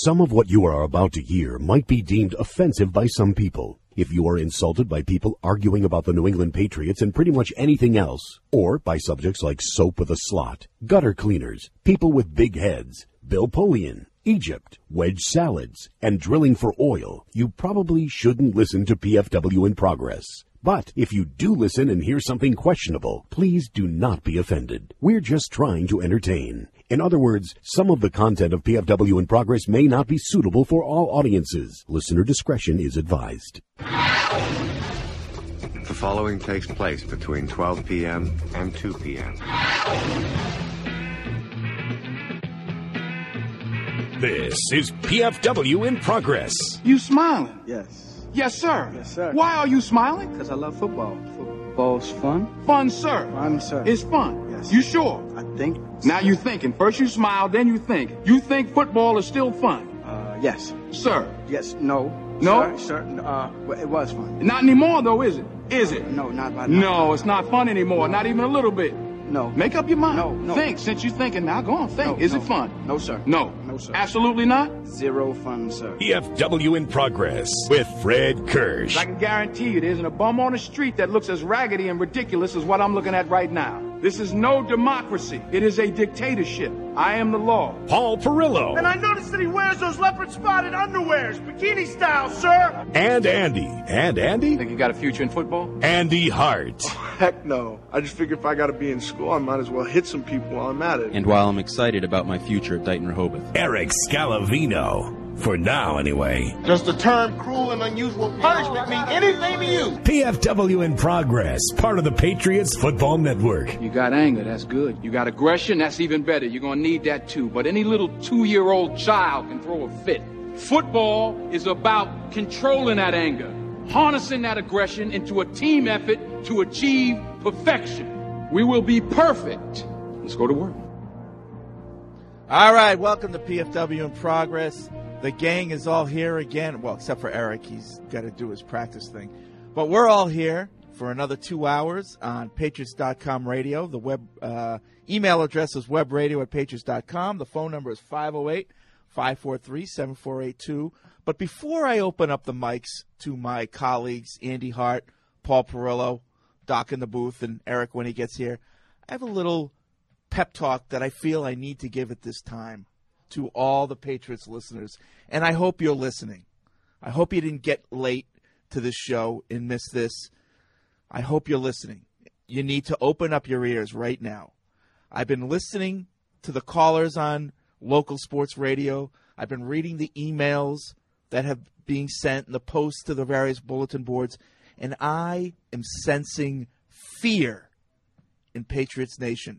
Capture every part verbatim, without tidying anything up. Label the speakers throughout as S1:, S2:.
S1: Some of what you are about to hear might be deemed offensive by some people. If you are insulted by people arguing about the New England Patriots and pretty much anything else, or by subjects like soap with a slot, gutter cleaners, people with big heads, Bill Polian, Egypt, wedge salads, and drilling for oil, you probably shouldn't listen to P F W in Progress. But if you do listen and hear something questionable, please do not be offended. We're just trying to entertain. In other words, some of the content of P F W in Progress may not be suitable for all audiences. Listener discretion is advised.
S2: The following takes place between twelve p.m. and two p.m.
S1: This is P F W in Progress.
S3: You smiling?
S4: Yes.
S3: Yes, sir.
S4: Yes, sir.
S3: Why are you smiling?
S4: Because I love football. Football's fun.
S3: Fun, sir.
S4: Fun, sir.
S3: It's fun.
S4: Yes.
S3: You sure?
S4: I think.
S3: Now you're thinking. First you smile, then you think. You think football is still fun?
S4: Uh, yes.
S3: Sir.
S4: Yes. No.
S3: No?
S4: Sir, sir, uh, well, it was fun.
S3: Not anymore, though, is it? Is it?
S4: No, not by now.
S3: No, it's not fun anymore. Not even a little bit.
S4: No.
S3: Make up your mind.
S4: No, no.
S3: Think. Since you're thinking now, go on, think.
S4: No,
S3: is
S4: no.
S3: it fun?
S4: No, sir.
S3: No.
S4: No, sir.
S3: Absolutely not?
S4: Zero fun, sir.
S1: P F W in Progress with Fred Kirsch.
S3: I can guarantee you there isn't a bum on the street that looks as raggedy and ridiculous as what I'm looking at right now. This is no democracy. It is a dictatorship. I am the law.
S1: Paul Perillo.
S5: And I noticed that he wears those leopard-spotted underwears, bikini style, sir.
S1: And Andy. And Andy?
S3: Think you got a future in football?
S1: Andy Hart.
S6: Heck no. I just figure if I got to be in school, I might as well hit some people while I'm at it.
S7: And while I'm excited about my future at Dighton Rehoboth.
S1: Eric Scalavino. For now, anyway.
S5: Does the term cruel and unusual punishment mean anything to you?
S1: P F W in Progress, part of the Patriots Football Network.
S3: You got anger, that's good. You got aggression, that's even better. You're going to need that too. But any little two-year-old child can throw a fit. Football is about controlling that anger, harnessing that aggression into a team effort to achieve perfection. We will be perfect. Let's go to work.
S8: All right, welcome to P F W in Progress. The gang is all here again. Well, except for Eric. He's got to do his practice thing. But we're all here for another two hours on Patriots dot com radio. The web uh, email address is webradio at Patriots dot com. The phone number is five oh eight, five four three, seven four eight two. But before I open up the mics to my colleagues, Andy Hart, Paul Perillo, Doc in the booth, and Eric when he gets here, I have a little pep talk that I feel I need to give at this time to all the Patriots listeners, and I hope you're listening. I hope you didn't get late to this show and miss this. I hope you're listening. You need to open up your ears right now. I've been listening to the callers on local sports radio. I've been reading the emails that have been sent and the posts to the various bulletin boards, and I am sensing fear in Patriots Nation.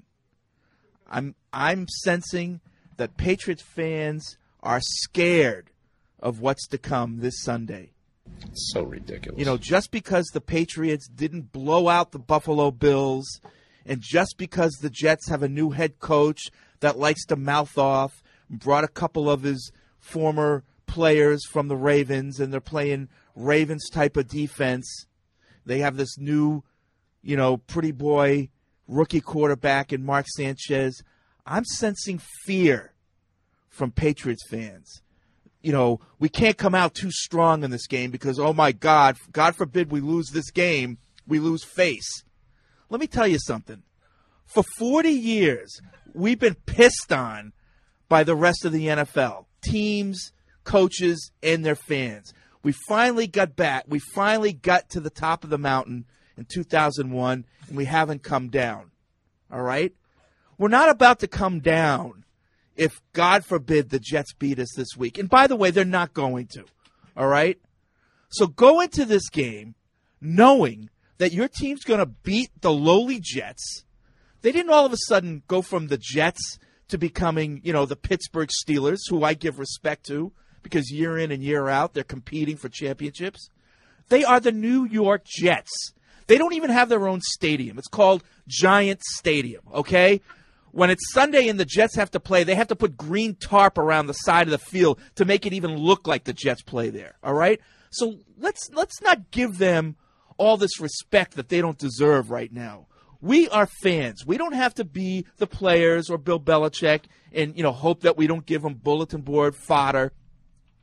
S8: I'm I'm sensing that Patriots fans are scared of what's to come this Sunday.
S7: It's so ridiculous.
S8: You know, just because the Patriots didn't blow out the Buffalo Bills, and just because the Jets have a new head coach that likes to mouth off, brought a couple of his former players from the Ravens, and they're playing Ravens type of defense. They have this new, you know, pretty boy rookie quarterback in Mark Sanchez. I'm sensing fear from Patriots fans. You know, we can't come out too strong in this game because, oh, my God, God forbid we lose this game, we lose face. Let me tell you something. For forty years, we've been pissed on by the rest of the N F L, teams, coaches, and their fans. We finally got back. We finally got to the top of the mountain in two thousand one, and we haven't come down. All right? We're not about to come down if, God forbid, the Jets beat us this week. And by the way, they're not going to. All right? So go into this game knowing that your team's going to beat the lowly Jets. They didn't all of a sudden go from the Jets to becoming, you know, the Pittsburgh Steelers, who I give respect to because year in and year out they're competing for championships. They are the New York Jets. They don't even have their own stadium. It's called Giant Stadium, okay? When it's Sunday and the Jets have to play, they have to put green tarp around the side of the field to make it even look like the Jets play there, all right? So let's let's not give them all this respect that they don't deserve right now. We are fans. We don't have to be the players or Bill Belichick and, you know, hope that we don't give them bulletin board fodder.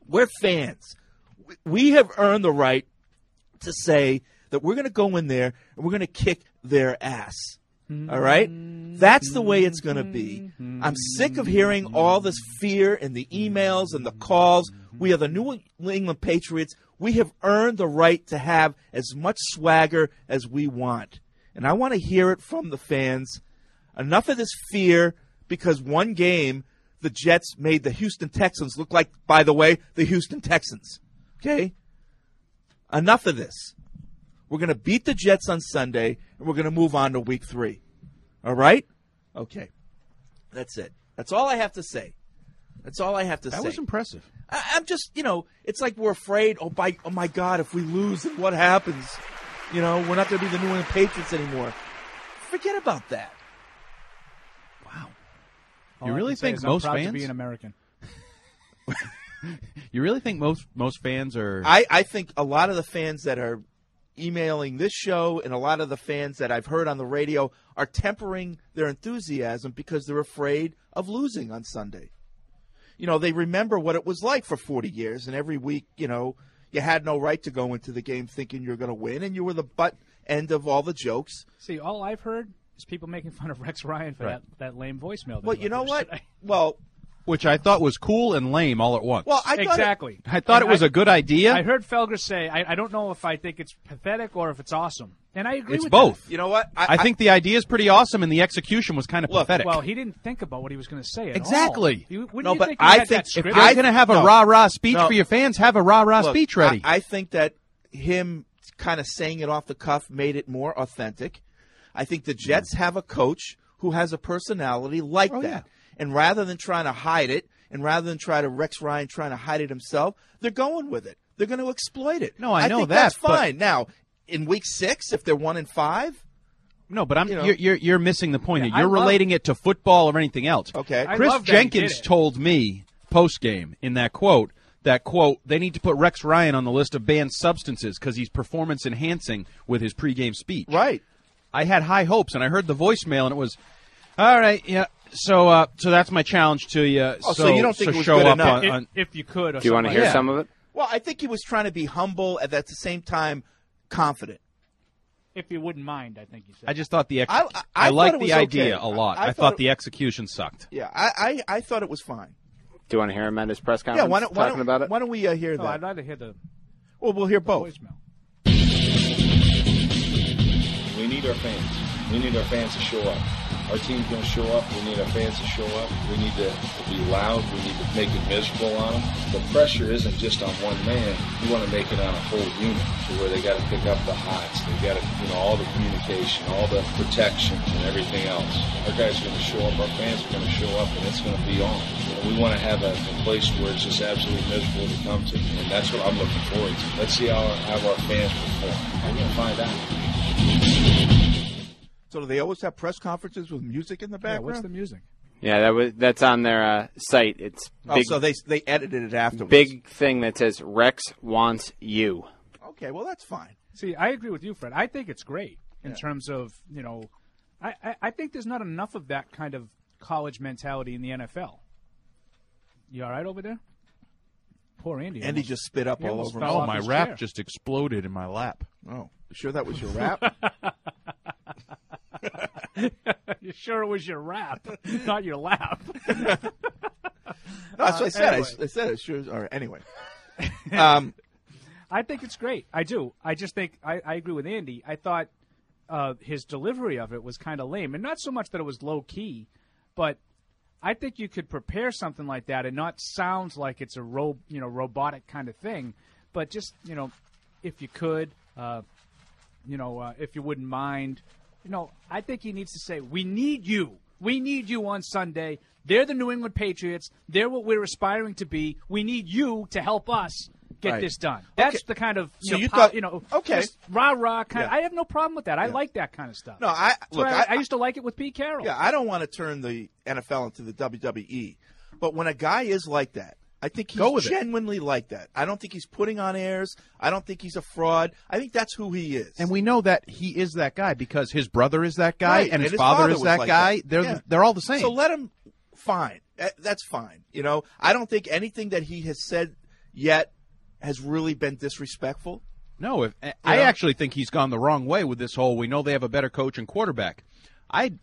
S8: We're fans. We have earned the right to say that we're going to go in there and we're going to kick their ass. All right? That's the way it's going to be. I'm sick of hearing all this fear in the emails and the calls. We are the New England Patriots. We have earned the right to have as much swagger as we want. And I want to hear it from the fans. Enough of this fear because one game the Jets made the Houston Texans look like, by the way, the Houston Texans. Okay? Enough of this. We're going to beat the Jets on Sunday, and we're going to move on to week three. All right? Okay. That's it. That's all I have to say. That's all I have to
S9: that
S8: say.
S9: That was impressive.
S8: I, I'm just, you know, it's like we're afraid, oh, by, oh, my God, if we lose, then what happens? You know, we're not going to be the New England Patriots anymore. Forget about that.
S9: Wow.
S10: All
S9: you
S10: I
S9: really
S10: can say
S9: think
S10: is
S9: most
S10: I'm proud
S9: fans?
S10: to be an American.
S9: You really think most most fans are?
S8: I, I think a lot of the fans that are emailing this show and a lot of the fans that I've heard on the radio are tempering their enthusiasm because they're afraid of losing on Sunday. You know, they remember what it was like for forty years, and every week, you know, you had no right to go into the game thinking you're going to win, and you were the butt end of all the jokes.
S10: See, all I've heard is people making fun of Rex Ryan for
S9: Right.
S10: that, that lame voicemail. that
S8: Well,
S10: he
S8: you know
S10: left
S8: what?
S10: yesterday.
S8: Well,
S9: Which I thought was cool and lame all at once.
S8: well, I thought
S10: exactly.
S9: I thought
S10: And
S9: it was
S10: I-
S9: a good idea.
S10: I heard Felger say, I, I don't know if I think it's pathetic or if it's awesome. And I agree
S9: It's
S10: with
S9: both.
S8: It, you know what?
S9: I think the idea is pretty awesome, and the execution was kind of
S8: Look,
S9: pathetic.
S10: that. Well, he didn't think about what he was going to say at
S9: Exactly.
S10: all. You, wouldn't
S8: No,
S10: you
S8: but
S10: think he
S8: I
S10: had
S8: think
S10: that
S8: if
S9: if
S10: script?
S9: you're
S8: I-
S9: going to have a
S8: no.
S9: rah-rah speech
S8: No.
S9: for your fans, have a rah-rah
S8: Look,
S9: speech ready.
S8: I, I think that him kind of saying it off the cuff made it more authentic. I think the Jets have a coach who has a personality like
S9: Oh,
S8: that.
S9: yeah.
S8: And rather than trying to hide it, and rather than try to Rex Ryan trying to hide it himself, they're going with it. They're going to exploit it.
S9: No, I know
S8: think
S9: that,
S8: That's
S9: but-
S8: fine. Now, in week six, if they're one and five,
S9: No, but I'm
S8: You know.
S9: you're, you're you're missing the point.
S10: Yeah,
S9: here. You're
S10: I love-
S9: relating it to football or anything else.
S8: okay.
S10: I
S9: Chris
S10: love that he
S9: Jenkins
S10: did it.
S9: told me post game in that quote that quote they need to put Rex Ryan on the list of banned substances because he's performance enhancing with his pregame speech.
S8: Right.
S9: I had high hopes, and I heard the voicemail, and it was, all right, yeah. So, uh, so that's my challenge to you.
S8: Oh, so you don't think
S9: so
S8: it was
S9: show
S8: good
S9: up
S8: enough?
S9: on,
S10: if,
S9: on
S10: if you could. Or
S2: Do you want to
S10: something
S2: hear
S10: like
S2: some of it?
S8: Well, I think he was trying to be humble and at the same time confident.
S10: that. If you wouldn't mind, I think you said.
S9: I just thought the ex-
S8: I- I- I
S9: liked
S8: thought it
S9: the
S8: was
S9: idea
S8: okay.
S9: a lot.
S8: I- I
S9: I,
S8: thought
S9: thought
S8: it-
S9: the execution sucked.
S8: Yeah, I, I, I thought it was fine.
S2: Do you want to hear him at his press
S8: Yeah,
S2: conference
S8: why don't, why
S2: talking
S8: don't,
S2: about it?
S8: why don't we uh, hear
S10: No,
S8: that?
S10: I'd rather hear the
S8: Well, we'll hear both.
S10: voicemail.
S11: We need our fans. We need our fans to show up. Our team's going to show up. We need our fans to show up. We need to, to be loud. We need to make it miserable on them. The pressure isn't just on one man. You want to make it on a whole unit to where they got to pick up the hots. They got to, you know, all the communication, all the protections and everything else. Our guys are going to show up. Our fans are going to show up, and it's going to be on. You know, we want to have a, a place where it's just absolutely miserable to come to, and that's what I'm looking forward to. Let's see how, how our fans perform. We're going to find out.
S8: So do they always have press conferences with music in the
S10: Yeah,
S8: background?
S10: what's the music?
S2: Yeah, that was that's on their uh, site. It's
S8: Oh,
S2: big,
S8: so they they edited it afterwards.
S2: big thing that says Rex wants you.
S8: Okay, well that's fine.
S10: See, I agree with you, Fred. I think it's great in terms of, you know, I, I, I think there's not enough of that kind of college mentality in the N F L. You all right over there? Poor Andy.
S8: Andy
S10: almost-
S8: just spit up
S10: he
S8: all
S10: almost
S8: over.
S10: fell
S8: him.
S10: off
S9: my
S10: his
S9: rap
S10: chair.
S9: just exploded in my lap.
S8: Oh, you sure that was your rap?
S10: You sure it was your rap, not your lap?
S8: That's what I said.
S10: anyway.
S8: I, I said it. Sure. All right. Anyway, um,
S10: I think it's great. I do. I just think I, I agree with Andy. I thought uh, his delivery of it was kind of lame, and not so much that it was low key, but I think you could prepare something like that and not sound like it's a ro- you know robotic kind of thing, but just you know if you could, uh, you know uh, if you wouldn't mind, you know I think he needs to say we need you. We need you on Sunday. They're the New England Patriots. They're what we're aspiring to be. We need you to help us get
S8: Right.
S10: this done. That's
S8: Okay.
S10: the kind of you
S8: So
S10: know,
S8: you
S10: po-
S8: thought-
S10: you know
S8: okay.
S10: just rah rah kind.
S8: Yeah.
S10: I have no problem with that. I
S8: Yeah.
S10: like that kind of stuff.
S8: no, I
S10: That's
S8: look.
S10: why
S8: I,
S10: I, I used to like it with Pete Carroll.
S8: yeah, I don't want to turn the N F L into the W W E, but when a guy is like that, I think he's
S9: Go with it.
S8: genuinely like that. I don't think he's putting on airs. I don't think he's a fraud. I think that's who he is.
S9: And we know that he is that guy because his brother is that guy
S8: Right,
S9: and his,
S8: and his
S9: father,
S8: father
S9: is
S8: was
S9: that
S8: like
S9: guy.
S8: that.
S9: They're
S8: Yeah.
S9: they're all the same.
S8: So let him. Fine. That- That's fine. You know, I don't think anything that he has said yet has really been disrespectful.
S9: No, if, I
S8: know?
S9: actually think he's gone the wrong way with this whole, we know they have a better coach and quarterback. I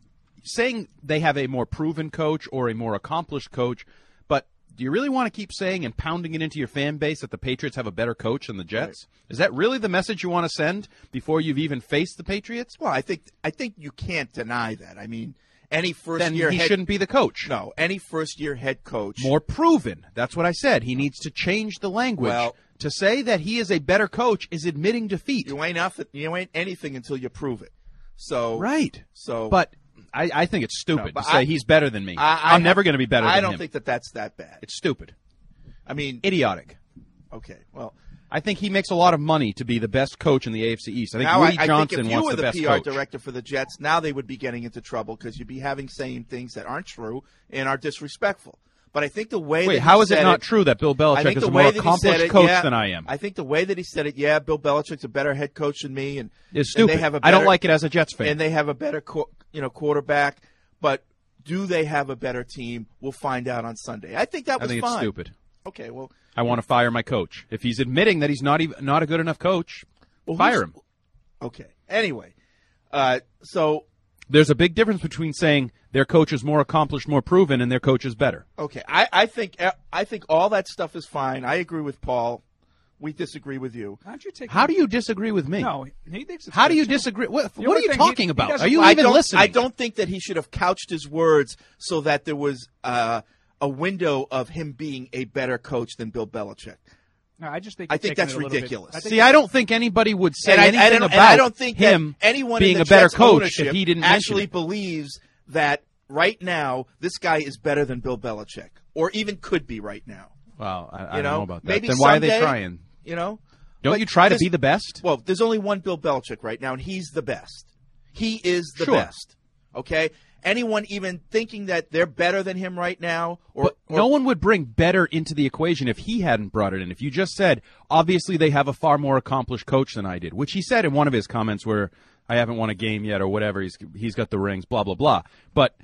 S9: saying they have a more proven coach or a more accomplished coach, but do you really want to keep saying and pounding it into your fan base that the Patriots have a better coach than the Jets? Right. Is that really the message you want to send before you've even faced the Patriots?
S8: Well, I think I think you can't deny that. I mean, any first
S9: then
S8: year
S9: he
S8: head,
S9: shouldn't be the coach.
S8: No, any first year head coach
S9: more proven. That's what I said. He needs to change the language.
S8: Well,
S9: to say that he is a better coach is admitting defeat.
S8: You ain't nothing. You ain't anything until you prove it. So
S9: right.
S8: So,
S9: but I, I think it's stupid
S8: no,
S9: to say
S8: I,
S9: he's better than me.
S8: I, I
S9: I'm
S8: have,
S9: never going to be better
S8: I
S9: than
S8: don't
S9: him.
S8: think that that's that bad.
S9: It's stupid.
S8: I mean,
S9: idiotic.
S8: Okay, well,
S9: I think he makes a lot of money to be the best coach in the A F C East. I think
S8: now
S9: Woody
S8: I, I
S9: Johnson
S8: think if you
S9: wants
S8: were
S9: the,
S8: the
S9: best
S8: P R
S9: coach.
S8: director for the Jets, now they would be getting into trouble because you'd be having saying things that aren't true and are disrespectful. But I think the way
S9: Wait,
S8: that
S9: how
S8: he
S9: is it
S8: said
S9: not true that Bill
S8: I
S9: Belichick
S8: think
S9: is
S8: the
S9: a
S8: way
S9: more
S8: that he said
S9: accomplished
S8: it,
S9: coach
S8: yeah,
S9: than I am?
S8: I think the way that he said it, yeah, Bill Belichick's a better head coach than me, and
S9: it's stupid.
S8: And they have a
S9: I don't
S8: better-
S9: like it as a Jets fan.
S8: and they have a better, qu- you know, quarterback. But do they have a better team? We'll find out on Sunday. I think that
S9: I
S8: was
S9: think
S8: fine.
S9: it's stupid.
S8: Okay, well,
S9: I want to fire my coach. If he's admitting that he's not even not a good enough coach,
S8: well,
S9: fire
S8: who's-
S9: him.
S8: Okay. Anyway, uh, so
S9: there's a big difference between saying their coach is more accomplished, more proven, and their coach is better.
S8: Okay, I, I think I think all that stuff is fine. I agree with Paul. We disagree with you.
S10: How'd you take
S9: How do you disagree with me?
S10: No, he thinks it's
S9: How do
S10: good,
S9: you
S10: too.
S9: disagree? What,
S10: The
S9: what are
S10: only
S9: you
S10: thing
S9: talking
S10: he- he
S9: about?
S10: doesn't-
S9: Are you
S8: I
S9: even
S8: don't,
S9: listening?
S8: I don't think that he should have couched his words so that there was uh, a window of him being a better coach than Bill Belichick.
S10: No, I just think
S8: I
S10: you're
S8: think
S10: taking
S8: that's
S10: it a little bit-
S8: ridiculous.
S10: I think
S9: See, I don't think anybody would say
S8: and I,
S9: anything
S8: I don't,
S9: about
S8: and I don't think
S9: him
S8: that anyone
S9: being
S8: in the
S9: a better
S8: Jets
S9: coach
S8: ownership
S9: if he didn't
S8: actually
S9: mention it.
S8: believes that right now this guy is better than Bill Belichick, or even could be right now.
S9: Well, I, I
S8: You
S9: don't
S8: know,
S9: know about that.
S8: maybe
S9: Then why are they
S8: someday,
S9: trying?
S8: You know,
S9: Don't
S8: But
S9: you try to
S8: this-
S9: be the best?
S8: Well, there's only one Bill Belichick right now, and he's the best. He is the
S9: Sure.
S8: best. Okay? Anyone even thinking that they're better than him right now? Or,
S9: But
S8: or
S9: no one would bring better into the equation if he hadn't brought it in. If you just said, obviously they have a far more accomplished coach than I did, which he said in one of his comments where I haven't won a game yet or whatever, he's he's got the rings, blah, blah, blah. But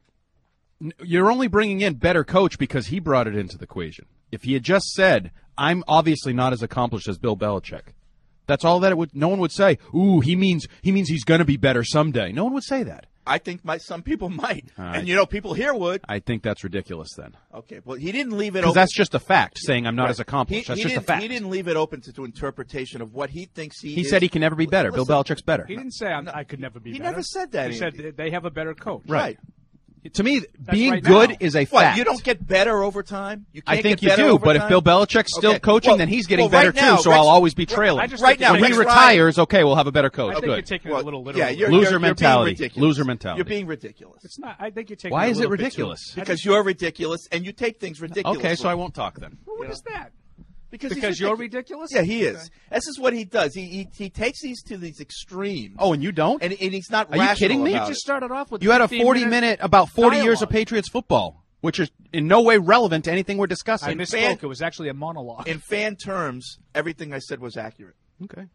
S9: n- you're only bringing in better coach because he brought it into the equation. If he had just said, I'm obviously not as accomplished as Bill Belichick, that's all that it would. No one would say, ooh, he means he means he's going to be better someday. No one would say that.
S8: I think my, some people might.
S9: All
S8: And,
S9: right.
S8: you know, people here would.
S9: I think that's ridiculous then.
S8: Okay, well, he didn't leave it
S9: Because
S8: open.
S9: that's just a fact, saying I'm not
S8: Right.
S9: as accomplished.
S8: He,
S9: that's
S8: he
S9: just a
S8: didn't-
S9: fact.
S8: He didn't leave it open to, to interpretation of what he thinks he
S9: He
S8: is.
S9: said he can never be better.
S8: Listen,
S9: Bill Belichick's better.
S10: He didn't say I'm, I could never be
S8: He
S10: better.
S8: never said that,
S10: He
S8: Andy.
S10: said they have a better coach.
S8: Right.
S9: To me, being
S10: right
S9: good
S10: now.
S9: is a
S8: What,
S9: fact.
S8: you don't get better over time? You can't
S9: I think
S8: get
S9: you
S8: better
S9: do,
S8: over
S9: but if
S8: time?
S9: Bill Belichick's still
S8: Okay.
S9: coaching,
S8: Well-
S9: then he's getting
S8: well,
S9: better
S8: right now,
S9: too, so
S8: Rex-
S9: I'll always be trailing.
S10: I just
S8: Right
S10: think
S8: now,
S10: you're
S9: when he
S8: Rex
S10: taking-
S8: Ryan-
S9: retires, okay, we'll have a better coach.
S10: I think you're
S9: Good.
S10: taking
S8: Well,
S10: it a little literal.
S8: yeah, you're,
S9: Loser
S8: you're, you're being
S9: mentality.
S8: ridiculous.
S9: Loser mentality.
S8: You're being ridiculous.
S10: It's not. I think you're taking.
S9: Why
S10: it a
S9: is it
S10: little bit too-
S9: ridiculous?
S10: I
S8: Because
S10: think-
S8: you're ridiculous, and you take things ridiculously.
S9: Okay, so I won't talk then.
S10: Well, what is that?
S8: Because, he's
S10: Because you're
S8: ridiculous.
S10: ridiculous.
S8: Yeah, he is. This is what he does. He he, he takes these to these extremes.
S9: Oh, and you don't?
S8: and, and he's not
S9: Are you
S8: rational
S9: kidding me?
S10: You
S8: about
S10: just
S8: it.
S10: started off with.
S9: You had a
S10: fifteen
S9: forty minute, about forty years of
S10: dialogue.
S9: Patriots football, which is in no way relevant to anything we're
S10: I
S9: discussing.
S10: misspoke.
S8: fan-
S10: It was actually a monologue.
S8: In fan terms, everything I said was accurate.
S9: Okay.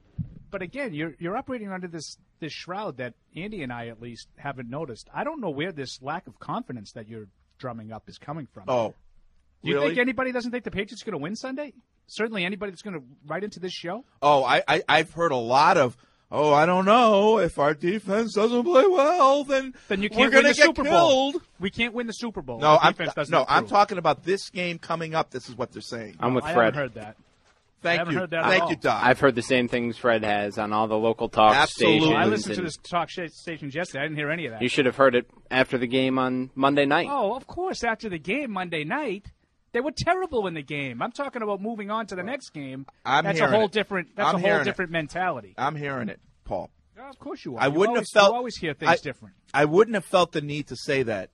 S10: But again, you're you're operating under this this shroud that Andy and I at least haven't noticed. I don't know where this lack of confidence that you're drumming up is coming from.
S8: Oh,
S10: Do you
S8: really?
S10: think anybody doesn't think the Patriots are going to win Sunday? Certainly, anybody that's going to write into this show.
S8: Oh, I, I I've heard a lot of. Oh, I don't know. If our defense doesn't play well, then
S10: Then you
S8: we're
S10: can't
S8: gonna
S10: win the
S8: get
S10: Super Bowl.
S8: killed.
S10: We can't win the Super Bowl.
S8: No,
S10: The
S8: I'm
S10: defense doesn't
S8: no, I'm
S10: improve.
S8: talking about this game coming up. This is what they're saying.
S12: I'm with
S10: I
S12: Fred.
S10: haven't heard that.
S8: Thank
S10: haven't
S8: you,
S10: heard that at
S8: thank
S10: all.
S8: you, Doc.
S12: I've heard the same things Fred has on all the local talk
S8: Absolutely.
S12: stations.
S10: I listened to
S12: and
S10: this talk sh- stations yesterday. I didn't hear any of that.
S12: You should have heard it after the game on Monday night.
S10: Oh, of course. After the game Monday night, they were terrible in the game. I'm talking about moving on to the next game.
S8: I'm
S10: that's a
S8: hearing
S10: whole
S8: it.
S10: different. That's
S8: I'm
S10: a whole
S8: hearing it.
S10: different mentality.
S8: I'm hearing it, Paul.
S10: Yeah, of course you are.
S8: I
S10: You
S8: wouldn't
S10: always,
S8: have felt.
S10: You always hear things
S8: I,
S10: different.
S8: I wouldn't have felt the need to say that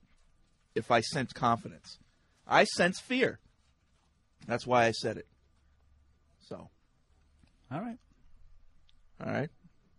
S8: if I sensed confidence. I sense fear. That's why I said it. So,
S10: All right.
S8: all right.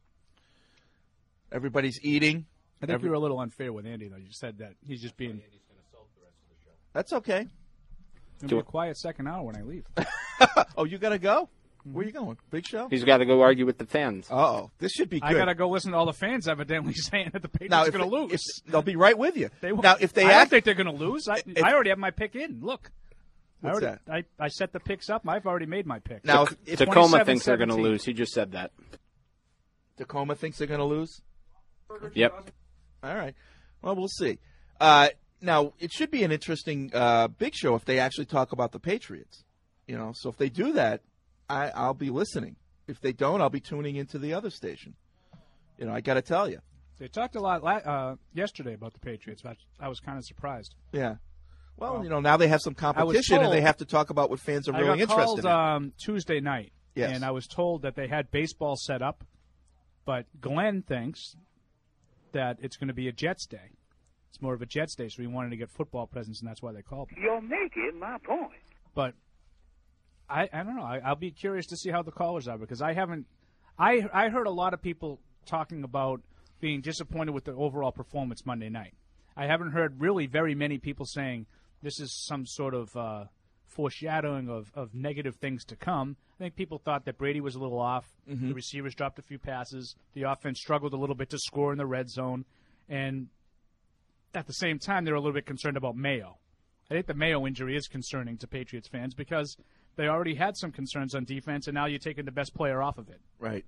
S8: Everybody's eating.
S10: I think
S8: Every-
S10: you were a little unfair with Andy, though. You said that he's just being.
S8: That's okay.
S10: It'll be a quiet second hour when I leave.
S8: Oh, you got to go? Where you going? Big show?
S12: He's got to go argue with the fans.
S8: Uh-oh. This should be good.
S10: I got to go listen to all the fans evidently saying that the Patriots
S8: Now,
S10: are
S8: if
S10: going to
S8: they-
S10: lose.
S8: if- they'll be right with you.
S10: They won't.
S8: Now, if they
S10: I don't
S8: act,
S10: think they're going to lose. I,
S8: if-
S10: I already have my pick in. Look.
S8: What's
S10: I already,
S8: that?
S10: I, I set the picks up. I've already made my pick.
S8: Now,
S12: Tac-
S8: if, if
S12: Tacoma thinks they're going to lose. He just said that.
S8: Tacoma thinks they're going to lose?
S12: Yep.
S8: All right. Well, we'll see. Uh, now, it should be an interesting uh, big show if they actually talk about the Patriots. You know, so if they do that, I, I'll be listening. If they don't, I'll be tuning into the other station. You know, I got to tell you.
S10: They talked a lot la- uh, yesterday about the Patriots. I, I was kind of surprised.
S8: Yeah. Well,
S10: Well,
S8: you know, now they have some competition,
S10: told-
S8: and they have to talk about what fans are
S10: I
S8: really
S10: got
S8: interested
S10: called
S8: in.
S10: um, Tuesday night,
S8: Yes.
S10: and I was told that they had baseball set up, but Glenn thinks that it's going to be a Jets day. It's more of a Jets day, so he wanted to get football presence, and that's why they called me.
S5: You're making my point.
S10: But I, I don't know. I, I'll be curious to see how the callers are because I haven't. I I heard a lot of people talking about being disappointed with the overall performance Monday night. I haven't heard really very many people saying this is some sort of uh, foreshadowing of, of negative things to come. I think people thought that Brady was a little off.
S8: Mhm.
S10: The receivers dropped a few passes. The offense struggled a little bit to score in the red zone. And at the same time, they were a little bit concerned about Mayo. I think the Mayo injury is concerning to Patriots fans because they already had some concerns on defense, and now you're taking the best player off of it.
S8: Right.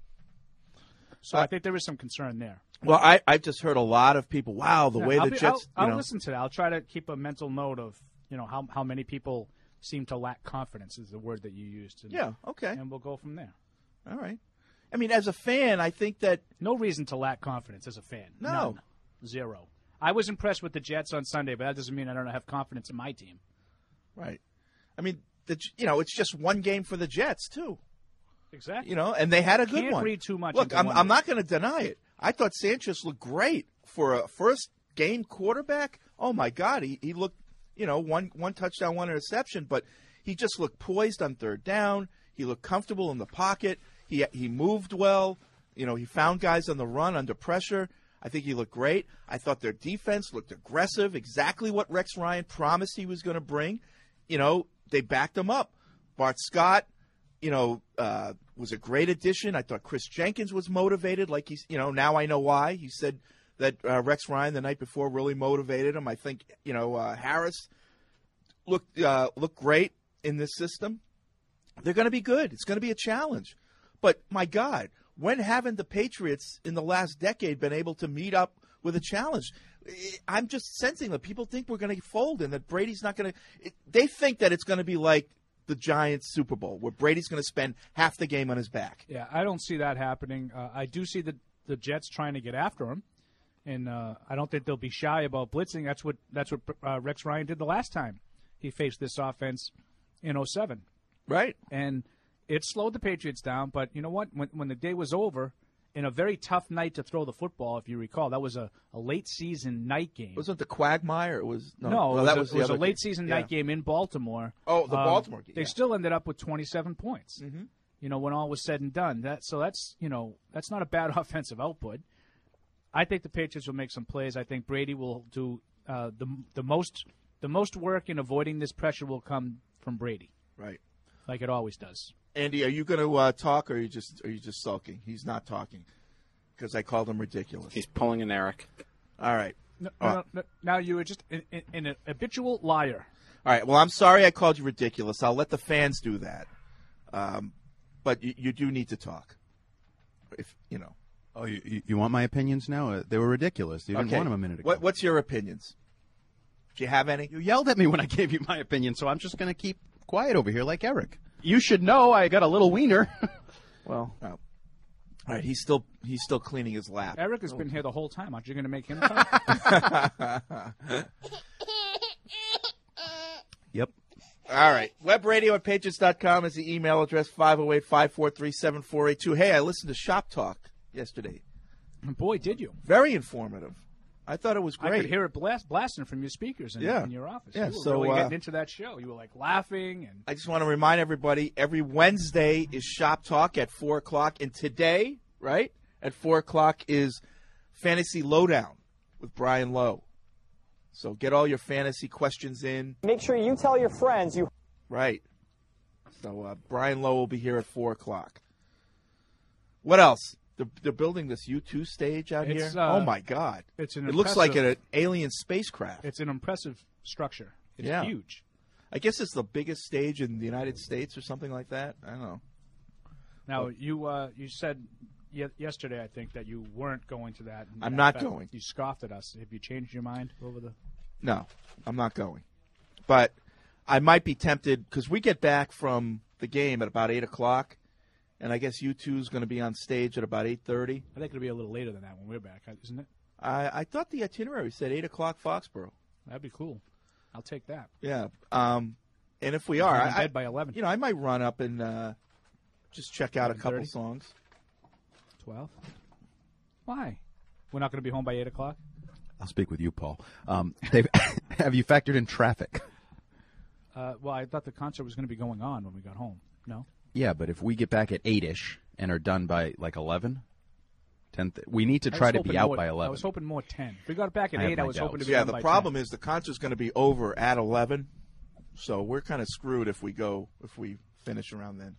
S10: So I think there is some concern there.
S8: Well, I, I've just heard a lot of people, wow, the
S10: Yeah,
S8: way
S10: I'll
S8: the
S10: be-
S8: Jets,
S10: I'll,
S8: you
S10: I'll
S8: know.
S10: listen to that. I'll try to keep a mental note of you know how how many people seem to lack confidence is the word that you used. And,
S8: Yeah, okay.
S10: And we'll go from there.
S8: All right. I mean, as a fan, I think that
S10: no reason to lack confidence as a fan.
S8: No.
S10: None. Zero. I was impressed with the Jets on Sunday, but that doesn't mean I don't have confidence in my team.
S8: Right. I mean, the, you know, it's just one game for the Jets, too.
S10: Exactly.
S8: You know, and they had a good
S10: Can't
S8: one.
S10: read too much
S8: Look,
S10: into
S8: I'm,
S10: one
S8: I'm
S10: game.
S8: not going to deny it. I thought Sanchez looked great for a first game quarterback. Oh, my God. He, he looked, you know, one, one touchdown, one interception, but he just looked poised on third down. He looked comfortable in the pocket. He, he moved well. You know, he found guys on the run under pressure. I think he looked great. I thought their defense looked aggressive, exactly what Rex Ryan promised he was going to bring. You know, they backed him up. Bart Scott, you know, uh, was a great addition. I thought Chris Jenkins was motivated. Like he's, you know, now I know why. He said that uh, Rex Ryan the night before really motivated him. I think, you know, uh, Harris looked uh, looked great in this system. They're going to be good. It's going to be a challenge. But my God, when haven't the Patriots in the last decade been able to meet up with a challenge? I'm just sensing that people think we're going to fold and that Brady's not going to. They think that it's going to be like the Giants Super Bowl, where Brady's going to spend half the game on his back.
S10: Yeah, I don't see that happening. Uh, I do see the the Jets trying to get after him, and uh, I don't think they'll be shy about blitzing. That's what that's what uh, Rex Ryan did the last time he faced this offense in oh seven.
S8: Right.
S10: And it slowed the Patriots down, but you know what? When when the day was over, in a very tough night to throw the football, if you recall, that was a, a late season night game.
S8: Wasn't the Quagmire? It was no.
S10: No,
S8: well,
S10: it was,
S8: that
S10: a,
S8: was,
S10: it
S8: the
S10: was a
S8: other
S10: late
S8: game.
S10: season
S8: Yeah.
S10: night game in Baltimore.
S8: Oh, the
S10: Um,
S8: Baltimore game.
S10: They
S8: yeah.
S10: still ended up with twenty-seven points.
S8: Mhm.
S10: You know, when all was said and done. That so that's you know that's not a bad offensive output. I think the Patriots will make some plays. I think Brady will do uh, the the most the most work in avoiding this pressure will come from Brady.
S8: Right.
S10: Like it always does.
S8: Andy, are you going to uh, talk, or are you just are you just sulking? He's not talking because I called him ridiculous.
S12: He's pulling an Eric.
S8: All right.
S10: No,
S8: Uh,
S10: no, no, now you are just an, an, an habitual liar.
S8: All right. Well, I'm sorry I called you ridiculous. I'll let the fans do that. Um, but you, you do need to talk. If you know.
S9: Oh, you, you- you want my opinions now? Uh, they were ridiculous. You didn't
S8: Okay.
S9: want them a minute ago.
S8: What, what's your opinions? Do you have any?
S9: You yelled at me when I gave you my opinion, so I'm just going to keep quiet over here like Eric. You should know I got a little wiener.
S8: Well, oh. All right. He's still he's still cleaning his lap.
S10: Eric has been here the whole time. Aren't you going to make him talk?
S9: Yep.
S8: All right. Web radio at patriots dot com is the email address, five oh eight, five four three, seven four eight two. Hey, I listened to Shop Talk yesterday.
S10: Boy, did you.
S8: Very informative. I thought it was great.
S10: I could hear it blast, blasting from your speakers in,
S8: Yeah.
S10: in your office.
S8: Yeah,
S10: you were
S8: so,
S10: really
S8: uh,
S10: getting into that show. You were like laughing and
S8: I just want to remind everybody, every Wednesday is Shop Talk at four o'clock. And today, right, at four o'clock is Fantasy Lowdown with Brian Lowe. So get all your fantasy questions in.
S13: Make sure you tell your friends you.
S8: Right. So uh, Brian Lowe will be here at four o'clock. What else? They're, they're building this U two stage out
S10: It's,
S8: here.
S10: uh,
S8: Oh, my God.
S10: it's an
S8: It looks like
S10: impressive-
S8: an alien spacecraft.
S10: it's an impressive structure. It's
S8: Yeah.
S10: huge.
S8: I guess it's the biggest stage in the United States or something like that. I don't know.
S10: Now, you uh, you said ye- yesterday, I think, that you weren't going to that.
S8: I'm
S10: In
S8: not
S10: fact,
S8: going.
S10: You scoffed at us. Have you changed your mind over the...
S8: No, I'm not going. But I might be tempted because we get back from the game at about eight o'clock, and I guess you two's going to be on stage at about eight thirty.
S10: I think it'll be a little later than that when we're back, isn't it?
S8: I, I thought the itinerary said eight o'clock Foxborough.
S10: That'd be cool. I'll take that.
S8: Yeah. Um, and if we are,
S10: I'm in
S8: I,
S10: bed by eleven.
S8: You know, I might run up and uh, just check out a couple
S10: thirty?
S8: songs.
S10: twelve? Why? We're not going to be home by eight o'clock?
S9: I'll speak with you, Paul. Um, they've have you factored in traffic?
S10: Uh, well, I thought the concert was going to be going on when we got home. No?
S9: Yeah, but if we get back at eight-ish and are done by, like, eleven, ten, th- we need to
S10: I
S9: try
S10: was
S9: to
S10: hoping
S9: be out
S10: more-
S9: by eleven.
S10: I was hoping more ten. If we got back at
S9: I have
S10: eight, I
S9: my
S10: was hoping to
S9: doubts.
S10: be
S8: Yeah,
S10: done
S8: the
S10: by
S8: problem
S10: ten.
S8: is the concert's going to be over at eleven, so we're kind of screwed if we go if we finish around then.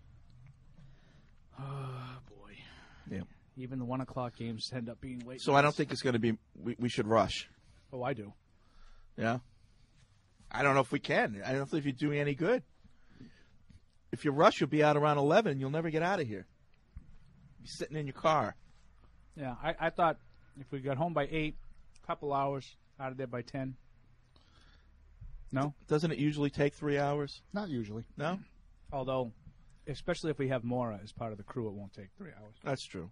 S10: Oh, boy.
S8: Yeah.
S10: Even the one o'clock games end up being late.
S8: So I don't think it's going to be. We, we should rush.
S10: Oh, I do.
S8: Yeah. I don't know if we can. I don't know if you're doing any good. If you rush, you'll be out around eleven. You'll never get out of here. Be sitting in your car.
S10: Yeah, I, I thought if we got home by eight, a couple hours, out of there by ten. No?
S8: Doesn't it usually take three hours?
S10: Not usually.
S8: No?
S10: Although, especially if we have Mora as part of the crew, it won't take three hours.
S8: That's true.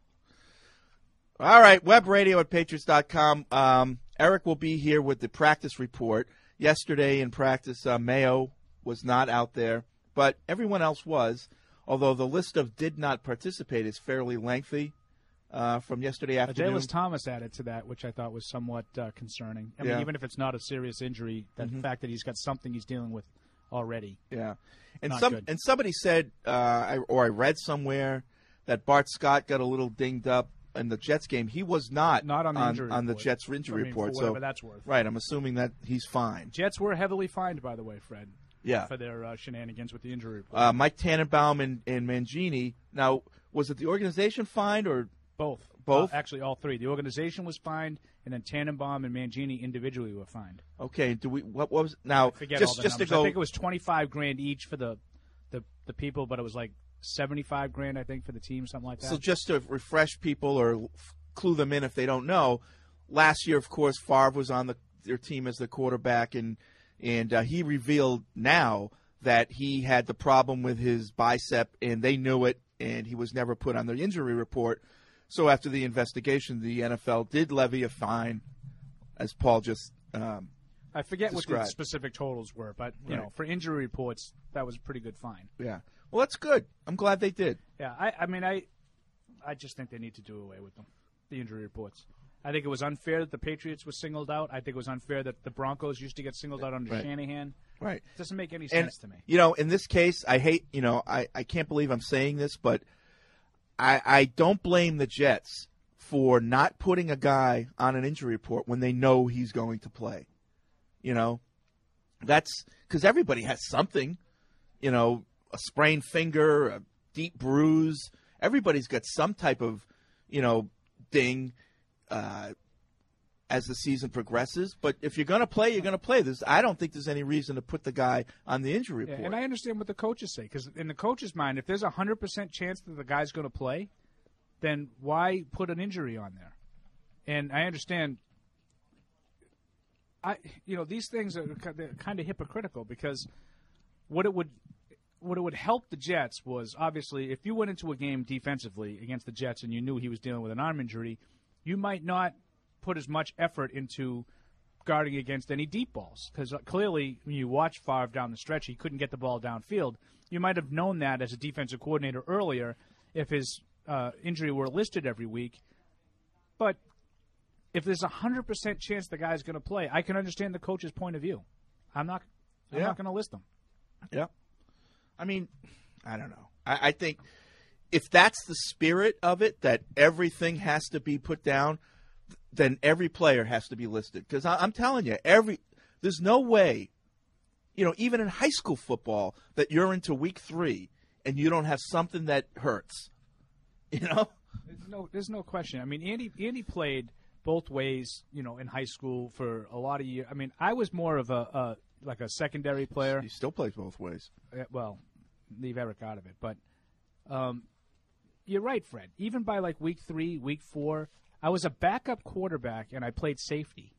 S8: All right, web radio at patriots dot com. Um, Eric will be here with the practice report. Yesterday in practice, uh, Mayo was not out there, but everyone else was, although the list of did not participate is fairly lengthy uh, from yesterday afternoon.
S10: Adalys Thomas added to that, which I thought was somewhat uh, concerning. I
S8: Yeah.
S10: mean, even if it's not a serious injury, the
S8: Mhm.
S10: fact that he's got something he's dealing with already.
S8: Yeah, and
S10: Not
S8: some
S10: good.
S8: and somebody said, uh, I, or I read somewhere that Bart Scott got a little dinged up in the Jets game. He was not
S10: Not on the injury
S8: on the
S10: report.
S8: Jets injury
S10: I mean, for
S8: report.
S10: whatever
S8: so
S10: that's worth.
S8: right, I'm assuming that he's fine.
S10: Jets were heavily fined, by the way, Fred.
S8: Yeah.
S10: For their uh, shenanigans with the injury report.
S8: Uh, Mike Tannenbaum and, and Mangini. Now, was it the organization fined or
S10: Both.
S8: Both?
S10: Uh, actually, all three. The organization was fined, and then Tannenbaum and Mangini individually were fined.
S8: Okay, do we? What, what was now?
S10: I forget
S8: just
S10: all the
S8: just to
S10: numbers.
S8: go.
S10: I think it was twenty-five grand each for the, the, the people, but it was like seventy-five grand, I think, for the team, something like that.
S8: So just to refresh people or f- clue them in if they don't know, last year, of course, Favre was on the their team as the quarterback, and and uh, he revealed now that he had the problem with his bicep, and they knew it, and he was never put on the injury report. So after the investigation, the N F L did levy a fine, as Paul just um,
S10: I forget what the
S8: described.
S10: specific totals were, but you
S8: Right.
S10: know, for injury reports, that was a pretty good fine.
S8: Yeah. Well, that's good. I'm glad they did.
S10: Yeah, I, I mean, I, I just think they need to do away with them, the injury reports. I think it was unfair that the Patriots were singled out. I think it was unfair that the Broncos used to get singled out under
S8: Right.
S10: Shanahan.
S8: Right.
S10: It doesn't make any
S8: And,
S10: sense to me.
S8: you know, in this case, I hate, you know, I, I can't believe I'm saying this, but I, I don't blame the Jets for not putting a guy on an injury report when they know he's going to play. You know, that's because everybody has something, you know, a sprained finger, a deep bruise. Everybody's got some type of, you know, ding uh, as the season progresses. But if you're going to play, you're going to play. There's, I don't think there's any reason to put the guy on the injury
S10: Yeah,
S8: report.
S10: and I understand what the coaches say, because in the coach's mind, if there's a hundred percent chance that the guy's going to play, then why put an injury on there? And I understand. I, you know, these things are kind of hypocritical, because what it would, what it would help the Jets was, obviously, if you went into a game defensively against the Jets and you knew he was dealing with an arm injury, you might not put as much effort into guarding against any deep balls, because clearly when you watch Favre down the stretch, he couldn't get the ball downfield. You might have known that as a defensive coordinator earlier if his uh, injury were listed every week. But if there's a hundred percent chance the guy's going to play, I can understand the coach's point of view. I'm not. I'm
S8: Yeah.
S10: not going to list him.
S8: Yeah. I mean, I don't know. I, I think if that's the spirit of it, that everything has to be put down, then every player has to be listed. Because I'm telling you, every there's no way, you know, even in high school football, that you're into week three and you don't have something that hurts. You know?
S10: There's no, there's no question. I mean, Andy, Andy played both ways, you know, in high school for a lot of years. I mean, I was more of a, a like a secondary player.
S8: He still plays both ways.
S10: Uh, well, leave Eric out of it, but um, you're right, Fred. Even by like week three, week four, I was a backup quarterback and I played safety.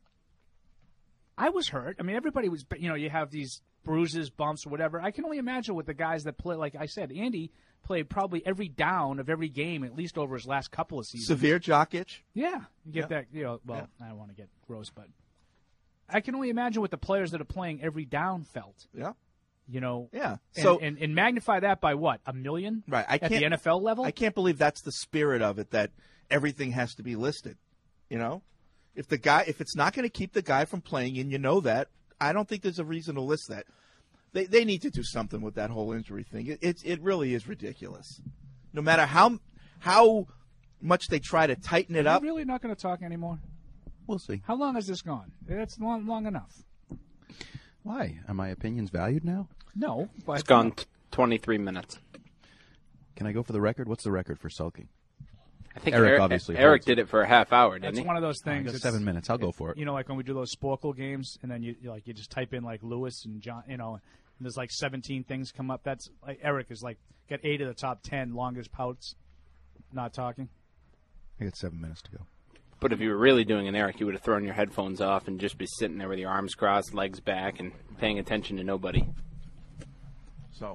S10: I was hurt. I mean, everybody was. You know, you have these bruises, bumps, or whatever. I can only imagine with the guys that play. Like I said, Andy played probably every down of every game, at least over his last couple of seasons.
S8: Severe jock itch.
S10: Yeah, you get
S8: Yeah.
S10: that. You know, well,
S8: Yeah.
S10: I don't want to get gross, but I can only imagine what the players that are playing every down felt.
S8: Yeah.
S10: You know.
S8: Yeah.
S10: And,
S8: So
S10: and, and magnify that by what? A million?
S8: right, I
S10: at
S8: can't,
S10: the N F L level.
S8: I can't believe that's the spirit of it. That everything has to be listed. You know, if the guy, if it's not going to keep the guy from playing, and you know that, I don't think there's a reason to list that. They they need to do something with that whole injury thing. It it, it really is ridiculous. No matter how how much they try to tighten it
S10: Are
S8: up.
S10: we really not going to talk anymore?
S9: We'll see.
S10: How long has this gone? That's long, long enough.
S9: Why? Are my opinions valued now?
S10: No, but
S12: It's gone t- twenty-three minutes.
S9: Can I go for the record? What's the record for sulking?
S12: I think
S9: Eric,
S12: Eric,
S9: obviously
S12: Eric
S9: holds
S12: did it for a half hour, didn't
S10: That's
S12: he?
S10: one of those
S9: I
S10: things.
S9: got
S10: it's-
S9: seven minutes. I'll go for it.
S10: You know, like when we do those Sporkle games, and then you you, like you just type in like Lewis and John. You know, and there's like seventeen things come up. That's like Eric is like got eight of the top ten longest pouts. Not talking.
S9: I got seven minutes to go.
S12: But if you were really doing an Eric, you would have thrown your headphones off and just be sitting there with your arms crossed, legs back, and paying attention to nobody.
S8: So,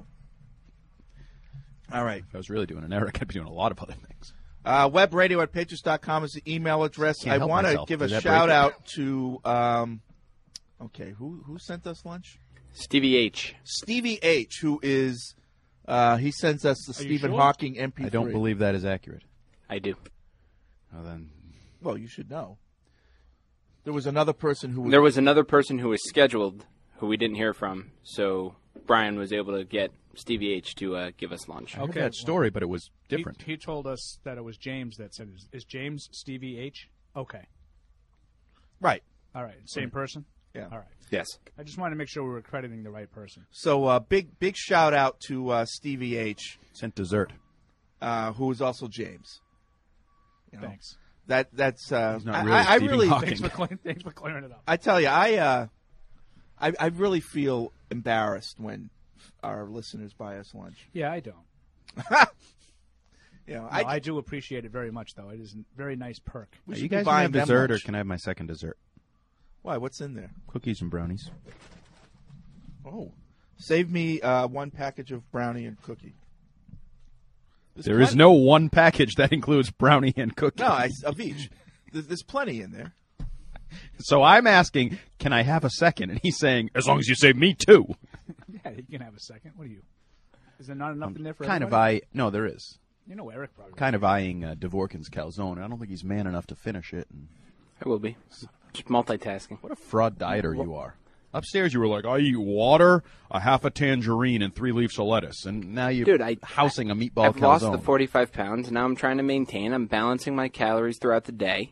S8: all right.
S9: If I was really doing an Eric, I'd be doing a lot of other things.
S8: Uh, webradio at patriots dot com is the email address.
S9: Can't
S8: I
S9: help
S8: want to
S9: myself.
S8: give a
S9: Does that
S8: shout
S9: break it?
S8: out to, um, okay, who who sent us lunch?
S12: Stevie H.
S8: Stevie H, who is, uh, he sends us the
S10: Are you
S8: Stephen
S10: sure?
S8: Hawking M P three.
S9: I don't believe that is accurate.
S12: I do.
S9: Well, then,
S8: Well, you should know. There was another person who was.
S12: There was another person who was scheduled who we didn't hear from, so Brian was able to get Stevie H to uh, give us lunch.
S9: I heard
S10: Okay.
S9: that story, but it was different.
S10: He, he told us that it was James that said, "Is, is James Stevie H?" Okay.
S8: Right.
S10: All right. Same person.
S8: Yeah.
S10: All right.
S12: Yes.
S10: I just wanted to make sure we were crediting the right person.
S8: So, uh, big big shout out to uh, Stevie H,
S9: Sent dessert.
S8: uh, who is also James. You know,
S10: Thanks.
S8: That that's. Uh,
S9: He's not
S8: I-
S9: really
S8: I, I
S9: Stephen
S8: really.
S9: Hawking.
S10: Thanks for, clearing, thanks for clearing it up.
S8: I tell you, I, uh, I I really feel embarrassed when our listeners buy us lunch.
S10: Yeah, I don't.
S8: You know,
S10: No,
S8: I,
S10: I do appreciate it very much, though. It is a very nice perk.
S8: we
S9: Are
S8: should
S9: you
S8: be
S9: guys gonna
S8: buying
S9: have
S8: them
S9: dessert, or
S8: lunch.
S9: can I have my second dessert?
S8: Why? What's in there?
S9: Cookies and brownies.
S8: Oh, save me uh, one package of brownie and cookie. There's
S9: There is
S8: plenty-
S9: no one package that includes brownie and cookie.
S8: no I, of each. There's, there's plenty in there.
S9: So I'm asking, can I have a second? And he's saying, as long as you say me too.
S10: Yeah, you can have a second. What are you? Is there not enough in there for
S9: Kind of
S10: everybody?
S9: eye. No, there is.
S10: You know Eric probably.
S9: Kind of eyeing uh, Dvorkin's calzone. I don't think he's man enough to finish it. And
S12: I will be. Just multitasking.
S9: what a fraud dieter you are. Upstairs, you were like, I eat water, a half a tangerine, and three leaves of lettuce. And now you're
S12: Dude, I,
S9: housing a meatball
S12: I've
S9: calzone.
S12: lost the forty-five pounds, and now I'm trying to maintain. I'm balancing my calories throughout the day.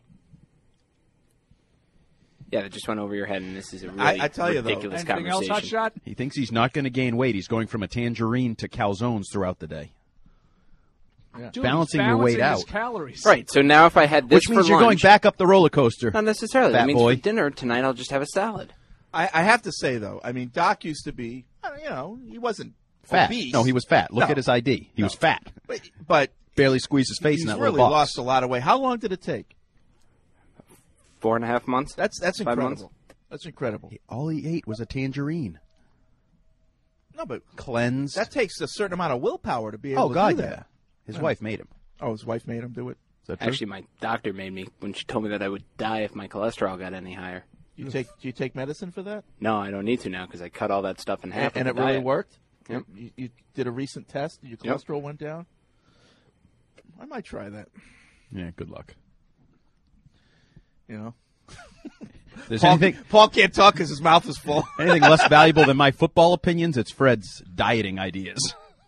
S12: Yeah, that just went over your head, and this is a really
S8: I- I tell you, though,
S12: ridiculous
S10: Anything else,
S12: conversation.
S10: Hot Shot?
S9: He thinks he's not going to gain weight. He's going from a tangerine to calzones throughout the day.
S10: Dude,
S9: Balancing
S10: he's
S9: your weight
S10: balancing his
S9: out.
S10: calories.
S12: Right, so now if I had this
S9: Which means
S12: for
S9: you're going
S12: lunch,
S9: back up the roller coaster.
S12: not necessarily.
S9: fat
S12: That means
S9: boy.
S12: for dinner tonight, I'll just have a salad.
S8: I, I have to say though, I mean, Doc used to be, uh, you know, he wasn't
S9: Fat.
S8: obese.
S9: No, he was fat. Look
S8: No.
S9: at his I D. He
S8: No.
S9: was fat.
S8: but, but
S9: Barely squeezed his face
S8: he's
S9: in that
S8: really
S9: little box.
S8: lost a lot of weight. How long did it take?
S12: Four and a half months.
S8: That's that's
S12: Five
S8: incredible.
S12: months?
S8: That's incredible.
S9: All he ate was a tangerine.
S8: No, but
S9: Cleansed.
S8: that takes a certain amount of willpower to be able
S9: oh,
S8: to
S9: God,
S8: do
S9: yeah.
S8: that.
S9: His
S8: Yeah.
S9: wife made him.
S8: Oh, his wife made him do it.
S9: Is that true?
S12: Actually, my doctor made me when she told me that I would die if my cholesterol got any higher.
S8: You take do you take medicine for that?
S12: No, I don't need to now because I cut all that stuff in half.
S8: And, and
S12: with
S8: it
S12: the
S8: really
S12: diet.
S8: worked.
S12: Yep.
S8: You, you did a recent test. Your
S12: Yep.
S8: cholesterol went down. I might try that.
S9: Yeah, good luck.
S8: You know,
S9: There's
S8: Paul,
S9: anything
S8: Paul can't talk because his mouth is full.
S9: anything less valuable than my football opinions, it's Fred's dieting ideas.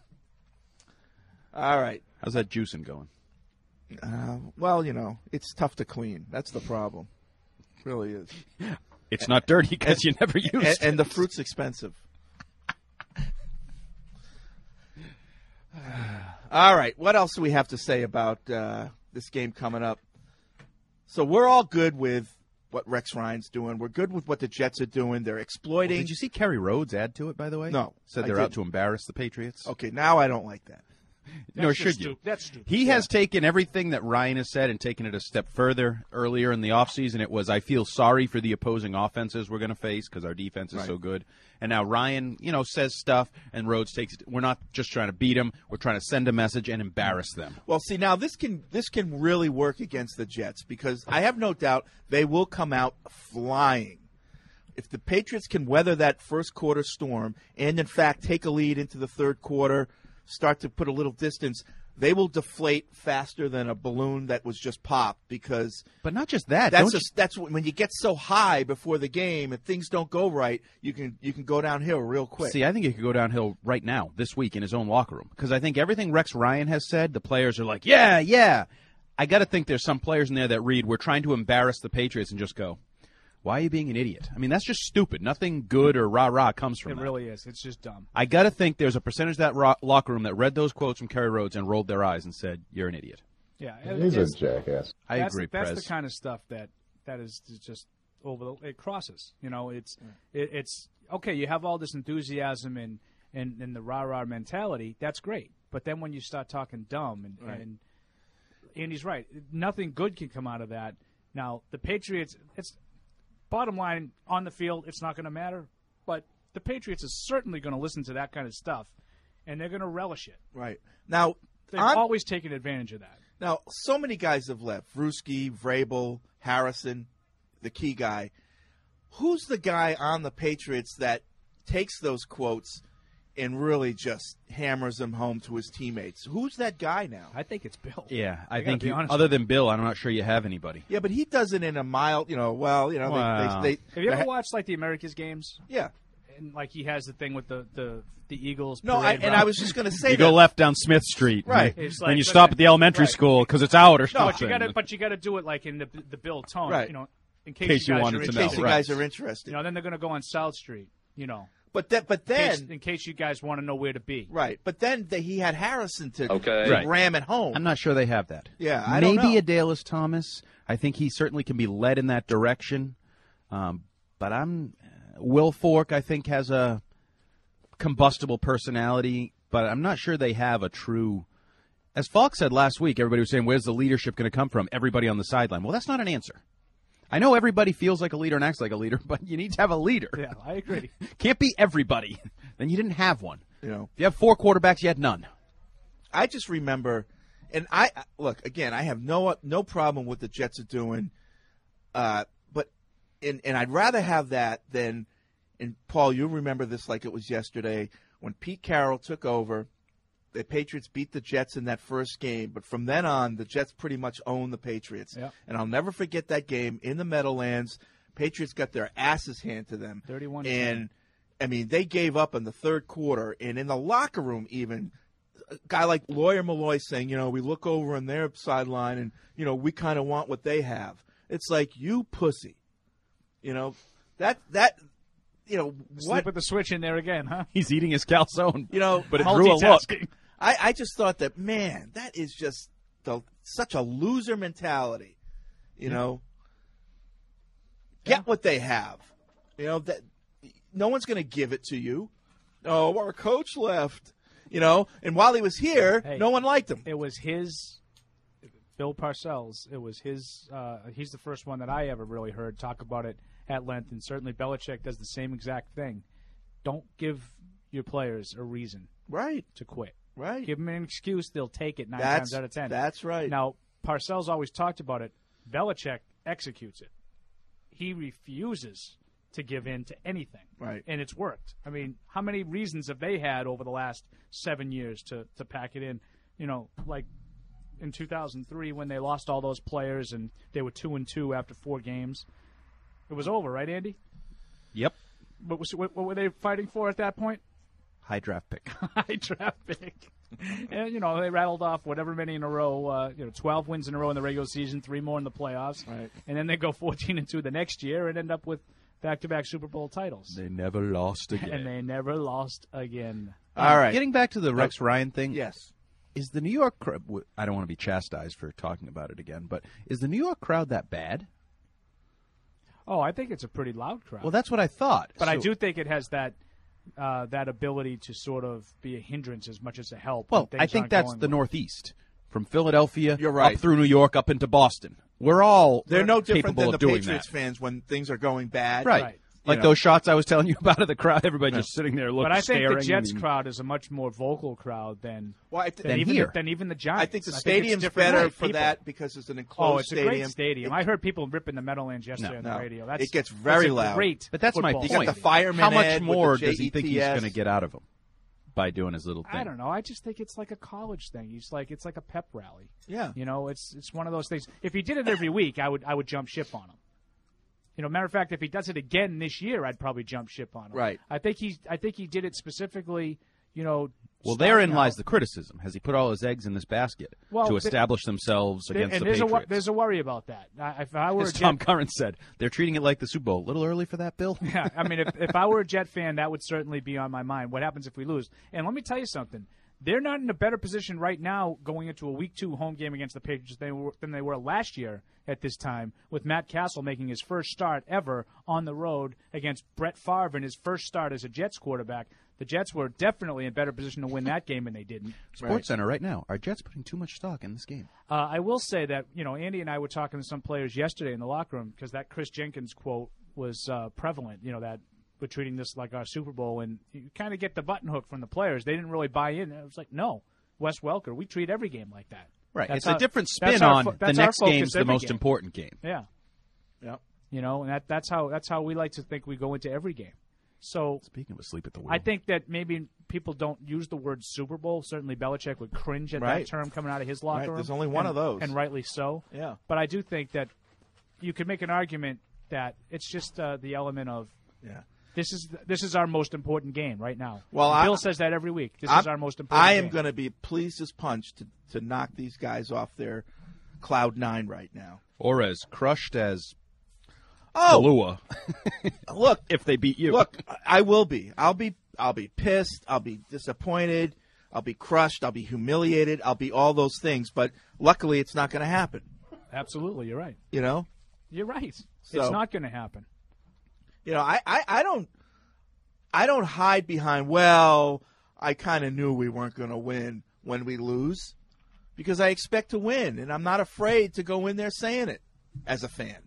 S8: All right.
S9: How's that juicing going?
S8: Uh, well, you know, it's tough to clean. That's the problem. It really is.
S9: It's not dirty because you never used
S8: And,
S9: it.
S8: and the fruit's expensive. All right. What else do we have to say about uh, this game coming up? So we're all good with what Rex Ryan's doing. We're good with what the Jets are doing. They're exploiting.
S9: Well, did you see Kerry Rhodes add to it, by the way?
S8: No.
S9: Said
S8: I
S9: they're out
S8: didn't.
S9: to embarrass the Patriots.
S8: Okay, now I don't like that.
S9: Nor
S10: That's
S9: should
S10: just
S9: you.
S10: stu- That's stupid.
S9: He
S8: Yeah.
S9: has taken everything that Ryan has said and taken it a step further. Earlier in the offseason, it was, I feel sorry for the opposing offenses we're going to face because our defense is
S8: Right.
S9: so good. And now Ryan, you know, says stuff, and Rhodes takes it. We're not just trying to beat them. We're trying to send a message and embarrass them.
S8: Well, see, now this can this can really work against the Jets because I have no doubt they will come out flying. If the Patriots can weather that first quarter storm and, in fact, take a lead into the third quarter, start to put a little distance, they will deflate faster than a balloon that was just popped because
S9: But not just that.
S8: that's
S9: don't
S8: a,
S9: you-
S8: that's when you get so high before the game and things don't go right, you can you can go downhill real quick.
S9: See, I think he could go downhill right now, this week, in his own locker room. Because I think everything Rex Ryan has said, the players are like, yeah, yeah. I got to think there's some players in there that read, we're trying to embarrass the Patriots, and just go, why are you being an idiot? I mean, that's just stupid. Nothing good or rah-rah comes from
S10: It
S9: that.
S10: really is. It's just dumb.
S9: I got to think there's a percentage of that ro- locker room that read those quotes from Kerry Rhodes and rolled their eyes and said, you're an idiot.
S10: Yeah,
S14: He's a
S10: it's-
S14: jackass.
S9: I
S10: that's,
S9: agree,
S10: That's
S9: Prez.
S10: the kind of stuff that that is just over the it crosses. You know, it's it, it's okay. You have all this enthusiasm and and, and the rah rah mentality. That's great. But then when you start talking dumb and,
S8: Right.
S10: and Andy's right, nothing good can come out of that. Now the Patriots. It's bottom line on the field. It's not going to matter. But the Patriots are certainly going to listen to that kind of stuff, and they're going to relish it.
S8: Right. Now,
S10: They've
S8: on-
S10: always taken advantage of that.
S8: Now, so many guys have left. Vrusky, Vrabel, Harrison, the key guy. Who's the guy on the Patriots that takes those quotes and really just hammers them home to his teammates? Who's that guy now?
S10: I think it's Bill.
S9: Yeah, I,
S10: I gotta
S9: think
S10: be
S9: you,
S10: honest
S9: other
S10: with you.
S9: than Bill, I'm not sure you have anybody.
S8: Yeah, but he does it in a mild, you know, well, you know,
S9: Wow.
S8: they, they, they
S10: Have you ever
S8: they-
S10: watched like the Americas games?
S8: Yeah.
S10: And like he has the thing with the the, the Eagles.
S8: No, I,
S10: parade
S8: and
S10: route.
S8: I was just going to say
S9: You
S8: that.
S9: go left down Smith Street.
S8: Right.
S9: And,
S10: It's
S9: then
S10: like-
S9: you stop at the elementary
S10: Right.
S9: school because it's out or
S10: No,
S9: something.
S10: but you got to but you got to do it like in the the Bill tone,
S8: Right.
S10: you know, in case,
S9: Case you
S10: guys
S9: wanted
S10: are
S9: to
S8: in
S9: know.
S8: case you
S10: interested.
S8: guys
S9: Right.
S8: are interested.
S10: You know, then they're going to go on South Street, you know.
S8: But that, but
S10: In case,
S8: then,
S10: in case you guys want to know where to be.
S8: right. But then the, he had Harrison to,
S14: Okay.
S8: to
S9: Right.
S8: ram it home.
S9: I'm not sure they have that.
S8: Yeah, I
S9: Maybe
S8: don't know.
S9: a Dallas Thomas. I think he certainly can be led in that direction. Um, but I'm Will Fork. I think has a combustible personality, but I'm not sure they have a true. As Falk said last week, everybody was saying, "Where's the leadership going to come from?" Everybody on the sideline. Well, that's not an answer. I know everybody feels like a leader and acts like a leader, but you need to have a leader.
S10: Yeah, I agree.
S9: Can't be everybody. Then you didn't have one.
S8: You know,
S9: If you have four quarterbacks, you had none.
S8: I just remember, and I look again. I have no no problem with the Jets are doing, uh, but and and I'd rather have that than. And Paul, you remember this like it was yesterday when Pete Carroll took over. The Patriots beat the Jets in that first game, but from then on, the Jets pretty much owned the Patriots.
S10: Yep.
S8: And I'll never forget that game in the Meadowlands. Patriots got their asses handed to them.
S10: thirty-one
S8: And, I mean, they gave up in the third quarter. And in the locker room, even, a guy like Lawyer Malloy saying, you know, we look over on their sideline and, you know, we kind of want what they have. It's like, you pussy. You know, that, that, you know,
S10: Slip
S8: what?
S10: with the switch in there again, huh?
S9: He's eating his calzone.
S8: You know,
S9: but it drew a look.
S10: Multitasking.
S8: I, I just thought that, man, that is just the, such a loser mentality. You know, get what they have. You know that no one's going to give it to you. Oh, our coach left. You know, and while he was here,
S10: Hey.
S8: no one liked him.
S10: It was his, Bill Parcells. It was his. Uh, he's the first one that I ever really heard talk about it at length, and certainly Belichick does the same exact thing. Don't give your players a reason
S8: Right,
S10: to quit.
S8: right.
S10: Give them an excuse; they'll take it nine
S8: That's
S10: times out of ten.
S8: That's right.
S10: Now, Parcells always talked about it. Belichick executes it. He refuses to give in to anything.
S8: Right.
S10: And it's worked. I mean, how many reasons have they had over the last seven years to, to pack it in? You know, like in two thousand three when they lost all those players and they were two and two after four games. It was over, right, Andy?
S9: Yep.
S10: What, was, what, what were they fighting for at that point?
S9: High draft pick.
S10: High draft pick. And, you know, they rattled off whatever many in a row, uh, you know, twelve wins in a row in the regular season, three more in the playoffs.
S8: Right.
S10: And then they go fourteen and two the next year and end up with back-to-back Super Bowl titles.
S9: They never lost again.
S10: And they never lost again.
S8: All right.
S9: Getting back to the Rex Ryan thing.
S8: Yes.
S9: Is the New York crowd, I don't want to be chastised for talking about it again, but is the New York crowd that bad?
S10: Oh, I think it's a pretty loud crowd.
S9: Well, that's what I thought.
S10: But
S9: So-
S10: I do think it has that uh, that ability to sort of be a hindrance as much as a help.
S9: Well,
S10: when
S9: I
S10: things
S9: think
S10: aren't
S9: that's
S10: going
S9: the
S10: well.
S9: Northeast, from Philadelphia
S8: You're right.
S9: up through New York, up into Boston. We're all
S8: They're no different
S9: capable
S8: than the
S9: of doing
S8: Patriots
S9: that.
S8: fans when things are going bad.
S9: Right.
S10: Right.
S9: Like
S8: You know.
S9: those shots I was telling you about of the crowd, everybody
S8: Yeah.
S9: just sitting there looking,
S10: But I think
S9: staring.
S10: the Jets
S9: I mean,
S10: crowd is a much more vocal crowd than
S8: Well, I th-
S10: than,
S9: Than
S10: even
S9: here.
S10: The, than even the Giants.
S8: I think the
S10: it's
S8: stadium's
S10: different
S8: better
S10: right,
S8: for
S10: people.
S8: that because it's an enclosed
S10: Oh, it's a
S8: stadium.
S10: great stadium.
S8: It-
S10: I heard people ripping the Meadowlands yesterday
S9: No,
S10: on the
S8: no.
S10: radio. That's,
S8: It gets very
S10: that's a
S8: loud.
S10: Great
S9: But that's my
S10: football
S9: point.
S8: You got the
S10: stadium.
S8: fireman
S9: How much
S8: Ed with
S9: more
S8: the
S9: does he think he's
S8: J E T S?
S9: going to get out of him by doing his little thing?
S10: I don't know. I just think it's like a college thing. He's like it's like a pep rally.
S8: Yeah.
S10: You know, it's it's one of those things. If he did it every week, I would I would jump ship on him. You know, matter of fact, if he does it again this year, I'd probably jump ship on him.
S8: Right.
S10: I think he's I think he did it specifically. You know.
S9: Well,
S10: starting
S9: therein lies
S10: out-
S9: the criticism. Has he put all his eggs in this basket
S10: Well,
S9: to
S10: the-
S9: establish themselves
S10: There-
S9: against
S10: and
S9: the
S10: there's
S9: Patriots?
S10: a wor- there's a worry about that. I, if I were
S9: As
S10: a Jet,
S9: Tom Curran said, they're treating it like the Super Bowl. A little early for that, Bill?
S10: yeah, I mean, if, if I were a Jet fan, that would certainly be on my mind. What happens if we lose? And let me tell you something. They're not in a better position right now going into a Week Two home game against the Patriots than they were, than they were last year at this time, with Matt Castle making his first start ever on the road against Brett Favre in his first start as a Jets quarterback. The Jets were definitely in a better position to win that game, and they didn't.
S9: Sports Center right now. Are Jets putting too much stock in this game?
S10: Uh, I will say that, you know, Andy and I were talking to some players yesterday in the locker room because that Chris Jenkins quote was uh, prevalent, you know, that we're treating this like our Super Bowl, and you kind of get the button hook from the players. They didn't really buy in. It was like, no, Wes Welker, we treat every game like that.
S9: Right.
S10: That's
S9: it's a
S10: our-
S9: different
S10: that's
S9: spin
S10: our
S9: on
S10: fo-
S9: the
S10: that's our
S9: next
S10: focus
S9: game's the
S10: every
S9: most
S10: game.
S9: important game.
S10: Yeah.
S8: Yeah.
S10: You know, and that, that's how that's how we like to think we go into every game. So
S9: Speaking of asleep at the wheel.
S10: I think that maybe people don't use the word Super Bowl. Certainly Belichick would cringe at
S8: Right.
S10: that term coming out of his locker
S8: Right,
S10: room.
S8: there's only one
S10: and-
S8: of those.
S10: And rightly so.
S8: Yeah.
S10: But I do think that you could make an argument that it's just uh, the element of
S8: Yeah.
S10: this is this is our most important game right now.
S8: Well,
S10: Bill
S8: I-
S10: says that every week. This
S8: I'm-
S10: is our most important
S8: I am
S10: game.
S8: going to be pleased as punch to, to knock these guys off their cloud nine right now.
S9: Or as crushed as
S8: Oh,
S9: Kahlua,
S8: look,
S9: if they beat you.
S8: look, I will be. I'll be. I'll be pissed. I'll be disappointed. I'll be crushed. I'll be humiliated. I'll be all those things. But luckily, it's not going to happen.
S10: Absolutely, you're right.
S8: You know.
S10: You're right.
S8: So-
S10: it's not going to happen.
S8: You know, I, I, I don't I don't hide behind, well, I kind of knew we weren't going to win when we lose because I expect to win, and I'm not afraid to go in there saying it as a fan.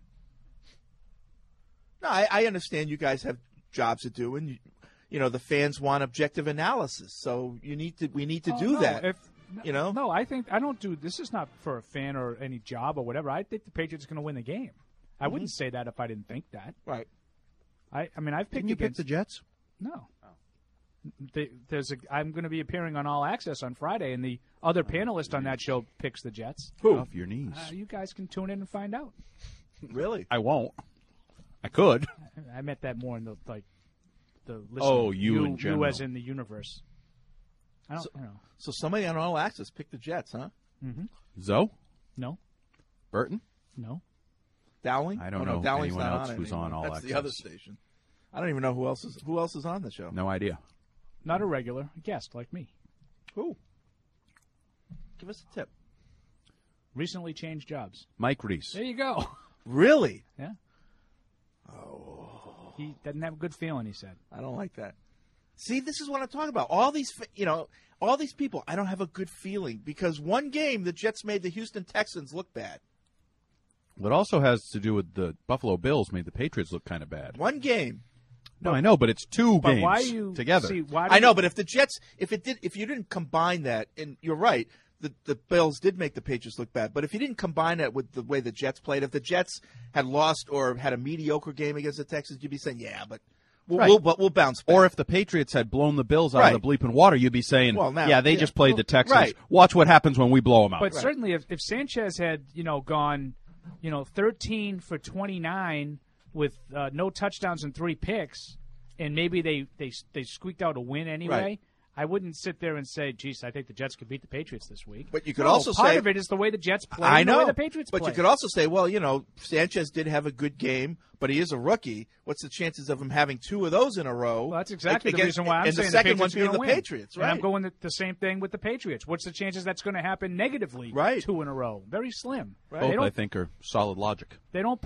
S8: No, I, I understand you guys have jobs to do, and, you, you know, the fans want objective analysis, so you need to we need to
S10: Oh,
S8: do
S10: no,
S8: that.
S10: If,
S8: you know?
S10: No, I think I don't do this is not for a fan or any job or whatever. I think the Patriots are going to win the game. I
S8: Mm-hmm.
S10: wouldn't say that if I didn't think that.
S8: Right.
S10: I, I mean, I've picked
S9: Didn't you pick
S10: against
S9: the Jets?
S10: No. The, there's a, I'm going to be appearing on All Access on Friday, and the other panelist on that show picks the Jets.
S8: Who?
S9: Off your knees.
S10: Uh, you guys can tune in and find out.
S8: Really?
S9: I won't. I could.
S10: I meant that more in the like the listener.
S9: Oh, you
S10: you,
S9: in general.
S10: you as in the universe. I don't
S8: So-
S10: you know.
S8: So somebody on All Access picked the Jets, huh?
S10: Mm-hmm.
S9: Zoe?
S10: No,
S9: Burton?
S10: no.
S8: Dowling?
S9: I don't
S8: oh, no,
S9: know
S8: Dowling's
S9: anyone
S8: not
S9: else
S8: on it
S9: who's
S8: anymore.
S9: on All
S8: That's
S9: Access.
S8: the other station. I don't even know who else is who else is on the show.
S9: No idea.
S10: Not a regular, a guest like me.
S8: Who? Give us a tip.
S10: Recently changed jobs.
S9: Mike Reese.
S10: There you go.
S8: Really?
S10: Yeah. Oh. He doesn't have a good feeling, he said.
S8: I don't like that. See, this is what I'm talking about. All these, fa- you know, all these people. I don't have a good feeling because one game the Jets made the Houston Texans look bad.
S9: What also has to do with the Buffalo Bills made the Patriots look kind of bad.
S8: One game.
S9: No, I know, but it's two
S10: But
S9: games
S10: why you
S9: together.
S10: See, why do
S8: I know,
S10: you-
S8: but if the Jets, if it did, if you didn't combine that, and you're right, the the Bills did make the Patriots look bad. But if you didn't combine that with the way the Jets played, if the Jets had lost or had a mediocre game against the Texans, you'd be saying, yeah, but we'll
S9: Right.
S8: we'll, but we'll bounce back.
S9: Or if the Patriots had blown the Bills out
S8: Right.
S9: of the bleeping water, you'd be saying,
S8: Well, now-
S9: yeah, they
S8: yeah.
S9: just played the Texans.
S8: Right.
S9: Watch what happens when we blow them out.
S10: But certainly, if, if Sanchez had, you know, gone, you know, thirteen for twenty-nine with uh, no touchdowns and three picks, and maybe they, they they squeaked out a win anyway,
S8: Right.
S10: I wouldn't sit there and say, geez, I think the Jets could beat the Patriots this week.
S8: But you could
S10: No,
S8: also
S10: part
S8: say-
S10: of it is the way the Jets play
S8: I
S10: and the
S8: know,
S10: way the Patriots
S8: but
S10: play.
S8: you could also say, well, you know, Sanchez did have a good game, but he is a rookie. What's the chances of him having two of those in a row?
S10: Well, that's exactly the
S8: against-
S10: reason why I'm
S8: and
S10: saying
S8: the second
S10: the
S8: one
S10: Patriots
S8: being
S10: are
S8: the
S10: going to win.
S8: Patriots,
S10: And
S8: right?
S10: I'm going the, the same thing with the Patriots. What's the chances that's going to happen negatively?
S8: Right.
S10: Two in a row. Very slim.
S8: Right.
S10: They
S9: Both,
S10: don't,
S9: I think, are solid logic.
S10: they don't put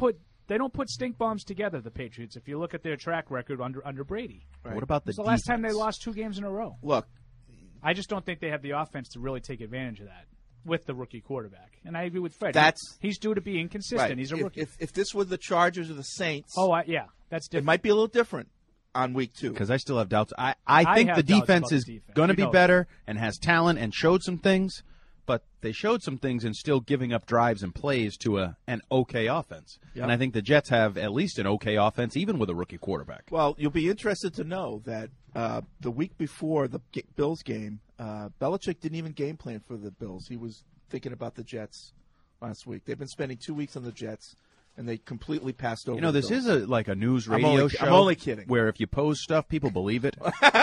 S10: they don't put stink bombs together, the Patriots, if you look at their track record under under Brady.
S8: Right.
S9: What about the
S10: It's the last time they
S9: defense?
S10: lost two games in a row.
S8: Look,
S10: I just don't think they have the offense to really take advantage of that with the rookie quarterback. And I agree with Fred.
S8: That's-
S10: He's due to be inconsistent.
S8: right.
S10: He's a
S8: if,
S10: rookie.
S8: if if this were the Chargers or the Saints,
S10: oh, I, yeah, that's
S8: it
S10: different.
S8: might be a little different on week two.
S9: Because I still have doubts. I, I
S10: I
S9: think
S10: have
S9: the
S10: doubts
S9: defense
S10: about the
S9: is
S10: defense.
S9: going to
S10: You
S9: be
S10: know
S9: better and has talent and showed some things, but they showed some things and still giving up drives and plays to a an okay offense.
S8: Yep.
S9: And I think the Jets have at least an okay offense, even with a rookie quarterback.
S8: Well, you'll be interested to know that uh, the week before the G- Bills game, uh, Belichick didn't even game plan for the Bills. He was thinking about the Jets last week. They've been spending two weeks on the Jets, and they completely passed over.
S9: You know,
S8: the
S9: this
S8: Bills.
S9: is a like a news
S8: I'm
S9: radio
S8: only-
S9: show.
S8: I'm only kidding.
S9: Where if you pose stuff, people believe it.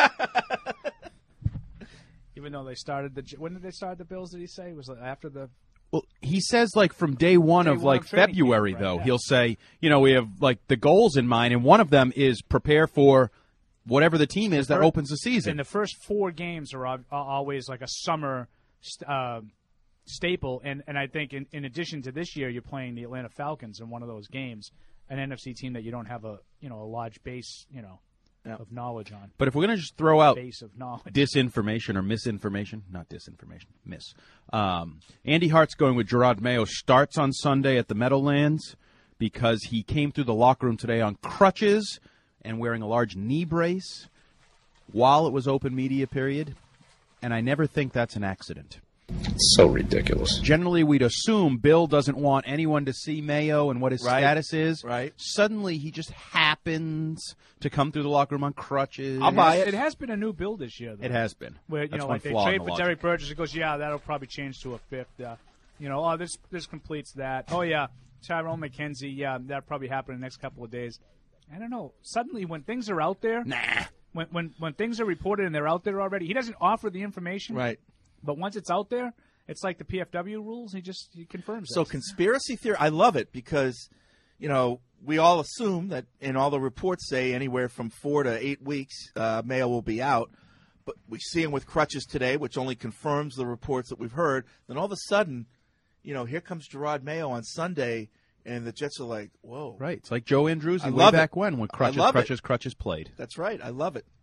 S10: Even though they started the when did they start the Bills? Did he say was it after the?
S9: Well, he says like from day one
S10: Day
S9: of
S10: one
S9: like
S10: of training
S9: February,
S10: camp, right,
S9: though,
S10: yeah.
S9: he'll say, you know, we have like the goals in mind, and one of them is prepare for whatever the team is that
S10: fir-
S9: opens the season.
S10: And the first four games are, al- are always like a summer st- uh, staple. And, and I think in, in addition to this year, you're playing the Atlanta Falcons in one of those games, an N F C team that you don't have a you know a large base you know of knowledge on.
S9: But if we're going to just throw out
S10: base of knowledge.
S9: disinformation or misinformation, not disinformation, miss. Um, Andy Hart's going with Gerard Mayo starts on Sunday at the Meadowlands because he came through the locker room today on crutches and wearing a large knee brace while it was open media period, and I never think that's an accident.
S7: It's so ridiculous.
S9: Generally, we'd assume Bill doesn't want anyone to see Mayo and what his
S8: Right.
S9: status is.
S8: Right.
S9: Suddenly, he just happens to come through the locker room on crutches.
S8: I'll buy
S10: It has been a new build this year, though.
S9: It has been.
S10: Where you
S9: That's
S10: know,
S9: one
S10: like they
S9: flaw in
S10: trade
S9: the
S10: for
S9: logic.
S10: Derek Burgess. It goes, yeah, that'll probably change to a fifth. Uh, you know, oh, this this completes that. Oh yeah, Tyrone McKenzie. Yeah, that'll probably happen in the next couple of days. I don't know. Suddenly, when things are out there,
S9: nah.
S10: When when when things are reported and they're out there already, he doesn't offer the information.
S8: Right.
S10: But once it's out there, it's like the P F W rules. He just he confirms.
S8: So
S10: that.
S8: conspiracy theory, I love it because, you know, we all assume that, and all the reports say anywhere from four to eight weeks, uh, Mayo will be out. But we see him with crutches today, which only confirms the reports that we've heard. Then all of a sudden, you know, here comes Gerard Mayo on Sunday, and the Jets are like, whoa.
S9: Right. It's like Joe Andrews
S8: I
S9: way
S8: love it.
S9: back when, when
S8: I
S9: crutches,
S8: love it.
S9: crutches, crutches played.
S8: That's right. I love it.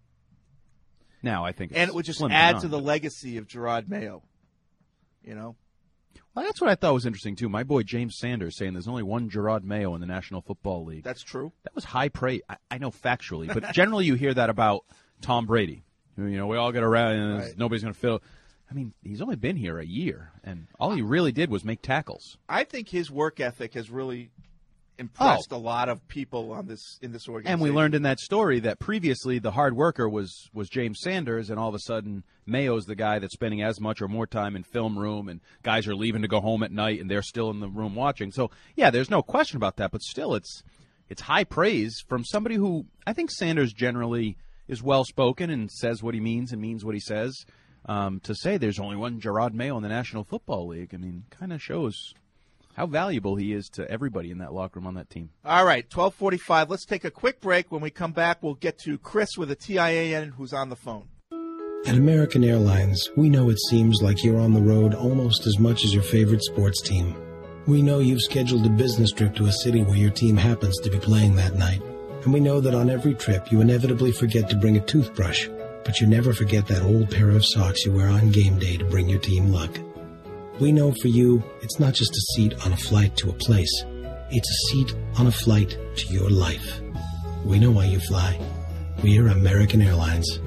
S9: Now I think, it's
S8: And it would just
S9: slim
S8: add
S9: none.
S8: to the legacy of Gerard Mayo. You know?
S9: Well, that's what I thought was interesting too. My boy James Sanders saying there's only one Gerard Mayo in the National Football League.
S8: That's true.
S9: That was high praise. I, I know factually, but generally you hear that about Tom Brady. You know, we all get around and
S8: Right.
S9: nobody's going to fill. I mean, he's only been here a year, and all he really did was make tackles.
S8: I think his work ethic has really impressed
S9: Oh.
S8: a lot of people on this in this organization.
S9: And we learned in that story that previously the hard worker was was James Sanders, and all of a sudden Mayo's the guy that's spending as much or more time in film room, and guys are leaving to go home at night, and they're still in the room watching. So yeah, there's no question about that. But still, it's it's high praise from somebody who I think Sanders generally is well spoken and says what he means and means what he says. Um, to say there's only one Gerard Mayo in the National Football League, I mean, kind of shows how valuable he is to everybody in that locker room on that team.
S8: All right, twelve forty-five. Let's take a quick break. When we come back, we'll get to Chris with a T I A N who's on the phone.
S14: At American Airlines, we know it seems like you're on the road almost as much as your favorite sports team. We know you've scheduled a business trip to a city where your team happens to be playing that night. And we know that on every trip you inevitably forget to bring a toothbrush, but you never forget that old pair of socks you wear on game day to bring your team luck. We know for you, it's not just a seat on a flight to a place. It's a seat on a flight to your life. We know why you fly. We're American Airlines.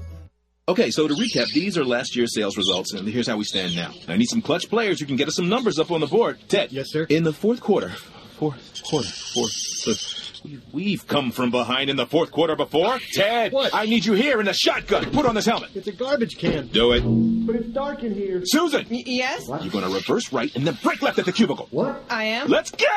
S15: Okay, so to recap, these are last year's sales results, and here's how we stand now. I need some clutch players who can get us some numbers up on the board. Ted.
S16: Yes, sir.
S15: In the fourth quarter, fourth quarter, fourth, fifth, we've come from behind in the fourth quarter before. Ted,
S16: What?
S15: I need you here in the shotgun. Put on this helmet.
S16: It's a garbage can.
S15: Do it.
S16: But it's dark in here.
S15: Susan,
S17: Y- yes?
S15: you're going to reverse right and then break left at the cubicle.
S16: What?
S17: I am.
S15: Let's go!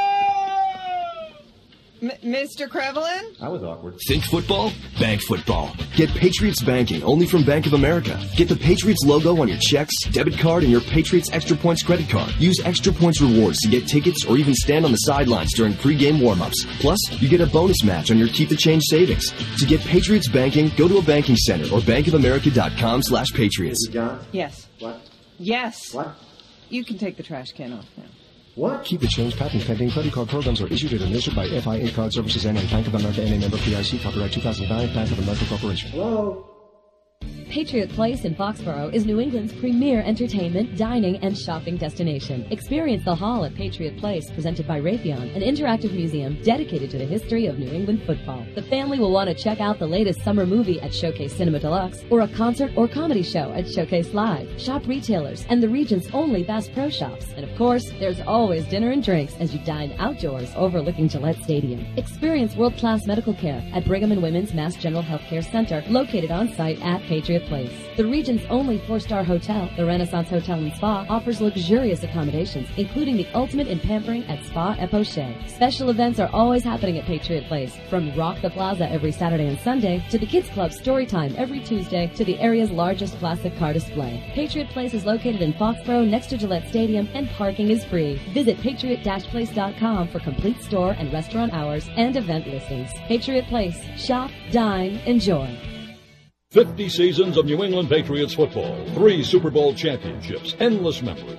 S17: M- Mister Krevelin?
S16: That was awkward.
S18: Think football? Bank football. Get Patriots banking only from Bank of America. Get the Patriots logo on your checks, debit card, and your Patriots Extra Points credit card. Use Extra Points rewards to get tickets or even stand on the sidelines during pregame warm-ups. Plus, you get a bonus match on your Keep the Change savings. To get Patriots banking, go to a banking center or bankofamerica.com slash Patriots.
S16: John?
S17: Yes.
S16: What?
S17: Yes.
S16: What?
S17: You can take the trash can off now.
S16: What?
S14: Keep the change patent pending. Credit card programs are issued and administered by F I A Card Services N A Bank of America N A member P I C. Copyright two thousand nine. Bank of America Corporation.
S16: Hello?
S19: Patriot Place in Foxborough is New England's premier entertainment, dining, and shopping destination. Experience the Hall at Patriot Place, presented by Raytheon, an interactive museum dedicated to the history of New England football. The family will want to check out the latest summer movie at Showcase Cinema Deluxe, or a concert or comedy show at Showcase Live. Shop retailers and the region's only Bass Pro Shops. And of course, there's always dinner and drinks as you dine outdoors overlooking Gillette Stadium. Experience world-class medical care at Brigham and Women's Mass General Healthcare Center, located on site at Patriot Place. The region's only four-star hotel, the Renaissance Hotel and Spa, offers luxurious accommodations, including the ultimate in pampering at Spa Epoche. Special events are always happening at Patriot Place, from Rock the Plaza every Saturday and Sunday, to the Kids Club Storytime every Tuesday, to the area's largest classic car display. Patriot Place is located in Foxborough next to Gillette Stadium, and parking is free. Visit patriot dash place dot com for complete store and restaurant hours and event listings. Patriot Place. Shop, dine, enjoy.
S20: fifty seasons of New England Patriots football, three Super Bowl championships, endless memories.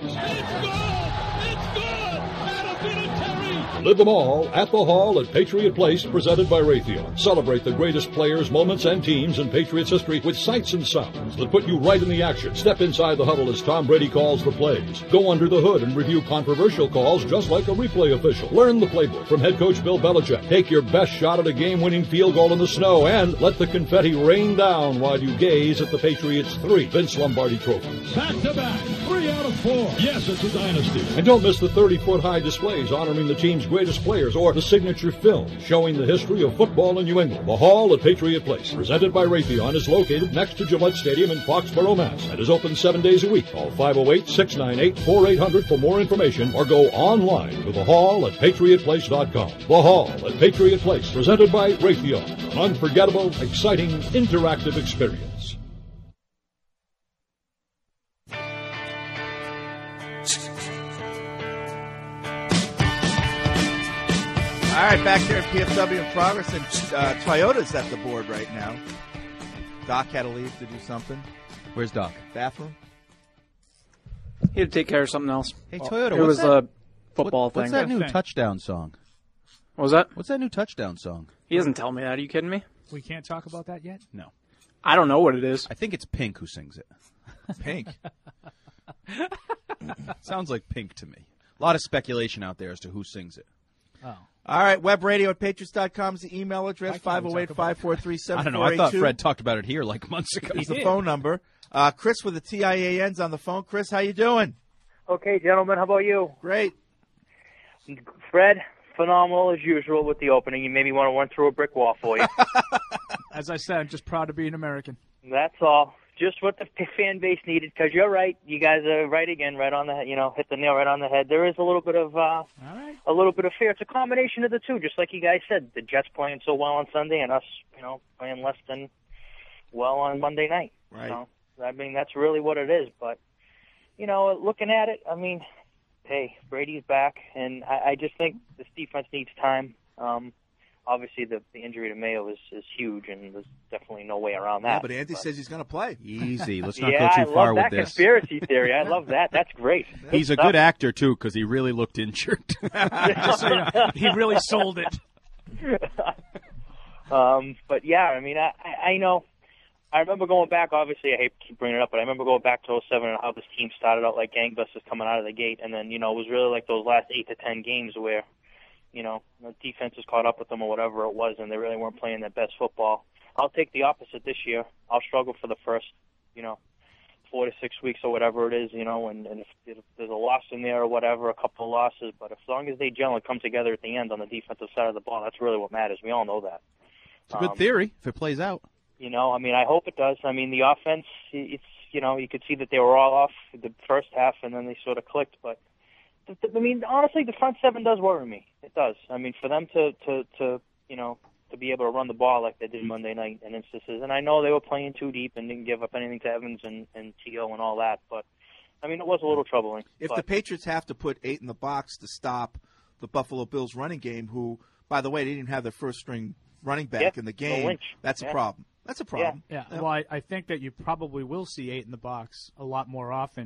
S20: Live them all at the Hall at Patriot Place, presented by Raytheon. Celebrate the greatest players, moments, and teams in Patriots history with sights and sounds that put you right in the action. Step inside the huddle as Tom Brady calls the plays. Go under the hood and review controversial calls just like a replay official. Learn the playbook from head coach Bill Belichick. Take your best shot at a game-winning field goal in the snow and let the confetti rain down while you gaze at the Patriots' three Vince Lombardi trophies. Back-to-back, three out of four. Yes, it's a dynasty. And don't miss the thirty-foot high displays honoring the team's greatest players, or the signature film showing the history of football in New England. The Hall at Patriot Place, presented by Raytheon, is located next to Gillette Stadium in Foxborough, Mass. and is open seven days a week. Call five oh eight, six nine eight, four eight hundred for more information, or go online to the hall at patriot place dot com. The Hall at Patriot Place, presented by Raytheon. An unforgettable, exciting, interactive experience.
S8: All right, back here at P F W in progress, and uh, Toyota's at the board right now. Doc had to leave to do something.
S9: Where's Doc?
S8: Bathroom.
S21: He had to take care of something else.
S9: Hey, Toyota,
S21: it
S9: what's
S21: was
S9: that,
S21: a football
S9: what,
S21: thing.
S9: What's that new touchdown song?
S21: What was that?
S9: What's that new touchdown song?
S21: He doesn't tell me that. Are you kidding me?
S10: We can't talk about that yet?
S9: No.
S21: I don't know what it is.
S9: I think it's Pink who sings it.
S8: Pink?
S9: Sounds like Pink to me. A lot of speculation out there as to who sings it.
S10: Oh.
S8: All right, web radio at patriots dot com is the email address, five oh eight, five four three, seven four eight two.
S9: I don't know. I thought Fred talked about it here like months ago.
S8: It's the phone number. Uh, Chris with the T I A N's on the phone. Chris, how you doing?
S22: Okay, gentlemen, how about you?
S8: Great.
S22: Fred, phenomenal as usual with the opening. You made me want to run through a brick wall for you.
S10: As I said, I'm just proud to be an American.
S22: That's all. Just what the fan base needed, because you're right. You guys are right again, right on the head, you know, hit the nail right on the head. There is a little bit of, uh,
S10: all right.
S22: a little bit of fear. It's a combination of the two, just like you guys said. The Jets playing so well on Sunday, and us, you know, playing less than well on Monday night.
S8: Right.
S22: So, I mean, that's really what it is. But, you know, looking at it, I mean, hey, Brady's back, and I, I just think this defense needs time. Um, Obviously, the, the injury to Mayo is, is huge, and there's definitely no way around that.
S8: Yeah, but Andy but. says he's going to play.
S9: Easy. Let's not
S22: yeah,
S9: go too far
S22: with this.
S9: Yeah, I love that
S22: conspiracy theory. I love that. That's great.
S9: He's a good actor, too, because he really looked injured.
S10: so, you know, he really sold it.
S22: um, but, yeah, I mean, I, I, I know. I remember going back, obviously, I hate to keep bringing it up, but I remember going back to oh seven and how this team started out like gangbusters coming out of the gate, and then, you know, it was really like those last eight to ten games where, you know, the defense has caught up with them or whatever it was, and they really weren't playing their best football. I'll take the opposite this year. I'll struggle for the first, you know, four to six weeks or whatever it is, you know, and, and if, if there's a loss in there or whatever, a couple of losses, but as long as they gel and come together at the end on the defensive side of the ball, that's really what matters. We all know that.
S9: It's a good um, theory if it plays out.
S22: You know, I mean, I hope it does. I mean, the offense, it's, you know, you could see that they were all off the first half and then they sort of clicked, but I mean, honestly, the front seven does worry me. It does. I mean, for them to, to, to, you know, to be able to run the ball like they did Monday night in instances, and I know they were playing too deep and didn't give up anything to Evans and, and T O and all that, but, I mean, it was a little troubling.
S8: If
S22: but.
S8: the Patriots have to put eight in the box to stop the Buffalo Bills running game, who, by the way, they didn't have their first-string running back
S22: yep,
S8: in the game,
S22: no
S8: that's
S22: yeah.
S8: a problem. That's a problem.
S10: Yeah,
S8: yeah.
S10: well, I, I think that you probably will see eight in the box a lot more often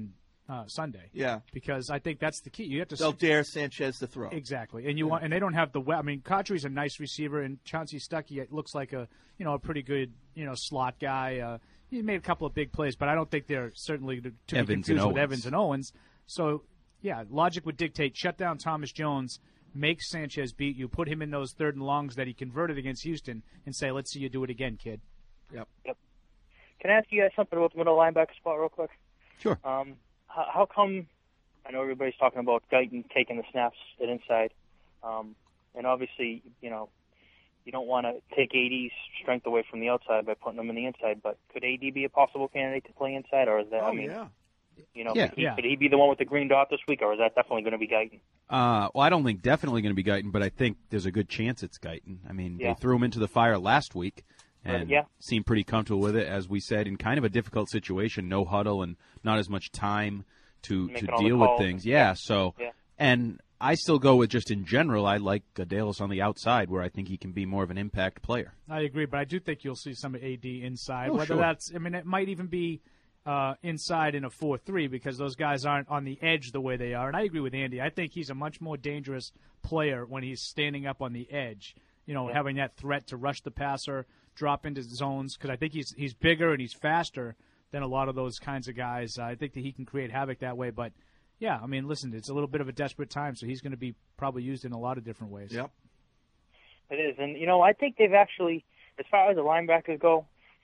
S10: uh, Sunday.
S8: Yeah.
S10: Because I think that's the key. You have to
S8: They'll dare Sanchez to throw.
S10: Exactly, and you
S8: Yeah.
S10: want, and they don't have the. we- I mean, Cotchery's a nice receiver, and Chauncey Stuckey looks like a you know a pretty good you know slot guy. Uh, he made a couple of big plays, but I don't think they're certainly to, to be
S9: Evans and
S10: confused with
S9: Owens.
S10: Evans and Owens. So yeah, logic would dictate shut down Thomas Jones, make Sanchez beat you, put him in those third and longs that he converted against Houston, and say, let's see you do it again, kid.
S8: Yep.
S22: Yep. Can I ask you guys something about the middle linebacker spot real quick?
S9: Sure.
S22: Um, how, how come? I know everybody's talking about Guyton taking the snaps at inside, um, and obviously, you know, you don't want to take A D's strength away from the outside by putting him in the inside. But could A D be a possible candidate to play inside, or is that?
S8: Oh
S22: I mean,
S8: yeah.
S22: You know,
S9: Yeah.
S22: could, he,
S9: Yeah.
S22: could he be the one with the green dot this week, or is that definitely going to be Guyton?
S9: Uh, well, I don't think definitely going to be Guyton, but I think there's a good chance it's Guyton. I mean,
S22: Yeah.
S9: they threw him into the fire last week and
S22: Right, yeah.
S9: seemed pretty comfortable with it, as we said, in kind of a difficult situation, no huddle and not as much time to,
S22: Making
S9: to
S22: all the
S9: deal with
S22: calls.
S9: things. Yeah, so
S22: Yeah.
S9: and I still go with just in general, I like Dallas on the outside where I think he can be more of an impact player.
S10: I agree, but I do think you'll see some A D inside.
S9: Oh,
S10: Whether
S9: sure.
S10: that's, I mean, it might even be uh, inside in a four three because those guys aren't on the edge the way they are. And I agree with Andy. I think he's a much more dangerous player when he's standing up on the edge, you know,
S22: Yeah.
S10: having that threat to rush the passer, drop into zones, because I think he's he's bigger and he's faster than a lot of those kinds of guys. Uh, I think that he can create havoc that way, but yeah, I mean, listen, it's a little bit of a desperate time, so he's going to be probably used in a lot of different ways.
S8: Yep.
S22: It is, and you know, I think they've actually, as far as the linebackers go,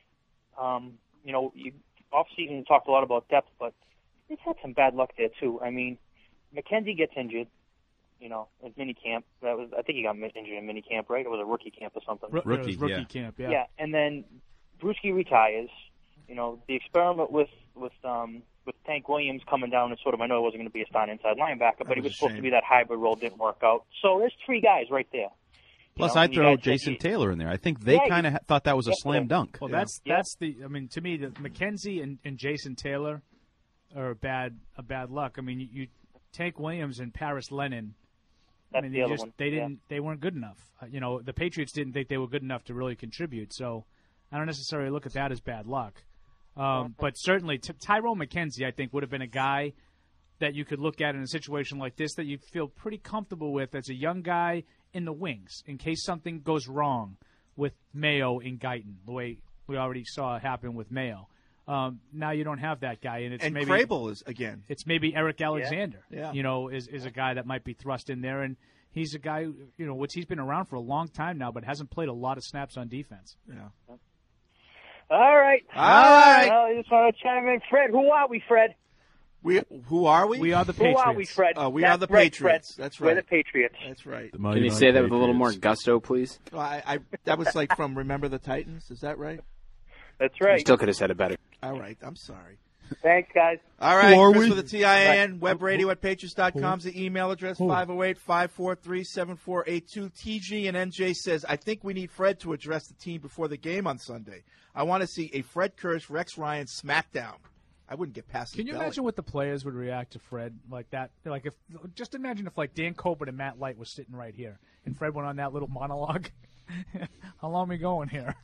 S22: um, you know, you off season you talked a lot about depth, but they've had some bad luck there too. I mean, McKenzie gets injured, you know, in mini camp. That was, I think he got mi- injured in mini camp, right? It was a rookie camp or something.
S10: Ro- it was rookie
S9: yeah.
S10: camp, yeah.
S22: Yeah, and then Bruschi retires. You know, the experiment with with um with Tank Williams coming down and sort of, I know it wasn't going to be a starting inside linebacker, but he
S8: was
S22: was
S8: a
S22: supposed
S8: shame.
S22: to be that hybrid role. Didn't work out. So there's three guys right there.
S9: Plus,
S22: know,
S9: I'd
S22: and you
S9: throw
S22: guys said
S9: Jason
S22: you-
S9: Taylor in there. I think they
S22: Yeah,
S9: kind of
S22: you-
S9: ha- thought that was a
S22: Yeah,
S9: slam
S22: yeah.
S9: dunk.
S10: Well,
S8: Yeah.
S10: that's
S22: Yeah.
S10: that's the. I mean, to me, the McKenzie and, and Jason Taylor are a bad a bad luck. I mean, you, you Tank Williams and Paris Lennon. I
S22: That's
S10: mean,
S22: the
S10: they
S22: other
S10: just
S22: one.
S10: they
S22: Yeah.
S10: didn't they weren't good enough. Uh, you know, the Patriots didn't think they were good enough to really contribute. So I don't necessarily look at that as bad luck. Um, but certainly, t- Tyrone McKenzie, I think, would have been a guy that you could look at in a situation like this that you feel pretty comfortable with as a young guy in the wings in case something goes wrong with Mayo in Guyton, the way we already saw happen with Mayo. Um, now you don't have that guy, and it's
S8: And
S10: maybe
S8: Crable is again.
S10: it's maybe Eric Alexander.
S8: Yeah.
S10: You know, is is a guy that might be thrust in there, and he's a guy, you know, which he's been around for a long time now, but hasn't played a lot of snaps on defense.
S8: Yeah.
S22: All right.
S8: All right.
S22: Well, I just want to chime in. Fred, who are we, Fred?
S8: We who are we?
S10: We are the
S22: Who
S10: Patriots.
S22: are we, Fred?
S8: Oh, we
S22: That's
S8: are the
S22: right,
S8: Patriots.
S22: Fred.
S8: That's
S22: We're
S8: right.
S22: the Patriots.
S8: That's right.
S9: The
S12: Can
S9: Mighty
S12: you
S9: Mighty
S12: say that with a little more
S9: Patriots.
S12: gusto, please?
S8: Well, I, I that was like from Remember the Titans. Is that right?
S22: That's
S12: You
S22: right.
S12: still could have said it better.
S8: All right. I'm sorry.
S22: Thanks, guys.
S8: All right,
S9: Who are
S8: Chris
S9: we?
S8: with the T I A N, webradio at patriots dot com is the email address, five oh eight, five four three, seven four eight two. T G and N J says, I think we need Fred to address the team before the game on Sunday. I want to see a Fred Kirsch, Rex Ryan smackdown. I wouldn't get past his
S10: Can you
S8: belly.
S10: imagine what the players would react to Fred like that? Like if just imagine if like Dan Coburn and Matt Light was sitting right here, and Fred went on that little monologue. How long are we going here?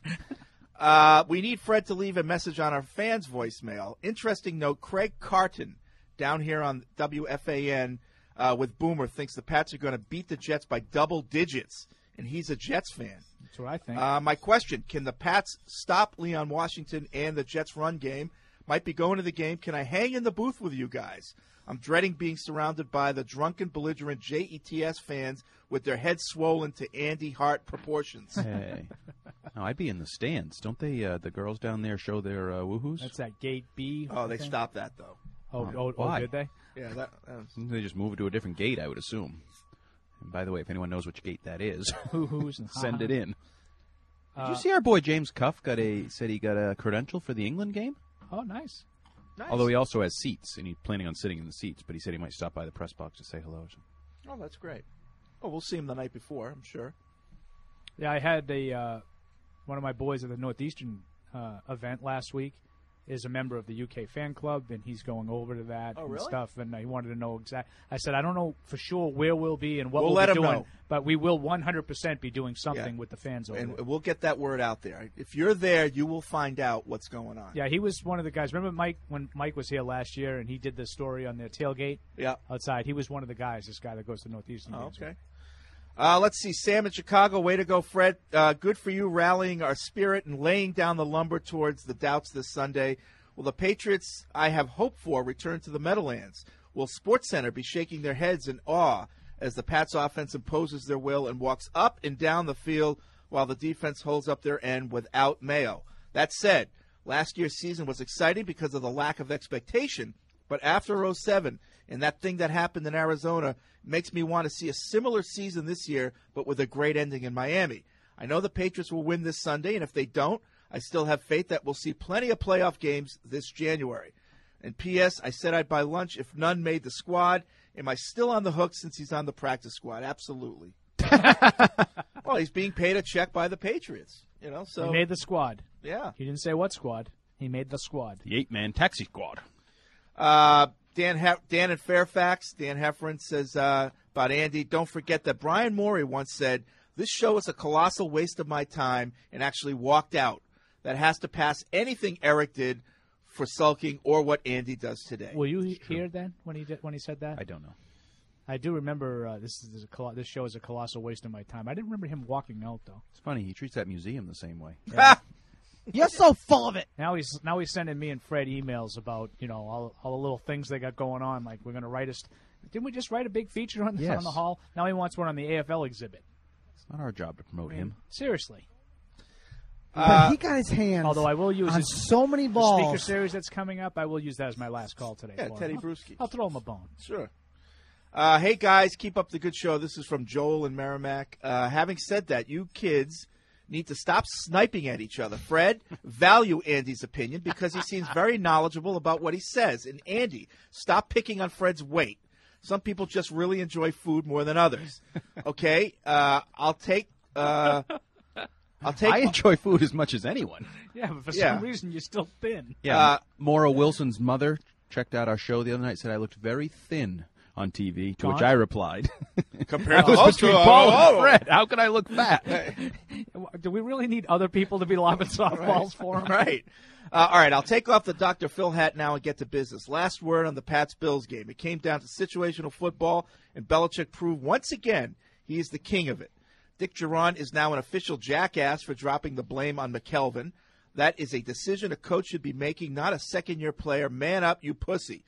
S8: Uh, we need Fred to leave a message on our fans' voicemail. Interesting note, Craig Carton down here on W F A N uh, with Boomer thinks the Pats are going to beat the Jets by double digits, and he's a Jets fan.
S10: That's what I think.
S8: Uh, my question, can the Pats stop Leon Washington and the Jets' run game? Might be going to the game. Can I hang in the booth with you guys? I'm dreading being surrounded by the drunken, belligerent J E T S fans with their heads swollen to Andy Hart proportions.
S9: Hey. No, I'd be in the stands. Don't they, uh, the girls down there show their uh, woohoos?
S10: That's that gate B.
S8: Oh,
S10: I
S8: they
S10: think.
S8: stopped that, though.
S10: Oh, oh, oh,
S9: Why?
S10: did they?
S8: Yeah, that, that was...
S9: They just move it to a different gate, I would assume. And by the way, if anyone knows which gate that is,
S10: Hoo-hoos and
S9: send
S10: ha-ha.
S9: it in. Did
S10: Uh,
S9: you see our boy James Cuff got a said he got a credential for the England game?
S10: Oh, nice.
S8: Nice.
S9: Although he also has seats, and he's planning on sitting in the seats, but he said he might stop by the press box to say hello.
S8: Oh, that's great. Oh, we'll see him the night before, I'm sure.
S10: Yeah, I had a uh, one of my boys at the Northeastern uh, event last week, is a member of the U K fan club, and he's going over to that
S8: Oh,
S10: and
S8: really?
S10: stuff. And he wanted to know exactly. I said, I don't know for sure where we'll be and what
S8: We'll
S10: we'll,
S8: let
S10: be
S8: him
S10: doing,
S8: know.
S10: but we will one hundred percent be doing something
S8: Yeah.
S10: with the fans over
S8: And
S10: there.
S8: we'll get that word out there. If you're there, you will find out what's going on.
S10: Yeah, he was one of the guys. Remember Mike when Mike was here last year and he did the story on their tailgate
S8: Yeah.
S10: outside? He was one of the guys, this guy that goes to Northeastern.
S8: Oh,
S10: games.
S8: okay. Uh, let's see. Sam in Chicago. Way to go, Fred. Uh, good for you rallying our spirit and laying down the lumber towards the doubts this Sunday. Will the Patriots I have hope for return to the Meadowlands? Will SportsCenter be shaking their heads in awe as the Pats offense imposes their will and walks up and down the field while the defense holds up their end without Mayo? That said, last year's season was exciting because of the lack of expectation, but after oh seven and that thing that happened in Arizona makes me want to see a similar season this year, but with a great ending in Miami. I know the Patriots will win this Sunday, and if they don't, I still have faith that we'll see plenty of playoff games this January. And P S. I said I'd buy lunch if none made the squad. Am I still on the hook since he's on the practice squad? Absolutely. Well, he's being paid a check by the Patriots. You know, so
S10: He made the squad.
S8: Yeah.
S10: He didn't say what squad. He made the squad.
S9: The eight-man taxi squad.
S8: Uh, Dan ha- Dan in Fairfax, Dan Hefferon says uh, about Andy, don't forget that Brian Morey once said, this show is a colossal waste of my time, and actually walked out. That has to pass anything Eric did for sulking or what Andy does today.
S10: Were you here then when he did, when he said that?
S9: I don't know.
S10: I do remember uh, this is a col- this show is a colossal waste of my time. I didn't remember him walking out though.
S9: It's funny. He treats that museum the same way.
S10: You're so full of it. Now he's now he's sending me and Fred emails about you know all all the little things they got going on. Like we're going to write a. St- Didn't we just write a big feature on,
S9: Yes.
S10: on the hall? Now he wants one on the A F L exhibit.
S9: It's not our job to promote him.
S10: Seriously.
S4: But he got his hands
S10: Although I will use
S4: on
S10: his,
S4: so many
S10: the
S4: balls.
S10: speaker series that's coming up. I will use that as my last call today.
S8: Yeah,
S10: for him.
S8: Teddy
S10: I'll-
S8: Bruschi.
S10: I'll throw him a bone.
S8: Sure. Uh, hey, guys, keep up the good show. This is from Joel in Merrimack. Uh, having said that, you kids need to stop sniping at each other. Fred, value Andy's opinion because he seems very knowledgeable about what he says. And Andy, stop picking on Fred's weight. Some people just really enjoy food more than others. Okay? Uh, I'll take... Uh, I'll take...
S9: I enjoy food as much as anyone.
S10: Yeah, but for
S8: Yeah.
S10: some reason you're still thin.
S9: Yeah,
S8: Uh,
S9: Maura Wilson's mother checked out our show the other night, said I looked very thin on T V, to which
S10: Gaunt?
S9: I replied.
S8: Compared
S9: I was
S8: to us,
S9: between
S8: uh,
S9: Paul
S8: oh.
S9: and Fred. How could I look fat?
S10: Do we really need other people to be lobbing softballs for him?
S8: Right. Uh, all right, I'll take off the Doctor Phil hat now and get to business. Last word on the Pats-Bills game. It came down to situational football, and Belichick proved once again he is the king of it. Dick Duran is now an official jackass for dropping the blame on McKelvin. That is a decision a coach should be making, not a second-year player. Man up, you pussy.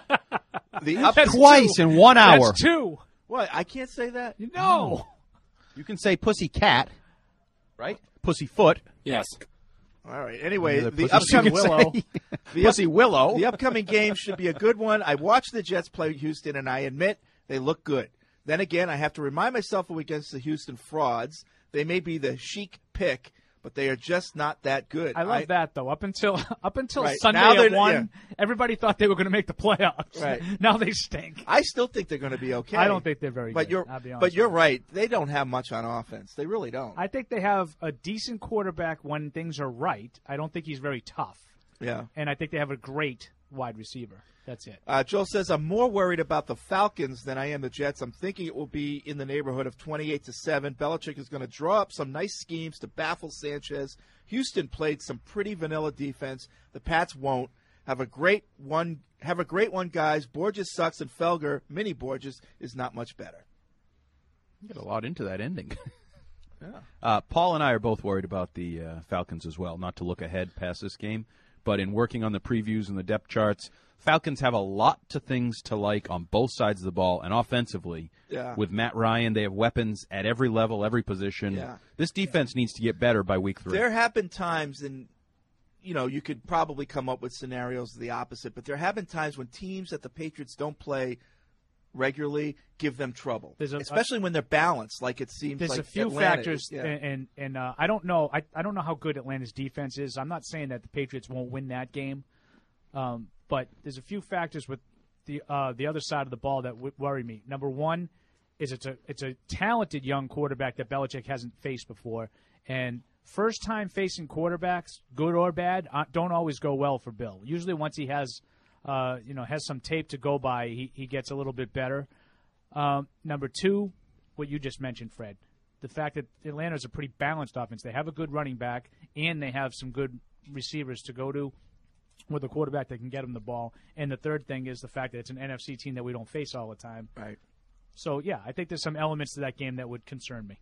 S8: The up-
S10: That's
S9: Twice
S10: two.
S9: in one hour.
S10: That's two.
S8: What? I can't say that?
S10: No.
S9: You can say pussy cat, right? Pussy foot.
S12: Yes.
S8: All right. Anyway,
S9: Another
S8: the
S9: pussy
S8: upcoming
S9: willow.
S8: the
S9: Pussy willow.
S8: The upcoming game should be a good one. I watched the Jets play Houston, and I admit they look good. Then again, I have to remind myself of against the Houston frauds. They may be the chic pick, but they are just not that good.
S10: I love that though. Up until up until
S8: Right.
S10: Sunday
S8: Now
S10: at
S8: they're-
S10: one, everybody thought they were going to make the playoffs.
S8: Right.
S10: Now they stink.
S8: I still think they're going to be okay.
S10: I don't think they're very
S8: but
S10: good,
S8: You're,
S10: I'll be honest
S8: but you're
S10: with you.
S8: right. They don't have much on offense. They really don't.
S10: I think they have a decent quarterback when things are right. I don't think he's very tough.
S8: Yeah.
S10: And I think they have a great wide receiver. That's it.
S8: Uh, Joel says, I'm more worried about the Falcons than I am the Jets. I'm thinking it will be in the neighborhood of twenty-eight to seven. Belichick is going to draw up some nice schemes to baffle Sanchez. Houston played some pretty vanilla defense. The Pats won't. Have a great one. Have a great one, guys. Borges sucks, and Felger, mini Borges, is not much better.
S9: You get a lot into that ending.
S8: Yeah.
S9: Uh, Paul and I are both worried about the uh, Falcons as well, not to look ahead past this game. But in working on the previews and the depth charts, Falcons have a lot to things to like on both sides of the ball and offensively.
S8: Yeah.
S9: With Matt Ryan, they have weapons at every level, every position.
S8: Yeah.
S9: This defense needs to get better by week three.
S8: There have been times, and you know, you could probably come up with scenarios the opposite, but there have been times when teams that the Patriots don't play regularly give them trouble,
S10: There's a-
S8: especially when they're balanced, like it seems
S10: There's
S8: like
S10: a few
S8: Atlanta
S10: factors,
S8: is. Yeah.
S10: and and, and uh, I don't know. I, I don't know how good Atlanta's defense is. I'm not saying that the Patriots won't win that game, um, but there's a few factors with the uh, the other side of the ball that w- worry me. Number one is it's a it's a talented young quarterback that Belichick hasn't faced before, and first time facing quarterbacks, good or bad, uh, don't always go well for Bill. Usually, once he has, uh, you know, has some tape to go by, he he gets a little bit better. Um, number two, what you just mentioned, Fred, the fact that Atlanta's a pretty balanced offense. They have a good running back, and they have some good receivers to go to with a quarterback that can get them the ball. And the third thing is the fact that it's an N F C team that we don't face all the time.
S8: Right.
S10: So, yeah, I think there's some elements to that game that would concern me.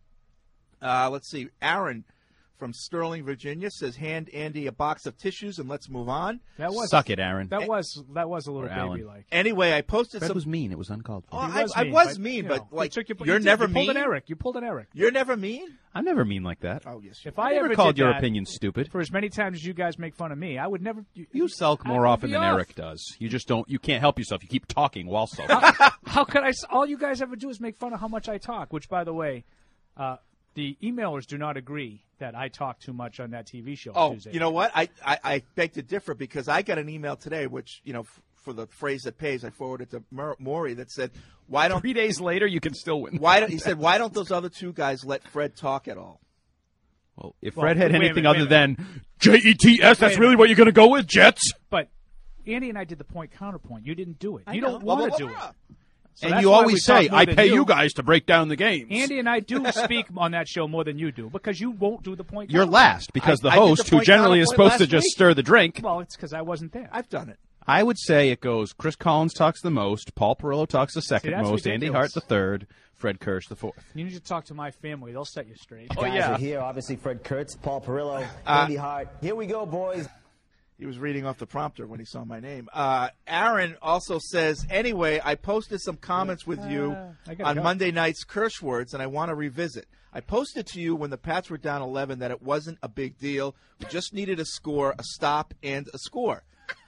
S8: Uh, let's see. Aaron from Sterling, Virginia, says, hand Andy a box of tissues and let's move on.
S10: That was
S9: Suck it, Aaron.
S10: That was that was a little
S9: Or Alan.
S10: baby-like.
S8: Anyway, I posted
S9: Fred
S8: some.
S9: was mean. It was uncalled for.
S8: Oh,
S10: He
S8: I,
S10: was
S8: I
S10: mean,
S8: was
S10: but,
S8: mean,
S10: you
S8: but
S10: know,
S8: like
S10: you took your-
S8: you're
S10: you did.
S8: never
S10: you pulled
S8: mean.
S10: an Eric. You pulled an Eric.
S8: You're never mean.
S9: I'm never mean like that.
S8: Oh yes.
S10: If
S9: I
S10: I,
S9: never
S10: ever
S9: called
S10: did
S9: your
S10: that,
S9: opinion stupid.
S10: for as many times as you guys make fun of me, I would never. You,
S9: You sulk
S10: I
S9: more
S10: would
S9: often
S10: be
S9: than
S10: off.
S9: Eric does. You just don't. You can't help yourself. You keep talking while sulking.
S10: How could I? s- All you guys ever do is make fun of how much I talk. Which, by the way, uh, the emailers do not agree that I talk too much on that T V show.
S8: Oh,
S10: Tuesday.
S8: you know what? I, I, I beg to differ because I got an email today, which, you know, f- for the phrase that pays, I forwarded to Mur- Maury that said, why don't
S9: Three days later, you can still win.
S8: why don't he said why don't those other two guys let Fred talk at all?
S9: Well, if
S10: Well,
S9: Fred had
S10: wait a
S9: anything
S10: minute, wait
S9: other
S10: a
S9: than J E T S, that's
S10: Wait a
S9: really what you're going to go with, Jets?
S10: But Andy and I did the point counterpoint. You didn't do it.
S8: I
S10: You
S8: know.
S10: don't
S8: Blah,
S10: want
S8: blah,
S10: to do
S8: blah.
S10: it. So
S9: and
S10: that's
S9: you
S10: why
S9: always
S10: we
S9: say,
S10: talk more
S9: I
S10: than
S9: pay you guys to break down the games.
S10: Andy and I do speak on that show more than you do because you won't do the point.
S9: You're
S10: counterpoint.
S9: last because
S8: I-
S9: the
S8: I did the
S9: host, who
S8: point
S9: generally is
S8: counterpoint
S9: supposed to
S8: last
S9: just
S8: week.
S9: stir the drink,
S10: Well, it's because I wasn't there.
S8: I've done it.
S9: I would say it goes Chris Collins talks the most, Paul Perillo talks the second
S10: that's
S9: most, Andy Hart
S10: ridiculous.
S9: the third, Fred Kirsch the fourth.
S10: You need to talk to my family. They'll set you straight.
S9: Oh,
S1: Guys
S9: yeah.
S1: are here. Obviously, Fred Kurtz, Paul Perillo,
S8: Uh,
S1: Andy Hart. Here we go, boys.
S8: He was reading off the prompter when he saw my name. Uh, Aaron also says, anyway, I posted some comments with you
S10: Uh, I gotta
S8: on
S10: go.
S8: Monday night's Kirsch words, and I want to revisit. I posted to you when the Pats were down eleven that it wasn't a big deal. We just needed a score, a stop, and a score.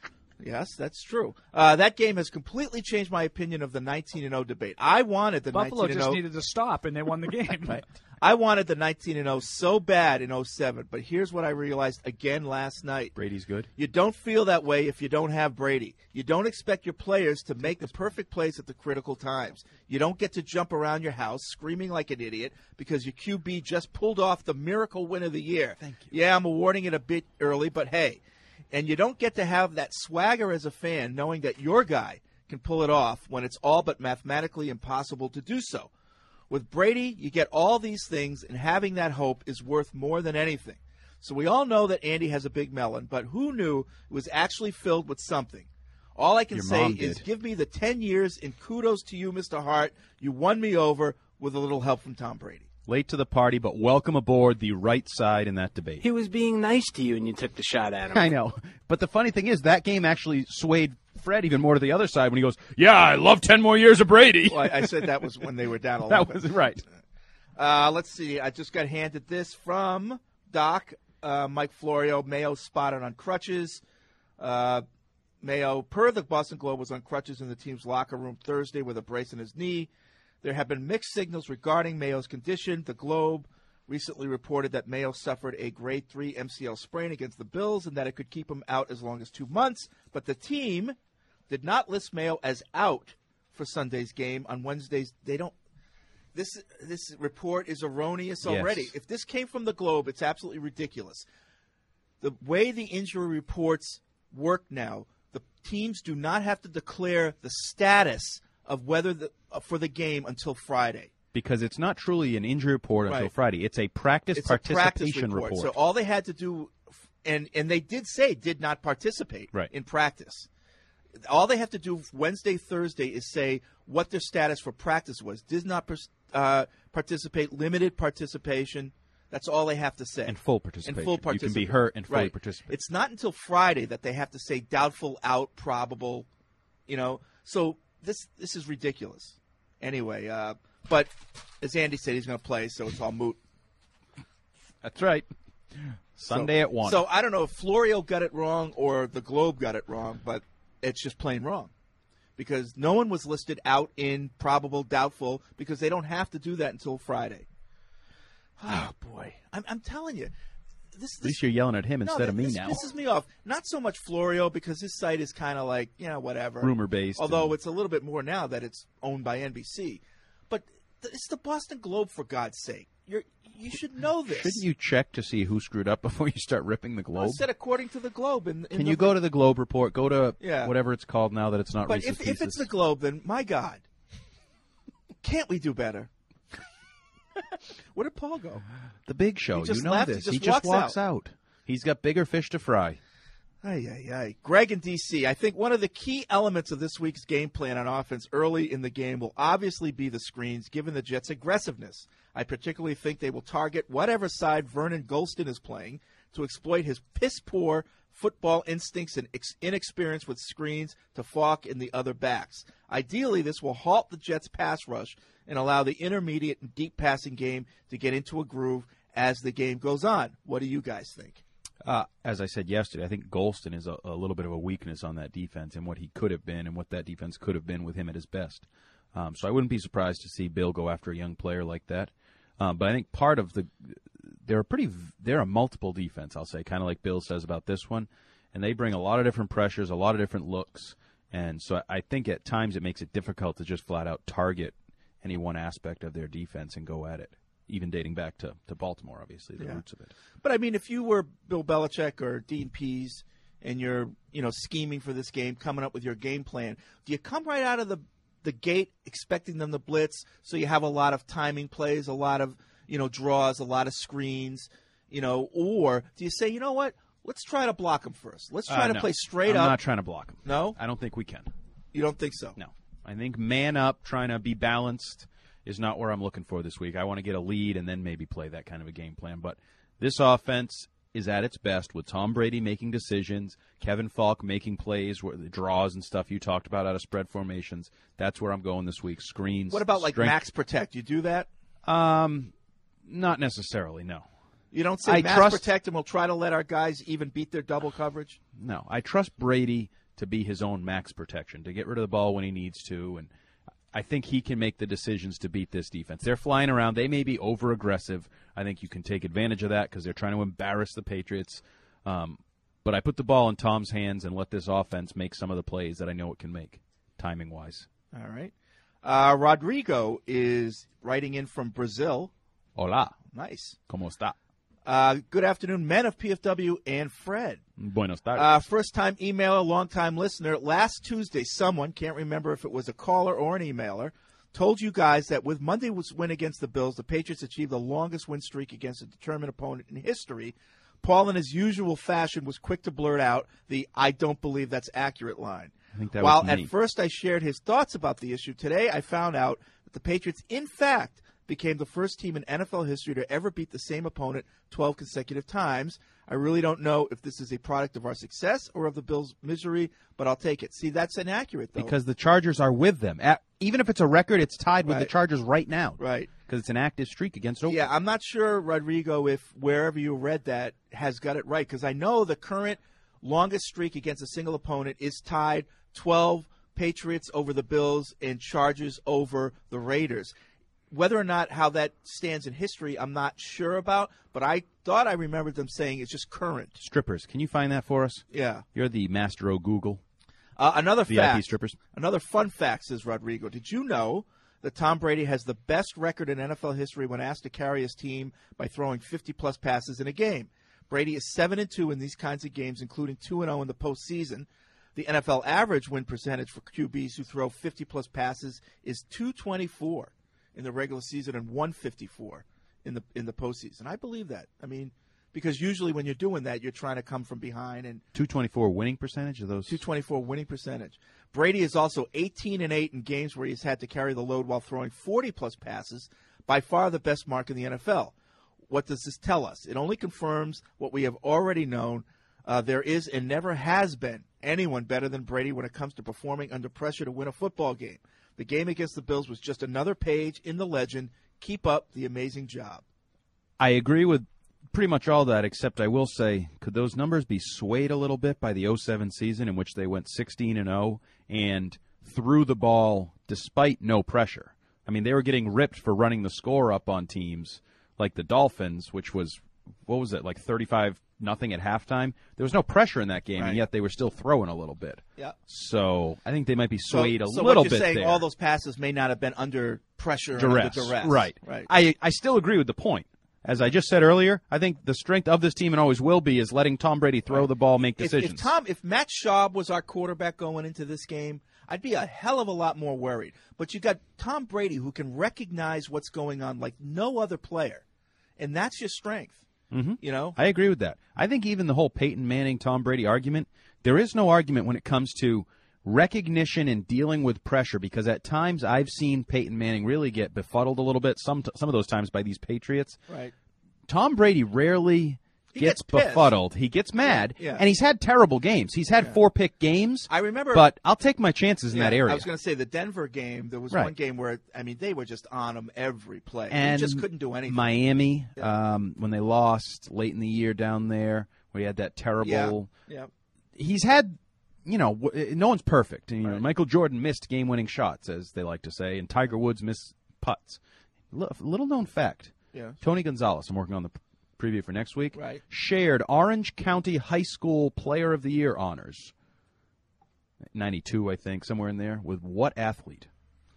S8: Yes, that's true. Uh, that game has completely changed my opinion of the nineteen and oh debate. I wanted the
S10: Buffalo
S8: nineteen and
S10: just
S8: oh.
S10: needed to stop, and they won the game.
S8: Right. I wanted the nineteen and oh so bad in oh seven, but here's what I realized again last night.
S9: Brady's good.
S8: You don't feel that way if you don't have Brady. You don't expect your players to make the perfect plays at the critical times. You don't get to jump around your house screaming like an idiot because your Q B just pulled off the miracle win of the year.
S9: Thank you.
S8: Yeah, I'm awarding it a bit early, but hey. And you don't get to have that swagger as a fan knowing that your guy can pull it off when it's all but mathematically impossible to do so. With Brady, you get all these things, and having that hope is worth more than anything. So we all know that Andy has a big melon, but who knew it was actually filled with something? All I can
S9: Your
S8: say
S9: mom
S8: is
S9: did.
S8: give me the ten years, and kudos to you, Mister Hart. You won me over with a little help from Tom Brady.
S9: Late to the party, but welcome aboard the right side in that debate.
S12: He was being nice to you, and you took the shot at him.
S9: I know. But the funny thing is, that game actually swayed Fred even more to the other side when he goes, yeah, I love ten more years of Brady.
S8: Well, I, I said that was when they were down
S9: That
S8: eleven.
S9: was right.
S8: Uh, let's see. I just got handed this from Doc. Uh, Mike Florio. Mayo spotted on crutches. Uh, Mayo, per the Boston Globe, was on crutches in the team's locker room Thursday with a brace in his knee. There have been mixed signals regarding Mayo's condition. The Globe recently reported that Mayo suffered a grade three M C L sprain against the Bills and that it could keep him out as long as two months. But the team did not list Mayo as out for Sunday's game. On Wednesdays, they don't. This this report is erroneous already.
S9: Yes.
S8: If this came from the Globe, it's absolutely ridiculous. The way the injury reports work now, the teams do not have to declare the status of whether the, uh, for the game until Friday.
S9: Because it's not truly an injury report until
S8: Right.
S9: Friday. It's a practice
S8: It's a practice
S9: participation
S8: report.
S9: report.
S8: So all they had to do, and and they did say did not participate
S9: Right.
S8: in practice. All they have to do Wednesday, Thursday is say what their status for practice was. Did not pers- uh, participate, limited participation. That's all they have to say.
S9: And full participation.
S8: And full
S9: You can be
S8: participation.
S9: hurt and fully
S8: Right.
S9: participate.
S8: It's not until Friday that they have to say doubtful, out, probable. You know, so this this is ridiculous. Anyway, uh, but as Andy said, he's going to play, so it's all moot.
S9: That's right. Sunday
S8: so,
S9: at one.
S8: So I don't know if Florio got it wrong or the Globe got it wrong, but it's just plain wrong. Because no one was listed out in probable, doubtful, because they don't have to do that until Friday. Oh, boy. I'm, I'm telling you. This,
S9: At least you're yelling at him
S8: no,
S9: instead of me
S8: this
S9: now.
S8: pisses me off. Not so much Florio, because his site is kind of like, you know, whatever.
S9: Rumor-based
S8: Although
S9: and-
S8: it's a little bit more now that it's owned by N B C. But it's the Boston Globe, for God's sake. You're, you should know this.
S9: Shouldn't you check to see who screwed up before you start ripping the Globe?
S8: I said according to the Globe. In, in
S9: Can
S8: the,
S9: you go to the Globe report? Go to
S8: Yeah.
S9: whatever it's called now that it's not
S8: But
S9: Reese's
S8: if, if
S9: Pieces.
S8: it's the Globe, then my God, can't we do better? Where did Paul go?
S9: The Big Show.
S8: He just
S9: You know
S8: left,
S9: this.
S8: he just
S9: just
S8: walks
S9: walks
S8: out.
S9: out. He's got bigger fish to fry.
S8: Ay, ay, ay. Greg in D C, I think one of the key elements of this week's game plan on offense early in the game will obviously be the screens, given the Jets' aggressiveness. I particularly think they will target whatever side Vernon Golston is playing to exploit his piss-poor football instincts and ex- inexperience with screens to Falk and the other backs. Ideally, this will halt the Jets' pass rush and allow the intermediate and deep passing game to get into a groove as the game goes on. What do you guys think?
S9: Uh, as I said yesterday, I think Golston is a, a little bit of a weakness on that defense and what he could have been and what that defense could have been with him at his best. Um, so I wouldn't be surprised to see Bill go after a young player like that. Um, but I think part of the they're a pretty they're a multiple defense, I'll say, kind of like Bill says about this one, and they bring a lot of different pressures, a lot of different looks, and so I think at times it makes it difficult to just flat out target any one aspect of their defense and go at it. Even dating back to, to Baltimore, obviously, the
S8: Yeah.
S9: roots of it.
S8: But, I mean, if you were Bill Belichick or Dean Pease and you're, you know, scheming for this game, coming up with your game plan, do you come right out of the, the gate expecting them to blitz so you have a lot of timing plays, a lot of, you know, draws, a lot of screens, you know, or do you say, you know what, let's try to block them first. Let's try
S9: Uh,
S8: to
S9: no.
S8: play straight
S9: I'm
S8: up.
S9: I'm not trying to block him.
S8: No?
S9: I don't think we can.
S8: You don't think so?
S9: No. I think man up, trying to be balanced is not where I'm looking for this week. I want to get a lead and then maybe play that kind of a game plan. But this offense is at its best with Tom Brady making decisions, Kevin Falk making plays, where the draws and stuff you talked about out of spread formations. That's where I'm going this week. Screens.
S8: What about, like,
S9: strength.
S8: max protect? You do that?
S9: Um, not necessarily, no.
S8: You don't say
S9: I
S8: max
S9: trust-
S8: protect and we'll try to let our guys even beat their double coverage?
S9: No. I trust Brady to be his own max protection, to get rid of the ball when he needs to, and I think he can make the decisions to beat this defense. They're flying around. They may be over-aggressive. I think you can take advantage of that because they're trying to embarrass the Patriots. Um, but I put the ball in Tom's hands and let this offense make some of the plays that I know it can make, timing-wise.
S8: All right. Uh, Rodrigo is writing in from Brazil.
S9: Hola.
S8: Nice.
S9: ¿Cómo está?
S8: Uh, good afternoon, men of P F W and Fred.
S9: Buenos tardes.
S8: Uh, first-time emailer, long-time listener. Last Tuesday, someone, can't remember if it was a caller or an emailer, told you guys that with Monday's win against the Bills, the Patriots achieved the longest win streak against a determined opponent in history. Paul, in his usual fashion, was quick to blurt out the "I don't believe that's accurate" line.
S9: I think that
S8: While
S9: was me.
S8: at first I shared his thoughts about the issue, today I found out that the Patriots, in fact, became the first team in N F L history to ever beat the same opponent twelve consecutive times. I really don't know if this is a product of our success or of the Bills' misery, but I'll take it. See, that's inaccurate, though.
S9: Because the Chargers are with them. At, even if it's a record, it's tied with the
S8: Right.
S9: Chargers right now.
S8: Right.
S9: Because it's an active streak against Oakland.
S8: Yeah, I'm not sure, Rodrigo, if wherever you read that has got it right, because I know the current longest streak against a single opponent is tied twelve Patriots over the Bills and Chargers over the Raiders. Whether or not how that stands in history, I'm not sure about, but I thought I remembered them saying it's just current.
S9: Strippers. Can you find that for us?
S8: Yeah.
S9: You're the master o' Google.
S8: Uh, another
S9: V I P
S8: fact.
S9: strippers.
S8: Another fun fact, says Rodrigo. Did you know that Tom Brady has the best record in N F L history when asked to carry his team by throwing fifty-plus passes in a game? Brady is seven and two in these kinds of games, including two and oh in the postseason. The N F L average win percentage for Q Bs who throw fifty-plus passes is two twenty-four in the regular season and one fifty-four in the in the postseason. I believe that. I mean, because usually when you're doing that, you're trying to come from behind and
S9: two twenty-four winning percentage of those.
S8: two twenty-four winning percentage. Brady is also eighteen and eight in games where he's had to carry the load while throwing forty-plus passes, by far the best mark in the N F L. What does this tell us? It only confirms what we have already known. Uh, there is and never has been anyone better than Brady when it comes to performing under pressure to win a football game. The game against the Bills was just another page in the legend. Keep up the amazing job.
S9: I agree with pretty much all that, except I will say, could those numbers be swayed a little bit by the oh seven season in which they went sixteen and oh and threw the ball despite no pressure? I mean, they were getting ripped for running the score up on teams like the Dolphins, which was, what was it, like thirty-five nothing at halftime. There was no pressure in that game,
S8: Right.
S9: and yet they were still throwing a little bit.
S8: Yeah.
S9: So I think they might be
S8: So,
S9: swayed a
S8: so
S9: little
S8: what you're
S9: bit
S8: saying,
S9: there.
S8: all those passes may not have been under pressure and
S9: duress.
S8: under duress.
S9: Right.
S8: Right.
S9: I, I still agree with the point. As I just said earlier, I think the strength of this team and always will be is letting Tom Brady throw the ball, make
S8: If,
S9: decisions.
S8: if Tom, if Matt Schaub was our quarterback going into this game, I'd be a hell of a lot more worried. But you got Tom Brady who can recognize what's going on like no other player, and that's your strength.
S9: Mm-hmm.
S8: You know,
S9: I agree with that. I think even the whole Peyton Manning, Tom Brady argument, there is no argument when it comes to recognition and dealing with pressure, because at times I've seen Peyton Manning really get befuddled a little bit, some some of those times by these Patriots.
S8: Right.
S9: Tom Brady rarely
S8: He
S9: gets,
S8: gets pissed.
S9: befuddled. He gets mad,
S8: Yeah.
S9: and he's had terrible games. He's had four-pick games.
S8: I remember,
S9: but I'll take my chances in
S8: Yeah,
S9: that area.
S8: I was going to say the Denver game. There was
S9: Right.
S8: one game where I mean they were just on him every play.
S9: And
S8: they just couldn't do anything.
S9: Miami, um, when they lost late in the year down there, where he had that terrible.
S8: Yeah.
S9: He's had, you know, w- no one's perfect. And, you know, Michael Jordan missed game-winning shots, as they like to say, and Tiger Woods missed putts. L- little known fact.
S8: Yeah.
S9: Tony Gonzalez, I'm working on the preview for next week,
S8: Right.
S9: shared Orange County High School Player of the Year honors. ninety-two, I think, somewhere in there. With what athlete?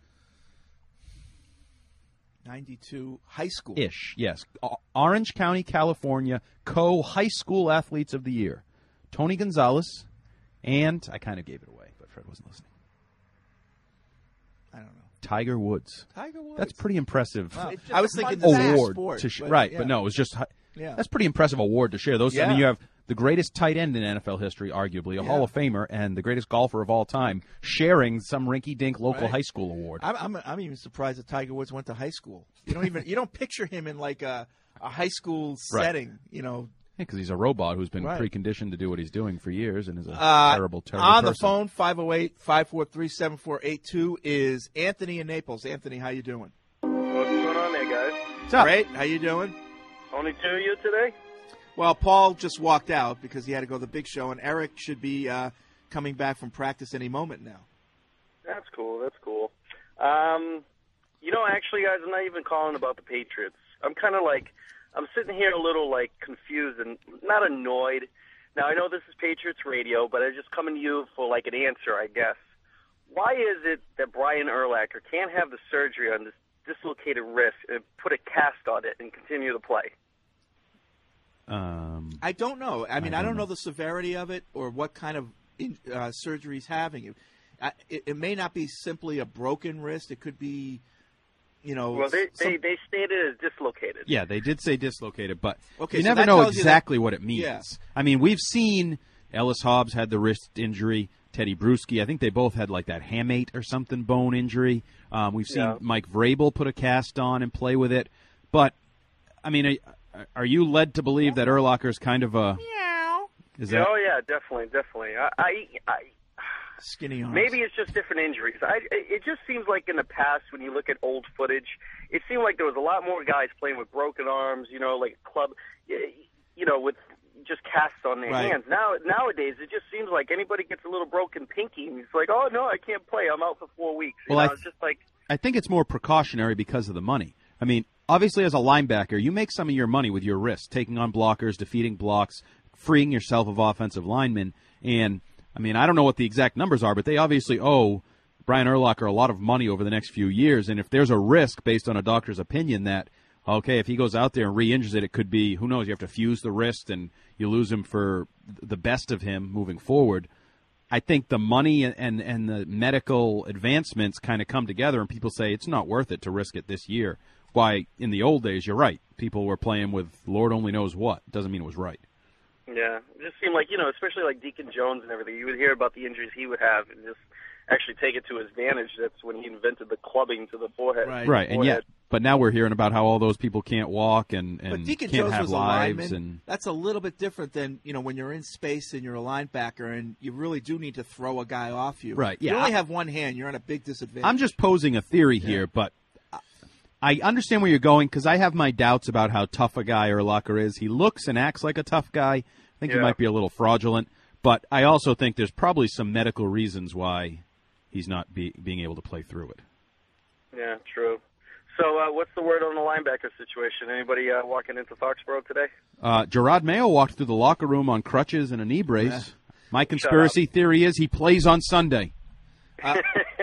S8: ninety-two high school.
S9: Ish, yes. O- Orange County, California, co-high school athletes of the year. Tony Gonzalez, and I kind of gave it away, but Fred wasn't listening.
S8: I don't know.
S9: Tiger Woods.
S8: Tiger Woods.
S9: That's pretty impressive.
S8: Wow. I was thinking the
S9: award
S8: sport,
S9: to sh-
S8: but,
S9: right,
S8: yeah.
S9: but no, it was just hi-
S8: Yeah.
S9: that's pretty impressive award to share. Those I mean,
S8: Yeah.
S9: you have the greatest tight end in N F L history, arguably a
S8: Yeah.
S9: Hall of Famer, and the greatest golfer of all time, sharing some rinky-dink local
S8: Right.
S9: high school award.
S8: I'm, I'm I'm even surprised that Tiger Woods went to high school. You don't even you don't picture him in like a a high school
S9: Right.
S8: setting. You know,
S9: Because he's a robot who's been
S8: Right.
S9: preconditioned to do what he's doing for years, and is a
S8: Uh,
S9: terrible, terrible
S8: on the
S9: person.
S8: phone, five oh eight, five four three, seven four eight two is Anthony in Naples. Anthony, how you doing?
S3: What's going on there, guys?
S9: What's up?
S8: Great. How you doing?
S3: Only two of you today?
S8: Well, Paul just walked out because he had to go to the big show, and Eric should be uh, coming back from practice any moment now.
S3: That's cool. That's cool. Um, you know, actually, guys, I'm not even calling about the Patriots. I'm kind of like, I'm sitting here a little, like, confused and not annoyed. Now, I know this is Patriots radio, but I'm just coming to you for, like, an answer, I guess. Why is it that Brian Urlacher can't have the surgery on this dislocated wrist and put a cast on it and continue to play?
S9: Um,
S8: I don't know. I mean, I
S9: I
S8: don't,
S9: don't
S8: know
S9: know.
S8: the severity of it or what kind of in, uh, surgery he's having. It, I, it, it may not be simply a broken wrist. It could be, you know.
S3: Well, they,
S8: some-
S3: they, they stated as dislocated.
S9: Yeah, they did say dislocated, but
S8: Okay,
S9: you
S8: so
S9: never
S8: that
S9: know
S8: tells you
S9: exactly
S8: that-
S9: what it means.
S8: Yeah.
S9: I mean, we've seen Ellis Hobbs had the wrist injury. Teddy Bruschi, I think they both had like that hamate or something bone injury. Um, we've seen
S3: Yeah.
S9: Mike Vrabel put a cast on and play with it. But, I mean, are, are you led to believe that Urlacher is kind of a... Is that...
S3: Oh yeah, definitely, definitely. I, I, I
S8: skinny arms.
S3: maybe it's just different injuries. I, it just seems like in the past, when you look at old footage, it seemed like there was a lot more guys playing with broken arms. You know, like club, you know, with just casts on their
S9: Right.
S3: hands. Now, nowadays, it just seems like anybody gets a little broken pinky, and it's like, oh no, I can't play. I'm out for four weeks. You
S9: Well,
S3: know,
S9: I
S3: it's just like.
S9: I think it's more precautionary because of the money. I mean, obviously, as a linebacker, you make some of your money with your wrist, taking on blockers, defeating blocks, freeing yourself of offensive linemen. And, I mean, I don't know what the exact numbers are, but they obviously owe Brian Urlacher a lot of money over the next few years. And if there's a risk based on a doctor's opinion that, okay, if he goes out there and re-injures it, it could be, who knows, you have to fuse the wrist and you lose him for the best of him moving forward. I think the money and, and the medical advancements kind of come together, and people say it's not worth it to risk it this year. Why, in the old days, you're right. People were playing with Lord only knows what. Doesn't mean it was right.
S3: Yeah, it just seemed like, you know, especially like Deacon Jones and everything, you would hear about the injuries he would have and just actually take it to his advantage. That's when he invented the clubbing to the forehead.
S9: Right, and yet, but now we're hearing about how all those people can't walk and, and
S8: But Deacon
S9: can't
S8: Jones
S9: have
S8: was a
S9: lives.
S8: lineman.
S9: And
S8: That's a little bit different than, you know, when you're in space and you're a linebacker and you really do need to throw a guy off you.
S9: Right,
S8: You
S9: yeah.
S8: only have one hand. You're at a big disadvantage.
S9: I'm just posing a theory here, but I understand where you're going because I have my doubts about how tough a guy Urlacher is. He looks and acts like a tough guy. I think he
S3: Yeah.
S9: might be a little fraudulent, but I also think there's probably some medical reasons why he's not be, being able to play through it.
S3: Yeah, true. So, uh, what's the word on the linebacker situation? Anybody uh, walking into Foxborough today?
S9: Uh, Gerard Mayo walked through the locker room on crutches and a knee brace. Yeah. My conspiracy theory is he plays on Sunday.
S6: Uh,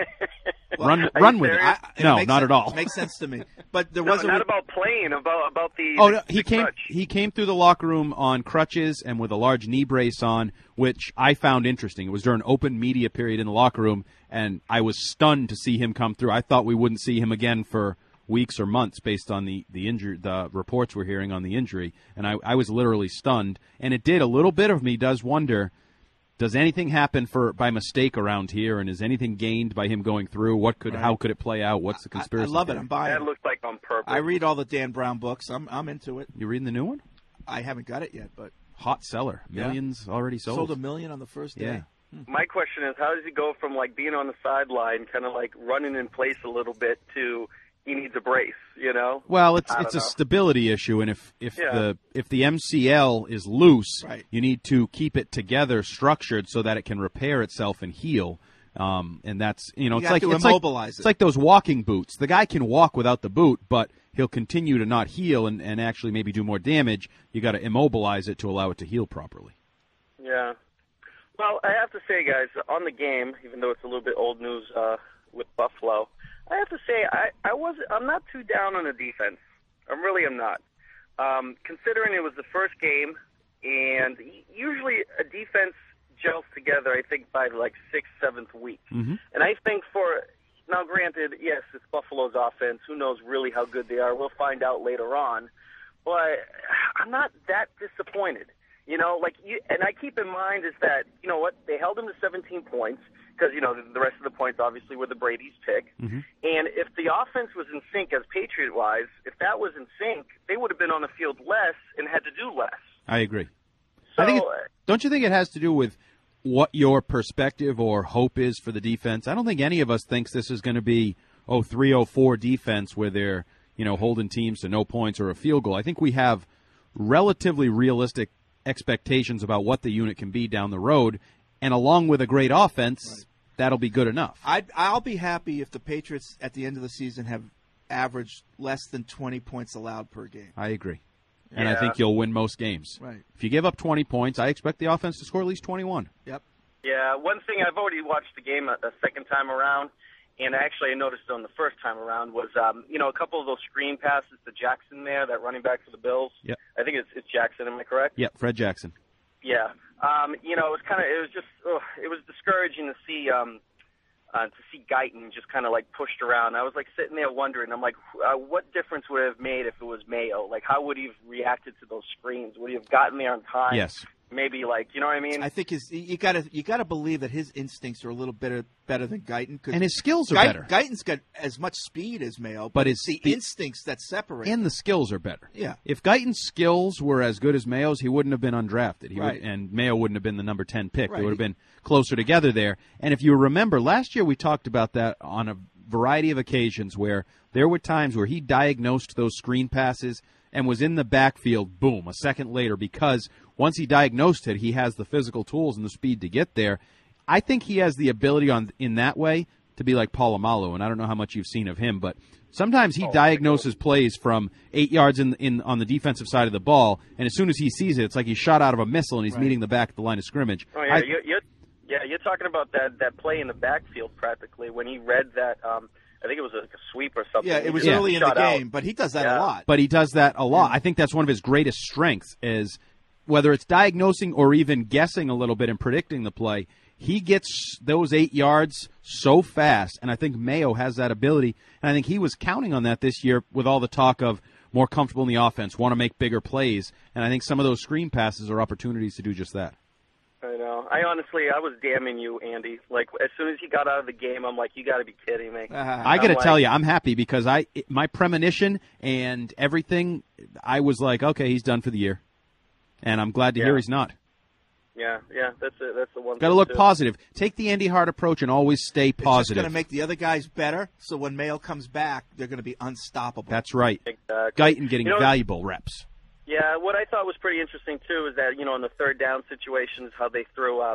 S9: run, run with it. I,
S6: it
S9: no, not
S6: sense,
S9: at all.
S6: It makes sense to me. But there
S3: no,
S6: was a
S3: not
S6: re-
S3: about playing, about about the.
S9: Oh,
S3: the,
S9: no, he
S3: the
S9: came.
S3: crutch.
S9: He came through the locker room on crutches and with a large knee brace on, which I found interesting. It was during open media period in the locker room, and I was stunned to see him come through. I thought we wouldn't see him again for weeks or months based on the the injury, the reports we're hearing on the injury, and I, I was literally stunned. And it did a little bit of me does wonder. Does anything happen for by mistake around here, and is anything gained by him going through? What could, right. How could it play out? What's the conspiracy?
S6: I, I love
S9: theory?
S6: it. I'm buying.
S3: That looks like on purpose.
S6: I read all the Dan Brown books. I'm I'm into it.
S9: You reading the new one?
S6: I haven't got it yet, but
S9: hot seller, millions yeah. already sold.
S6: Sold a million on the first day.
S9: Yeah.
S6: Hmm.
S3: My question is, how does he go from like being on the sideline, kind of like running in place a little bit, to he needs a brace, you know?
S9: Well, it's
S3: I
S9: it's a
S3: know.
S9: stability issue, and if if
S3: yeah.
S9: the if the M C L is loose,
S6: right.
S9: you need to keep it together, structured, so that it can repair itself and heal. Um, and that's you know,
S6: you
S9: it's
S6: have
S9: like
S6: to
S9: it's
S6: immobilize
S9: like
S6: it.
S9: it's like those walking boots. The guy can walk without the boot, but he'll continue to not heal and, and actually maybe do more damage. You got to immobilize it to allow it to heal properly.
S3: Yeah. Well, I have to say, guys, on the game, even though it's a little bit old news uh, with Buffalo, I have to say I, I was I'm not too down on the defense. I really am not. Um, considering it was the first game, and usually a defense gels together, I think, by like sixth, seventh week.
S9: Mm-hmm.
S3: And I think for now, granted, yes, it's Buffalo's offense. Who knows really how good they are? We'll find out later on. But I'm not that disappointed. You know, like, you, and I keep in mind is that, you know what, they held them to seventeen points because, you know, the, the rest of the points obviously were the Brady's pick.
S9: Mm-hmm.
S3: And if the offense was in sync as Patriot-wise, if that was in sync, they would have been on the field less and had to do less.
S9: I agree.
S3: So,
S9: I think it, don't you think it has to do with what your perspective or hope is for the defense? I don't think any of us thinks this is going to be, oh, three oh four defense where they're, you know, holding teams to no points or a field goal. I think we have relatively realistic expectations about what the unit can be down the road, and along with a great offense, right. that'll be good enough.
S6: I'd, I'll be happy if the Patriots at the end of the season have averaged less than twenty points allowed per game.
S9: I agree. And
S3: yeah.
S9: I think you'll win most games.
S6: Right.
S9: If you give up twenty points, I expect the offense to score at least twenty-one.
S6: Yep.
S3: Yeah, one thing I've already watched the game a, a second time around, and actually I noticed it on the first time around, was, um, you know, a couple of those screen passes to Jackson there, that running back for the Bills.
S9: Yep.
S3: I think it's, it's Jackson, am I correct?
S9: Yep, Fred Jackson.
S3: Yeah. Um, you know, it was kind of, it was just, ugh, it was discouraging to see, um, uh, to see Guyton just kind of like pushed around. I was like sitting there wondering, I'm like, uh, what difference would it have made if it was Mayo? Like, how would he have reacted to those screens? Would he have gotten there on time?
S9: Yes.
S3: Maybe, like, you know what I mean?
S6: I think his you got to you got to believe that his instincts are a little better better than Guyton,
S9: and his skills are
S6: Guyton,
S9: better.
S6: Guyton's got as much speed as Mayo, but,
S9: but it's
S6: the, the instincts that separate,
S9: and the skills are better.
S6: Yeah.
S9: If Guyton's skills were as good as Mayo's, he wouldn't have been undrafted. He
S6: right.
S9: would, and Mayo wouldn't have been the number ten pick.
S6: Right.
S9: They would have been closer together there. And if you remember, last year we talked about that on a variety of occasions where there were times where he diagnosed those screen passes and was in the backfield, boom, a second later, because once he diagnosed it, he has the physical tools and the speed to get there. I think he has the ability on in that way to be like Polamalu, and I don't know how much you've seen of him, but sometimes he
S3: oh,
S9: diagnoses plays from eight yards in, in on the defensive side of the ball, and as soon as he sees it, it's like he's shot out of a missile and he's
S6: right.
S9: meeting the back of the line of scrimmage.
S3: Oh, yeah,
S9: I,
S3: you're, you're, yeah, you're talking about that, that play in the backfield practically when he read that um, – I think it was a sweep or something.
S6: Yeah, it was
S3: yeah.
S6: early in the game,
S3: out.
S6: but he does that
S3: yeah.
S6: a lot.
S9: But he does that a lot. I think that's one of his greatest strengths is whether it's diagnosing or even guessing a little bit and predicting the play, he gets those eight yards so fast, and I think Mayo has that ability, and I think he was counting on that this year with all the talk of more comfortable in the offense, want to make bigger plays, and I think some of those screen passes are opportunities to do just that.
S3: I know. I honestly, I was damning you, Andy. Like, as soon as he got out of the game, I'm like, you got to be kidding me.
S6: Uh,
S9: I got to
S3: like,
S9: tell you, I'm happy because I my premonition and everything, I was like, okay, he's done for the year. And I'm glad to
S3: yeah.
S9: hear he's not.
S3: Yeah, yeah, that's it. That's the one.
S9: Got to look too. positive. Take the Andy Hart approach and always stay positive.
S6: It's just going to make the other guys better, so when Mayo comes back, they're going to be unstoppable.
S9: That's right.
S3: Exactly.
S9: Guyton getting
S3: you know,
S9: valuable reps.
S3: Yeah, what I thought was pretty interesting, too, is that, you know, in the third down situations, how they threw, um,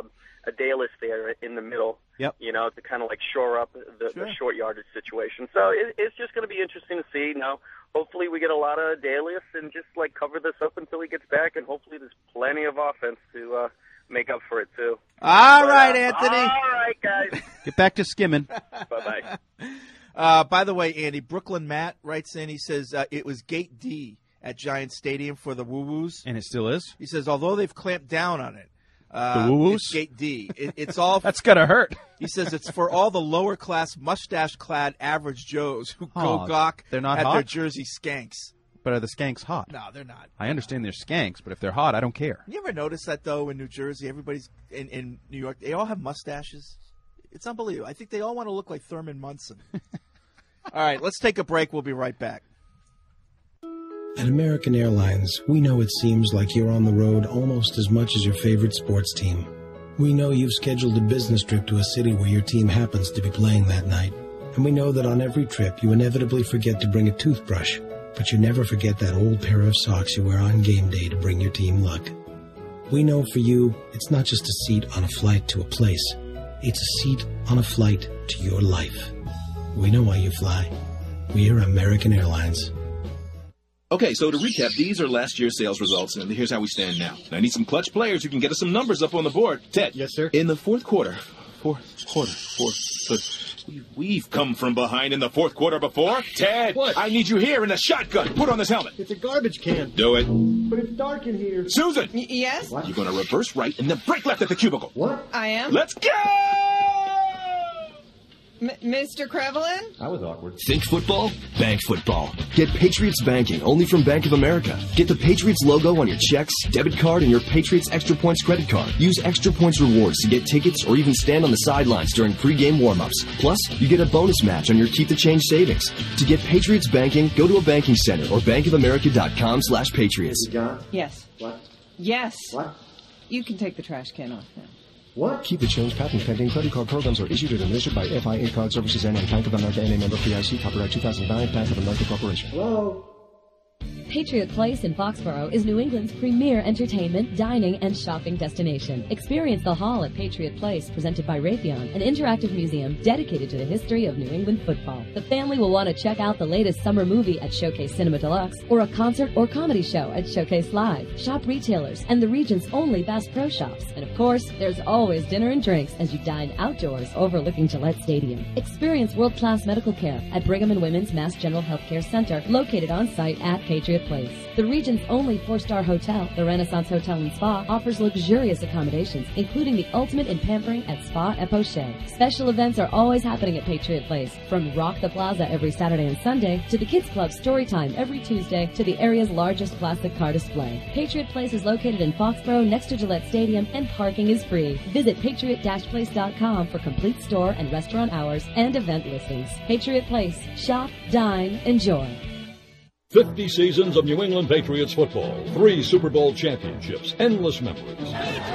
S3: a Dalis there in the middle.
S8: Yep.
S3: You know, to kind of like shore up the,
S8: Sure.
S3: the short yardage situation. So it, it's just going to be interesting to see. Now, hopefully we get a lot of Dalis and just like cover this up until he gets back, and hopefully there's plenty of offense to uh, make up for it too.
S8: All
S3: But,
S8: right,
S3: uh,
S8: Anthony.
S3: All right, guys.
S9: Get back to skimming.
S3: Bye-bye.
S8: Uh, by the way, Andy, Brooklyn Matt writes in, he says uh, it was Gate D at Giant Stadium for the Woo-Woos.
S9: And it still is?
S8: He says, although they've clamped down on it, uh,
S9: The Woo-Woos?
S8: it's Gate D. It, it's all
S9: That's got to hurt.
S8: He says it's for all the lower-class, mustache-clad average Joes who
S9: Oh,
S8: go gawk
S9: they're not
S8: at
S9: hot?
S8: their Jersey skanks.
S9: But are the skanks hot?
S8: No, they're not.
S9: I understand they're skanks, but if they're hot, I don't care.
S8: You ever notice that, though, in New Jersey, everybody's in, in New York, they all have mustaches? It's unbelievable. I think they all want to look like Thurman Munson. All right, let's take a break. We'll be right back.
S14: At American Airlines, we know it seems like you're on the road almost as much as your favorite sports team. We know you've scheduled a business trip to a city where your team happens to be playing that night. And we know that on every trip you inevitably forget to bring a toothbrush, but you never forget that old pair of socks you wear on game day to bring your team luck. We know for you, it's not just a seat on a flight to a place. It's a seat on a flight to your life. We know why you fly. We're American Airlines.
S15: Okay, so to recap, these are last year's sales results, and here's how we stand now. I need some clutch players who can get us some numbers up on the board. Ted.
S16: Yes, sir.
S15: In the fourth quarter, fourth quarter, fourth, fourth, we've come from behind in the fourth quarter before. Ted,
S16: What?
S15: I need you here in a shotgun. Put on this helmet.
S16: It's a garbage can.
S15: Do it.
S16: But it's dark in here.
S15: Susan,
S17: Y- yes?
S16: What?
S15: you're going to reverse right and then break left at the cubicle.
S16: What?
S17: I am.
S15: Let's go!
S17: M- Mister Krevelin?
S16: That was awkward.
S18: Think football? Bank football. Get Patriots banking only from Bank of America. Get the Patriots logo on your checks, debit card, and your Patriots Extra Points credit card. Use Extra Points rewards to get tickets or even stand on the sidelines during pregame warm-ups. Plus, you get a bonus match on your Keep the Change savings. To get Patriots banking, go to a banking center or bankofamerica.com slash Patriots.
S16: John?
S17: Yes.
S16: What?
S17: Yes.
S16: What?
S17: You can take the trash can off now.
S16: What?
S2: Keep the change patent pending. Credit card programs are issued and administered by F I A Card Services N A Bank of America N A member P I C copyright two thousand nine Bank of America Corporation.
S16: Hello?
S19: Patriot Place in Foxborough is New England's premier entertainment, dining, and shopping destination. Experience the Hall at Patriot Place, presented by Raytheon, an interactive museum dedicated to the history of New England football. The family will want to check out the latest summer movie at Showcase Cinema Deluxe, or a concert or comedy show at Showcase Live. Shop retailers and the region's only Bass Pro Shops. And of course, there's always dinner and drinks as you dine outdoors overlooking Gillette Stadium. Experience world-class medical care at Brigham and Women's Mass General Healthcare Center, located on site at Patriot Place. The region's only four-star hotel, the Renaissance Hotel and Spa, offers luxurious accommodations, including the ultimate in pampering at Spa et Poche. Special events are always happening at Patriot Place, from Rock the Plaza every Saturday and Sunday, to the Kids Club Storytime every Tuesday, to the area's largest plastic car display. Patriot Place is located in Foxborough next to Gillette Stadium, and parking is free. Visit patriot dash place dot com for complete store and restaurant hours and event listings. Patriot Place. Shop, dine, enjoy.
S20: fifty seasons of New England Patriots football, three Super Bowl championships, endless memories.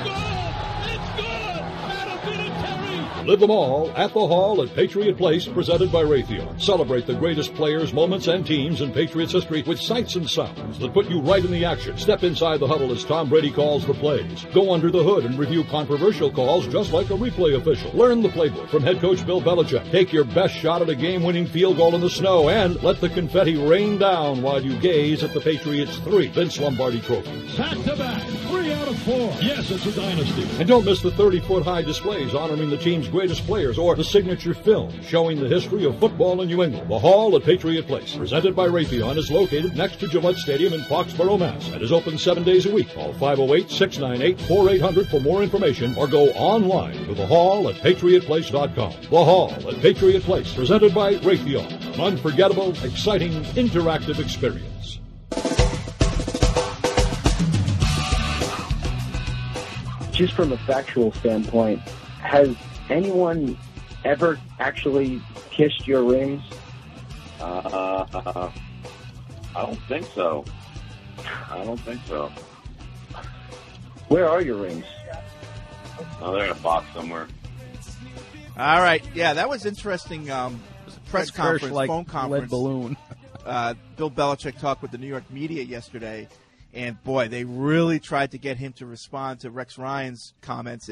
S20: Live them all at the Hall at Patriot Place, presented by Raytheon. Celebrate the greatest players, moments, and teams in Patriots history with sights and sounds that put you right in the action. Step inside the huddle as Tom Brady calls the plays. Go under the hood and review controversial calls just like a replay official. Learn the playbook from head coach Bill Belichick. Take your best shot at a game-winning field goal in the snow and let the confetti rain down while you gaze at the Patriots' three Vince Lombardi trophies. Back-to-back, three out of four. Yes, it's a dynasty. And don't miss the thirty-foot high displays honoring the team's greatest players or the signature film showing the history of football in New England. The Hall at Patriot Place, presented by Raytheon, is located next to Gillette Stadium in Foxborough, Mass. and is open seven days a week. Call five oh eight, six nine eight, four eight hundred for more information or go online to the hall at patriot place dot com. The Hall at Patriot Place, presented by Raytheon. An unforgettable, exciting, interactive experience.
S11: Just from a factual standpoint, has anyone ever actually kissed your rings?
S23: Uh, uh, I don't think so. I don't think so.
S11: Where are your rings?
S23: Oh, they're in a box somewhere.
S8: All right. Yeah, that was interesting. Um, press
S9: Fred Kirsch,
S8: conference,
S9: like
S8: phone conference.
S9: lead balloon.
S8: uh, Bill Belichick talked with the New York media yesterday, and boy, they really tried to get him to respond to Rex Ryan's comments. And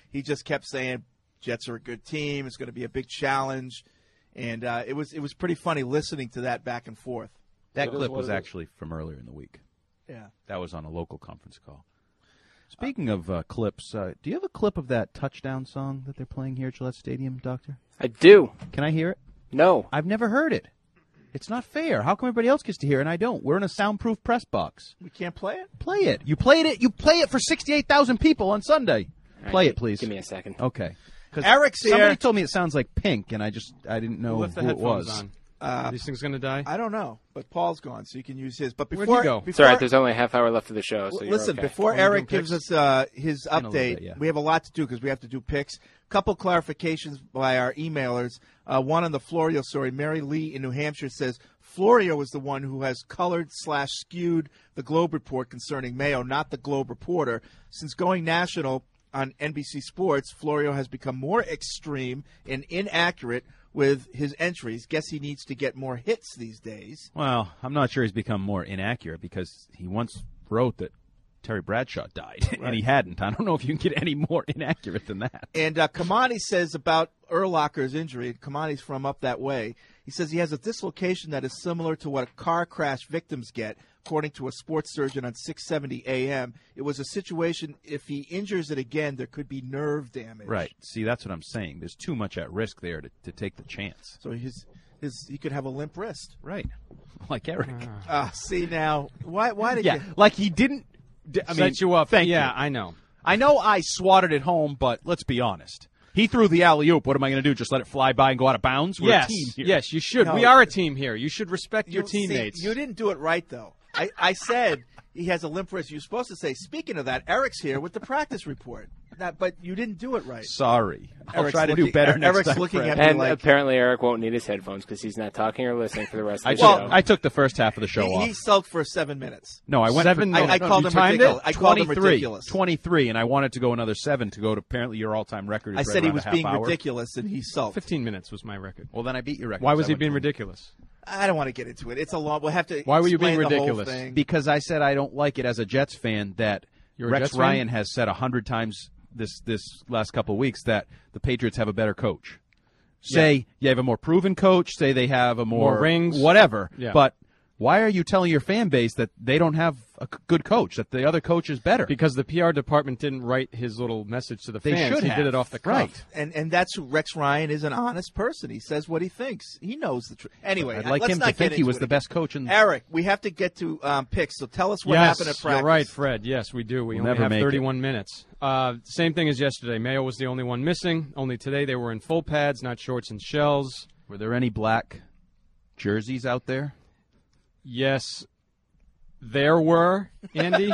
S8: he just kept saying Jets are a good team. It's going to be a big challenge, and uh, it was it was pretty funny listening to that back and forth.
S9: That
S8: It is
S9: clip
S8: what
S9: was
S8: it is.
S9: actually from earlier in the week.
S8: Yeah.
S9: That was on a local conference call. Speaking of uh, clips, uh, do you have a clip of that touchdown song that they're playing here at Gillette Stadium, Doctor?
S21: I do.
S9: Can I hear it?
S21: No.
S9: I've never heard it. It's not fair. How come everybody else gets to hear it and I don't? We're in a soundproof press box.
S8: We can't play it?
S9: Play it. You played it. You play it for sixty-eight thousand people on Sunday.
S12: right,
S9: Play
S12: gi-
S9: it, please.
S12: give me a second.
S9: Okay. 'Cause
S8: Eric's here.
S9: Somebody told me it sounds like Pink, and I just I didn't know
S5: Who left the
S9: who it
S5: headphones
S9: was.
S5: on?
S8: Uh,
S5: These things going to die?
S8: I don't know, but Paul's gone, so you can use his. But
S5: Where'd
S8: before,
S5: he go?
S8: before
S12: It's all right. There's only a half hour left of the show. So you're
S8: listen,
S12: okay.
S8: before
S5: Are we
S8: Eric
S5: doing
S8: gives
S5: picks?
S8: us uh, his
S9: In a little
S8: update,
S9: bit, yeah.
S8: we have a lot to do because we have to do picks. Couple clarifications by our emailers. Uh, one on the Florio story. Mary Lee in New Hampshire says Florio is the one who has colored slash skewed the Globe report concerning Mayo, not the Globe reporter. Since going national on N B C Sports, Florio has become more extreme and inaccurate with his entries. Guess he needs to get more hits these days.
S9: Well, I'm not sure he's become more inaccurate because he once wrote that Terry Bradshaw died,
S8: Right.
S9: and he hadn't. I don't know if you can get any more inaccurate than that.
S8: And uh, Kamani says about Urlacher's injury, Kamani's from up that way, he says he has a dislocation that is similar to what car crash victims get, according to a sports surgeon on six seventy A M. It was a situation, if he injures it again, there could be nerve damage.
S9: Right. See, that's what I'm saying. There's too much at risk there to, to take the chance.
S8: So his, his, he could have a limp wrist.
S9: Right. Like Eric.
S8: Ah, see now, why, why did
S9: yeah,
S8: you...
S9: like he didn't. d- I
S5: Set
S9: mean,
S5: you up.
S9: Thank
S5: Yeah,
S9: you.
S5: I know.
S9: I know I swatted it home, but let's be honest. He threw the alley-oop. What am I going to do? Just let it fly by and go out of bounds? We're
S5: yes,
S9: a team here.
S5: yes, you should.
S8: No.
S5: We are a team here. You should respect your
S8: You- see,
S5: teammates.
S8: you didn't do it right, though. I, I said he has a limp wrist. You're supposed to say, speaking of that, Eric's here with the practice report. That, but you didn't do it right.
S9: Sorry. I'll
S8: Eric's
S9: try to
S8: looking-
S9: do better next
S8: Eric's
S9: time.
S8: looking
S9: Fred.
S8: at me
S12: And
S8: like...
S12: apparently Eric won't need his headphones because he's not talking or listening for the rest
S9: I,
S12: of the
S9: well,
S12: show.
S9: I took the first half of the show
S8: He,
S9: off.
S8: he sulked for seven minutes.
S9: No, I went
S5: Seven-
S9: for,
S5: no,
S8: I, I
S5: no,
S8: called
S5: you
S8: him
S5: timed
S8: ridiculous.
S5: it?
S8: I called him
S9: twenty-three,
S8: ridiculous.
S9: twenty-three, and I wanted to go another seven to go to apparently your all-time record. Is
S8: I
S9: right
S8: said he
S9: around
S8: was
S9: a half
S8: being
S9: hour.
S8: ridiculous, and he sulked.
S5: Fifteen minutes was my record.
S9: Well, then I beat your record.
S5: Why was
S9: so
S5: he
S9: I
S5: being
S9: went to-
S5: ridiculous?
S8: I don't want to get into it. It's a long... We'll have to
S5: Why were you being
S8: explain the whole
S5: ridiculous?
S8: thing.
S9: Because I said I don't like it as a Jets fan that
S5: You're a
S9: Rex
S5: Jets fan?
S9: Ryan has said a hundred times this this last couple of weeks that the Patriots have a better coach. Say you have a more proven coach. Say they have a more,
S5: More rings.
S9: whatever.
S5: Yeah.
S9: But why are you telling your fan base that they don't have a c- good coach? That the other coach is better?
S5: Because the P R department didn't write his little message to the
S9: They
S5: fans.
S9: should
S5: he
S9: have.
S5: did it off the cuff.
S9: Right.
S8: And and that's who Rex Ryan is, an honest person. He says what he thinks. He knows the truth. Anyway,
S9: I'd like
S8: let's
S9: him
S8: not
S9: to
S8: get
S9: think he
S8: into
S9: was
S8: it
S9: the
S8: again.
S9: best coach in.
S8: Eric, we have to get to um, picks. So tell us what
S5: yes,
S8: happened at practice.
S5: you're right, Fred. Yes, we do. We
S9: We'll
S5: only
S9: never
S5: have
S9: make it.
S5: thirty-one minutes. Uh, same thing as yesterday. Mayo was the only one missing. Only today they were in full pads, not shorts and shells.
S9: Were there any black jerseys out there?
S5: Yes, there were, Andy.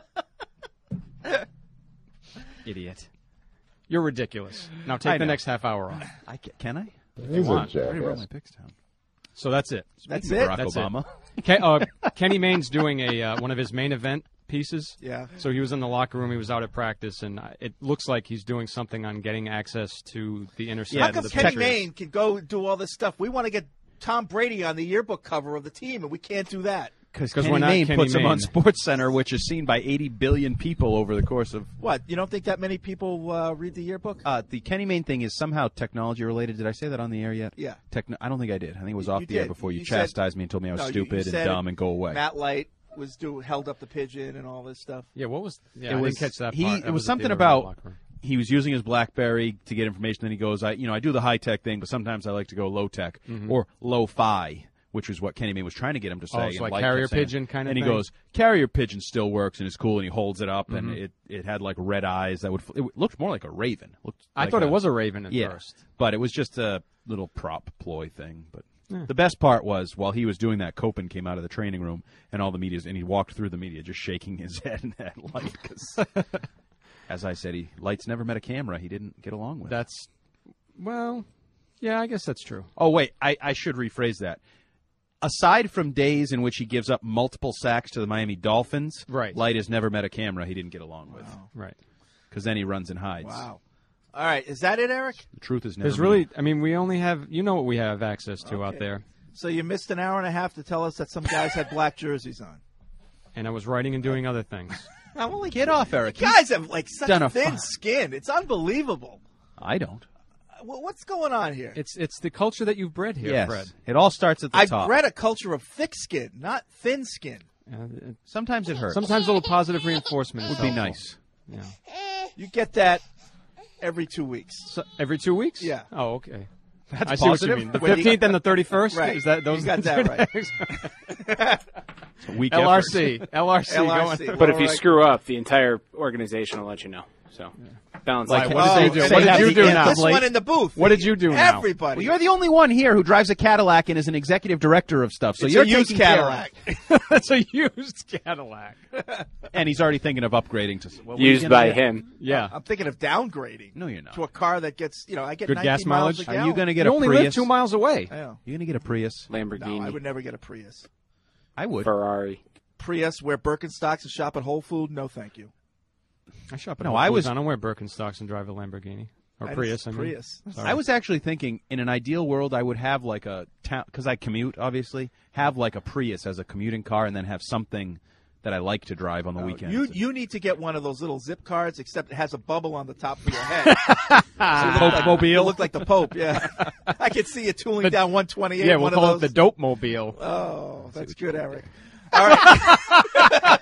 S5: Idiot. You're ridiculous. Now
S9: I
S5: take the
S9: know.
S5: next half hour off.
S9: I ca- can I?
S5: If you want.
S9: I already wrote my picks down.
S5: So that's it.
S8: That's
S9: Speaking
S8: it.
S9: of Barack
S5: That's
S9: Obama.
S5: it. Ken, uh, Kenny Mayne's doing a uh, one of his main event pieces.
S8: Yeah.
S5: So he was in the locker room. He was out at practice, and uh, it looks like he's doing something on getting access to the inner side
S8: How
S5: of
S8: come
S5: the
S8: Kenny
S5: Patriots.
S8: Mayne can go do all this stuff? We want to get Tom Brady on the yearbook cover of the team, and we can't do that.
S9: Because
S5: 'Cause
S9: Kenny
S5: we're not
S9: Mayne
S5: Kenny
S9: puts him on
S5: Mayne.
S9: Sports Center, which is seen by eighty billion people over the course of.
S8: What? You don't think that many people uh, read the yearbook?
S9: Uh, the Kenny Mayne thing is somehow technology related. Did I say that on the air yet?
S8: Yeah.
S9: Techno- I don't think I did. I think it was
S8: You-
S9: off
S8: you
S9: the air
S8: did.
S9: before you,
S8: You said-
S9: chastised me and told me I was
S8: No, you-
S9: stupid
S8: you
S9: and
S8: said
S9: dumb and go away.
S8: Matt Light was do held up the pigeon and all this stuff.
S5: Yeah, what was? Yeah,
S9: it
S5: I
S9: was
S5: didn't catch that
S9: he.
S5: part.
S9: It
S5: That
S9: was
S5: at
S9: something
S5: the
S9: about
S5: locker room.
S9: he was using his BlackBerry to get information. Then he goes, I you know I do the high tech thing, but sometimes I like to go low tech
S5: Mhm.
S9: or lo-fi, which is what Kenny Mayne was trying to get him to say.
S5: Oh,
S9: and
S5: so like
S9: Light
S5: carrier
S9: kept saying-
S5: pigeon kind of
S9: And he
S5: thing?
S9: goes, carrier pigeon still works and is cool, and he holds it up, and
S5: Mhm.
S9: it it had like red eyes that would. It looked more like a raven. Looked
S5: I
S9: like
S5: thought it was a raven at
S9: yeah,
S5: first.
S9: but it was just a little prop ploy thing. But
S5: Yeah.
S9: the best part was while he was doing that, Copen came out of the training room and all the media, and he walked through the media just shaking his head at Light because, as I said, he Light's never met a camera he didn't get along with.
S5: That's well, yeah, I guess that's true.
S9: Oh wait, I, I should rephrase that. Aside from days in which he gives up multiple sacks to the Miami Dolphins,
S5: Right.
S9: Light has never met a camera he didn't get along with.
S5: Right.
S9: Because then he runs and hides.
S8: Wow. All right, is that it, Eric?
S9: The truth is never.
S5: There's
S9: me.
S5: really, I mean, we only have, you know what we have access to out
S8: Okay.
S5: there.
S8: So you missed an hour and a half to tell us that some guys had black jerseys on.
S5: And I was writing and doing other things.
S8: I'm only
S9: Get off, Eric.
S8: You guys have like such
S9: done a
S8: thin
S9: fi-
S8: skin. It's unbelievable.
S9: I don't.
S8: Well, what's going on here?
S5: It's it's the culture that you've bred here,
S9: Yes.
S5: Fred.
S9: It all starts at the
S8: I've
S9: top.
S8: bred a culture of thick skin, not thin skin.
S5: Uh,
S9: Sometimes it hurts.
S5: Sometimes a little positive reinforcement
S9: would
S5: is
S9: be
S5: helpful.
S9: nice.
S5: Yeah.
S8: You get that every two weeks.
S5: So, every two weeks?
S8: Yeah.
S5: Oh, okay.
S9: That's
S5: I see
S9: positive.
S5: what you mean. The
S8: When you-
S5: fifteenth and the thirty-first?
S8: Right.
S5: Is that those
S8: You got
S5: are the
S8: that
S5: two
S8: right.
S5: days?
S9: It's a weak
S5: L R
S9: effort.
S5: C. L R C.
S8: L R C.
S5: Going.
S12: But if you
S8: All right.
S12: screw up, the entire organization will let you know. So balance
S5: Like,
S12: that.
S5: what
S8: Oh,
S5: did you do?
S8: and
S5: What
S8: then
S5: did you
S8: you
S5: do
S8: get
S5: now?
S8: This one in the booth.
S5: What did you do now?
S8: Everybody.
S9: Well, you're the only one here who drives a Cadillac and is an executive director of stuff. So
S8: It's
S9: you're
S8: a used
S9: taking care of
S8: Cadillac.
S9: it.
S5: That's a used Cadillac.
S9: And he's already thinking of upgrading to what were you
S12: Used
S9: gonna
S12: by
S9: get?
S12: him.
S5: Yeah.
S8: I'm thinking of downgrading.
S9: No, you're not.
S8: To a car that gets, you know, I get
S5: Good
S8: nineteen
S5: gas
S8: miles
S5: mileage?
S8: a
S9: Are
S8: gallon.
S9: you going to get
S5: You
S9: a
S5: only
S9: Prius?
S5: live two miles away.
S8: I know.
S9: You going to get a Prius?
S12: Lamborghini,
S8: No, I would never get a Prius.
S9: I would.
S12: Ferrari.
S8: Prius, wear Birkenstocks and shop at Whole Food? No, thank you.
S5: I shop at
S9: No,
S5: Whole
S9: I
S5: Foods.
S9: was-
S5: I don't wear Birkenstocks and drive a Lamborghini. Or
S8: That
S5: Prius,
S8: is
S5: I mean.
S8: Prius.
S5: Sorry.
S9: I was actually thinking, in an ideal world, I would have like a town because I commute, obviously, have like a Prius as a commuting car, and then have something that I like to drive on the weekends.
S8: You you need to get one of those little zip cards, except it has a bubble on the top of your head. So you look like-
S9: Pope-mobile?
S8: You look like the Pope, yeah. I could see you tooling
S5: The-
S8: down one twenty-eight.
S5: Yeah, we'll
S8: one
S5: call
S8: of
S5: it
S8: those.
S5: the Dope Mobile.
S8: Oh, that's good, Eric. All right.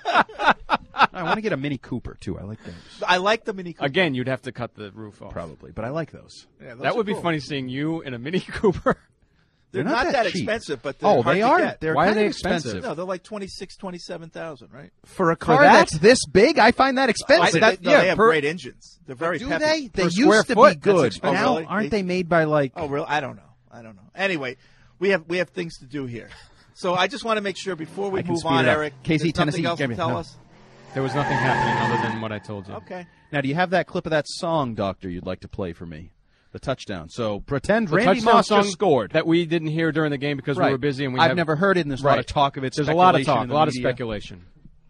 S9: I want to get a Mini Cooper too. I like those.
S8: I like the Mini Cooper.
S5: Again, you'd have to cut the roof off.
S9: Probably, but I like those.
S8: Yeah, those
S5: That
S8: are
S5: would be
S8: cool.
S5: funny seeing you in a Mini Cooper.
S8: They're,
S9: They're
S8: not,
S9: not
S8: that,
S9: that cheap.
S8: expensive, but they're
S9: Oh,
S8: hard
S9: they
S8: to
S9: are.
S8: get.
S9: They're
S5: Why are
S9: kind
S5: they
S9: of
S5: expensive?
S8: No, they're like twenty-six, twenty-seven thousand, right?
S9: For a car
S5: that?
S9: that's this big, I find that
S8: I,
S9: expensive.
S8: they,
S9: That-
S8: no,
S9: yeah,
S8: they have
S9: per-
S8: great engines. They're very
S9: do
S8: peppy.
S9: they? They
S5: Per
S9: used
S5: square
S9: to
S5: foot,
S9: be good.
S5: that's expensive.
S9: Now,
S8: Oh, really?
S9: aren't
S8: They-
S9: they made by like?
S8: Oh, really? I don't know. I don't know. Anyway, we have we have things to do here. So I just want to make sure before we
S9: I can
S8: move
S9: speed
S8: on,
S9: it up.
S8: Eric,
S9: Casey,
S8: there's nothing
S9: Tennessee,
S8: else
S9: give
S8: to
S9: me-
S8: tell
S9: no.
S8: us?
S5: There was nothing happening other than what I told you.
S8: Okay.
S9: Now, do you have that clip of that song, Doctor? You'd like to play for me? The touchdown. So pretend
S5: The
S9: Randy
S5: touchdown
S9: Moss
S5: song
S9: just scored.
S5: that we didn't hear during the game because
S9: Right.
S5: we were busy and we
S9: I've
S5: have-
S9: never heard it, and there's a lot
S5: Right.
S9: of talk of it.
S5: There's a lot of
S9: speculation
S5: talk,
S9: in
S5: a
S9: the
S5: lot of
S9: media.
S5: speculation.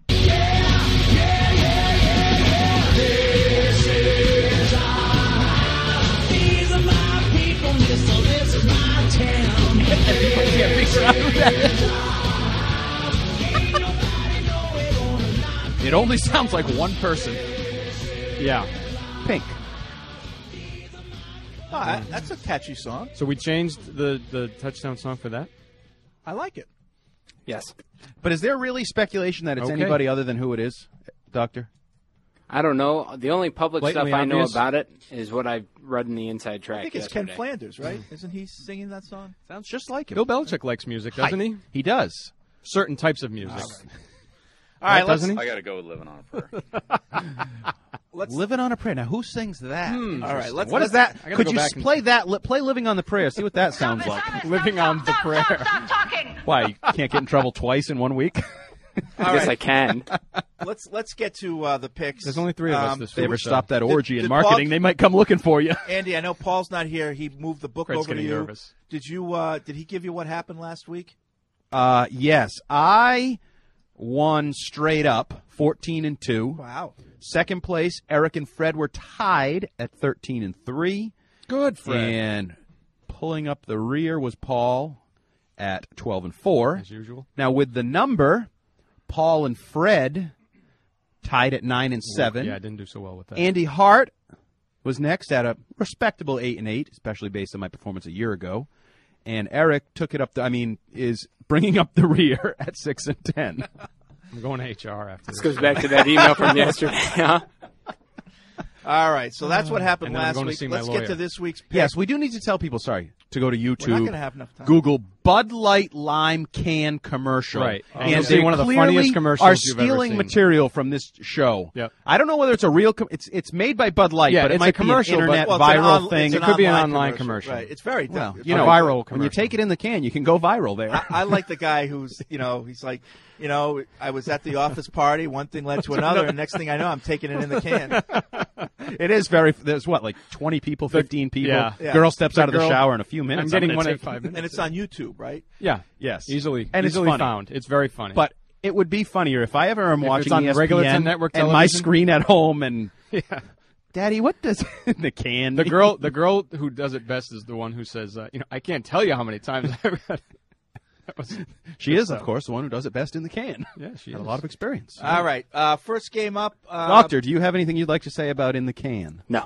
S9: It only sounds like one person.
S5: Yeah.
S9: Pink.
S8: Oh, that- that's a catchy song.
S5: So we changed the, the touchdown song for that?
S8: I like it.
S12: Yes.
S9: But is there really speculation that it's
S5: Okay.
S9: anybody other than who it is, Doctor?
S12: I don't know. The only public
S5: Blatantly
S12: stuff I know
S5: obvious.
S12: about it is what I read in the inside track.
S8: I think it's
S12: yesterday.
S8: Ken Flanders, right? Isn't he singing that song?
S9: Sounds just like him.
S5: Bill Belichick likes music, doesn't he?
S9: He does.
S5: Certain types of music.
S8: All right, let's,
S5: doesn't he?
S7: I got to go with Living on a Prayer.
S8: let's
S9: Living on a Prayer. Now, who sings that?
S8: all right, let's
S9: What is
S8: let's-
S9: that?
S5: I gotta
S9: Could
S5: go
S9: you
S5: back
S9: s-
S5: and-
S9: play that? Li- play "Living on the Prayer." See what that sounds like.
S5: Living on the prayer.
S9: Why? You can't get in trouble twice in one week.
S12: I guess I can.
S8: Let's let's get to uh, the picks.
S5: There's only three of us
S8: Um,
S5: this
S9: If they
S5: week.
S9: ever
S5: so-
S9: stop that
S8: Did-
S9: orgy
S8: did
S9: in marketing,
S8: Paul-
S9: they might come looking for you.
S8: Andy, I know Paul's not here. He moved the book
S5: Fred's
S8: over to
S5: getting
S8: you.
S5: nervous.
S8: Did you? Uh, did he give you what happened last week?
S9: Uh, yes, I won straight up, fourteen and two.
S8: Wow.
S9: Second place, Eric and Fred were tied at thirteen and three.
S5: Good, Fred.
S9: And pulling up the rear was Paul at twelve and four.
S5: As usual.
S9: Now with the number, Paul and Fred tied at nine and seven.
S5: Yeah, I didn't do so well with that.
S9: Andy Hart was next at a respectable eight and eight, especially based on my performance a year ago. And Eric took it up. To, I mean, is bringing up the rear at six and ten.
S5: I'm going to H R after this.
S12: This goes back to that email from yesterday. Huh?
S8: All right, so that's what happened
S5: And then I'm
S8: last
S5: going to
S8: week.
S5: see my
S8: Let's
S5: lawyer.
S8: get to this week's pick.
S9: Yes, we do need to tell people. Sorry, to go to YouTube.
S8: We're not gonna have enough time.
S9: Google Bud Light lime can commercial.
S5: Right. And
S9: and
S5: you'll
S9: they
S5: see one of the
S9: clearly
S5: funniest commercials
S9: are
S5: you've ever
S9: stealing
S5: seen.
S9: material from this show.
S5: Yep.
S9: I don't know whether it's a real. Com- it's it's made by Bud Light,
S5: Yeah,
S9: but it
S5: it's
S9: might
S5: a commercial,
S9: be an
S5: but-
S9: internet
S8: Well, it's an
S9: viral
S8: on-
S9: thing.
S8: it's
S5: It could be an online commercial.
S8: Right. It's very
S9: Well,
S8: it's
S9: you
S5: A
S9: know,
S5: viral
S9: when you
S5: commercial.
S9: take it in the can, you can go viral there.
S8: I, I like the guy who's, you know, he's like, you know, I was at the office party, one thing led to another, and next thing I know, I'm taking it in the can.
S9: It is very. There's what, like twenty people, fifteen people.
S5: yeah.
S8: Yeah.
S9: Girl steps
S5: The
S9: out of the
S5: girl-
S9: shower in a few minutes.
S5: I'm getting
S9: gonna
S5: one
S9: take
S5: in five minutes.
S8: And it's on YouTube, right?
S5: Yeah.
S9: Yes,
S5: Easily.
S9: and it's
S5: easily
S9: funny.
S5: found. It's very funny.
S9: But it would be funnier if I ever am
S5: If
S9: watching
S5: it's on
S9: E S P N
S5: regular ten network
S9: and my
S5: television?
S9: screen at home and
S5: yeah.
S9: Daddy, what does the can?
S5: The
S9: mean?
S5: girl, the girl who does it best is the one who says, uh, "You know, I can't tell you how many times I've,
S9: She is, of course, the one who does it best in the can.
S5: Yeah, she
S9: Had
S5: is.
S9: a lot of experience.
S8: All right. Uh, first game up. Uh,
S9: Doctor, do you have anything you'd like to say about in the can?
S12: No.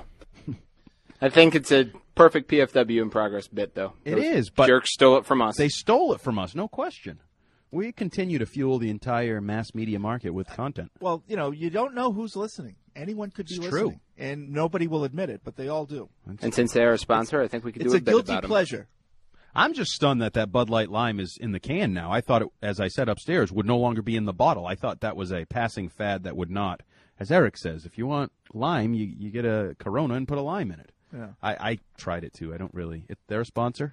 S12: I think it's a perfect P F W in progress bit, though.
S9: It
S12: Those
S9: is, but
S12: jerks stole it from us.
S9: They stole it from us, no question. We continue to fuel the entire mass media market with content.
S8: Well, you know, you don't know who's listening. Anyone could be
S9: It's
S8: listening.
S9: true.
S8: And nobody will admit it, but they all do.
S12: And since they're a sponsor, I think we could
S8: It's
S12: do a,
S8: a
S12: bit
S8: guilty
S12: about 'em.
S8: pleasure.
S9: I'm just stunned that that Bud Light Lime is in the can now. I thought, it, as I said upstairs, would no longer be in the bottle. I thought that was a passing fad that would not. As Eric says, if you want lime, you, you get a Corona and put a lime in it.
S8: Yeah.
S9: I, I tried it, too. I don't really. It, they're a sponsor?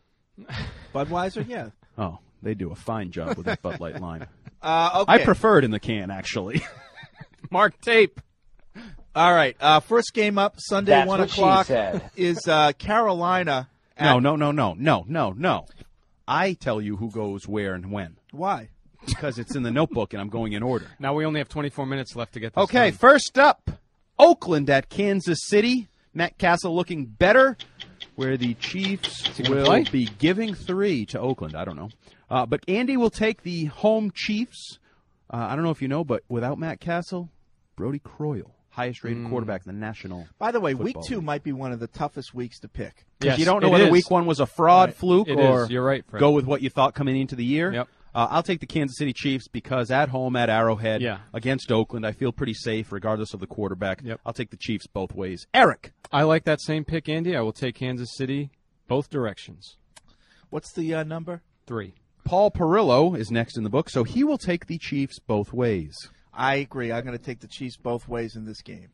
S8: Budweiser, yeah.
S9: Oh, they do a fine job with that Bud Light Lime.
S8: Uh,
S9: I
S8: okay.
S9: prefer it in the can, actually.
S5: Mark tape.
S8: All right. Uh, first game up, Sunday,
S1: That's
S8: one
S1: what she
S8: o'clock,
S1: said.
S8: is uh, Carolina.
S9: No,
S8: at-
S9: no, no, no, no, no, no. I tell you who goes where and when.
S8: Why?
S9: Because it's in the notebook and I'm going in order.
S5: Now we only have twenty-four minutes left to get this
S9: Okay,
S5: done.
S9: first up, Oakland at Kansas City. Matt Castle looking better, where the Chiefs
S5: he gonna
S9: will
S5: play?
S9: be giving three to Oakland. I don't know. Uh, but Andy will take the home Chiefs. Uh, I don't know if you know, but without Matt Castle, Brody Croyle, highest rated
S5: Mm.
S9: quarterback in the National
S8: By the way, week
S9: Football
S8: two
S9: League.
S8: might be one of the toughest weeks to pick.
S9: Because
S5: Yes,
S9: you don't know
S5: it
S9: whether
S5: is.
S9: week one was a fraud,
S8: Right.
S9: fluke,
S5: It
S9: or
S5: is. You're right, Fred.
S9: go with what you thought coming into the year.
S5: Yep.
S9: Uh, I'll take the Kansas City Chiefs because at home at Arrowhead
S5: Yeah.
S9: against Oakland, I feel pretty safe regardless of the quarterback.
S5: Yep.
S9: I'll take the Chiefs both ways. Eric.
S5: I like that same pick, Andy. I will take Kansas City both directions.
S8: What's the uh, number?
S5: Three.
S9: Paul Perillo is next in the book, so he will take the Chiefs both ways.
S8: I agree. I'm going to take the Chiefs both ways in this game.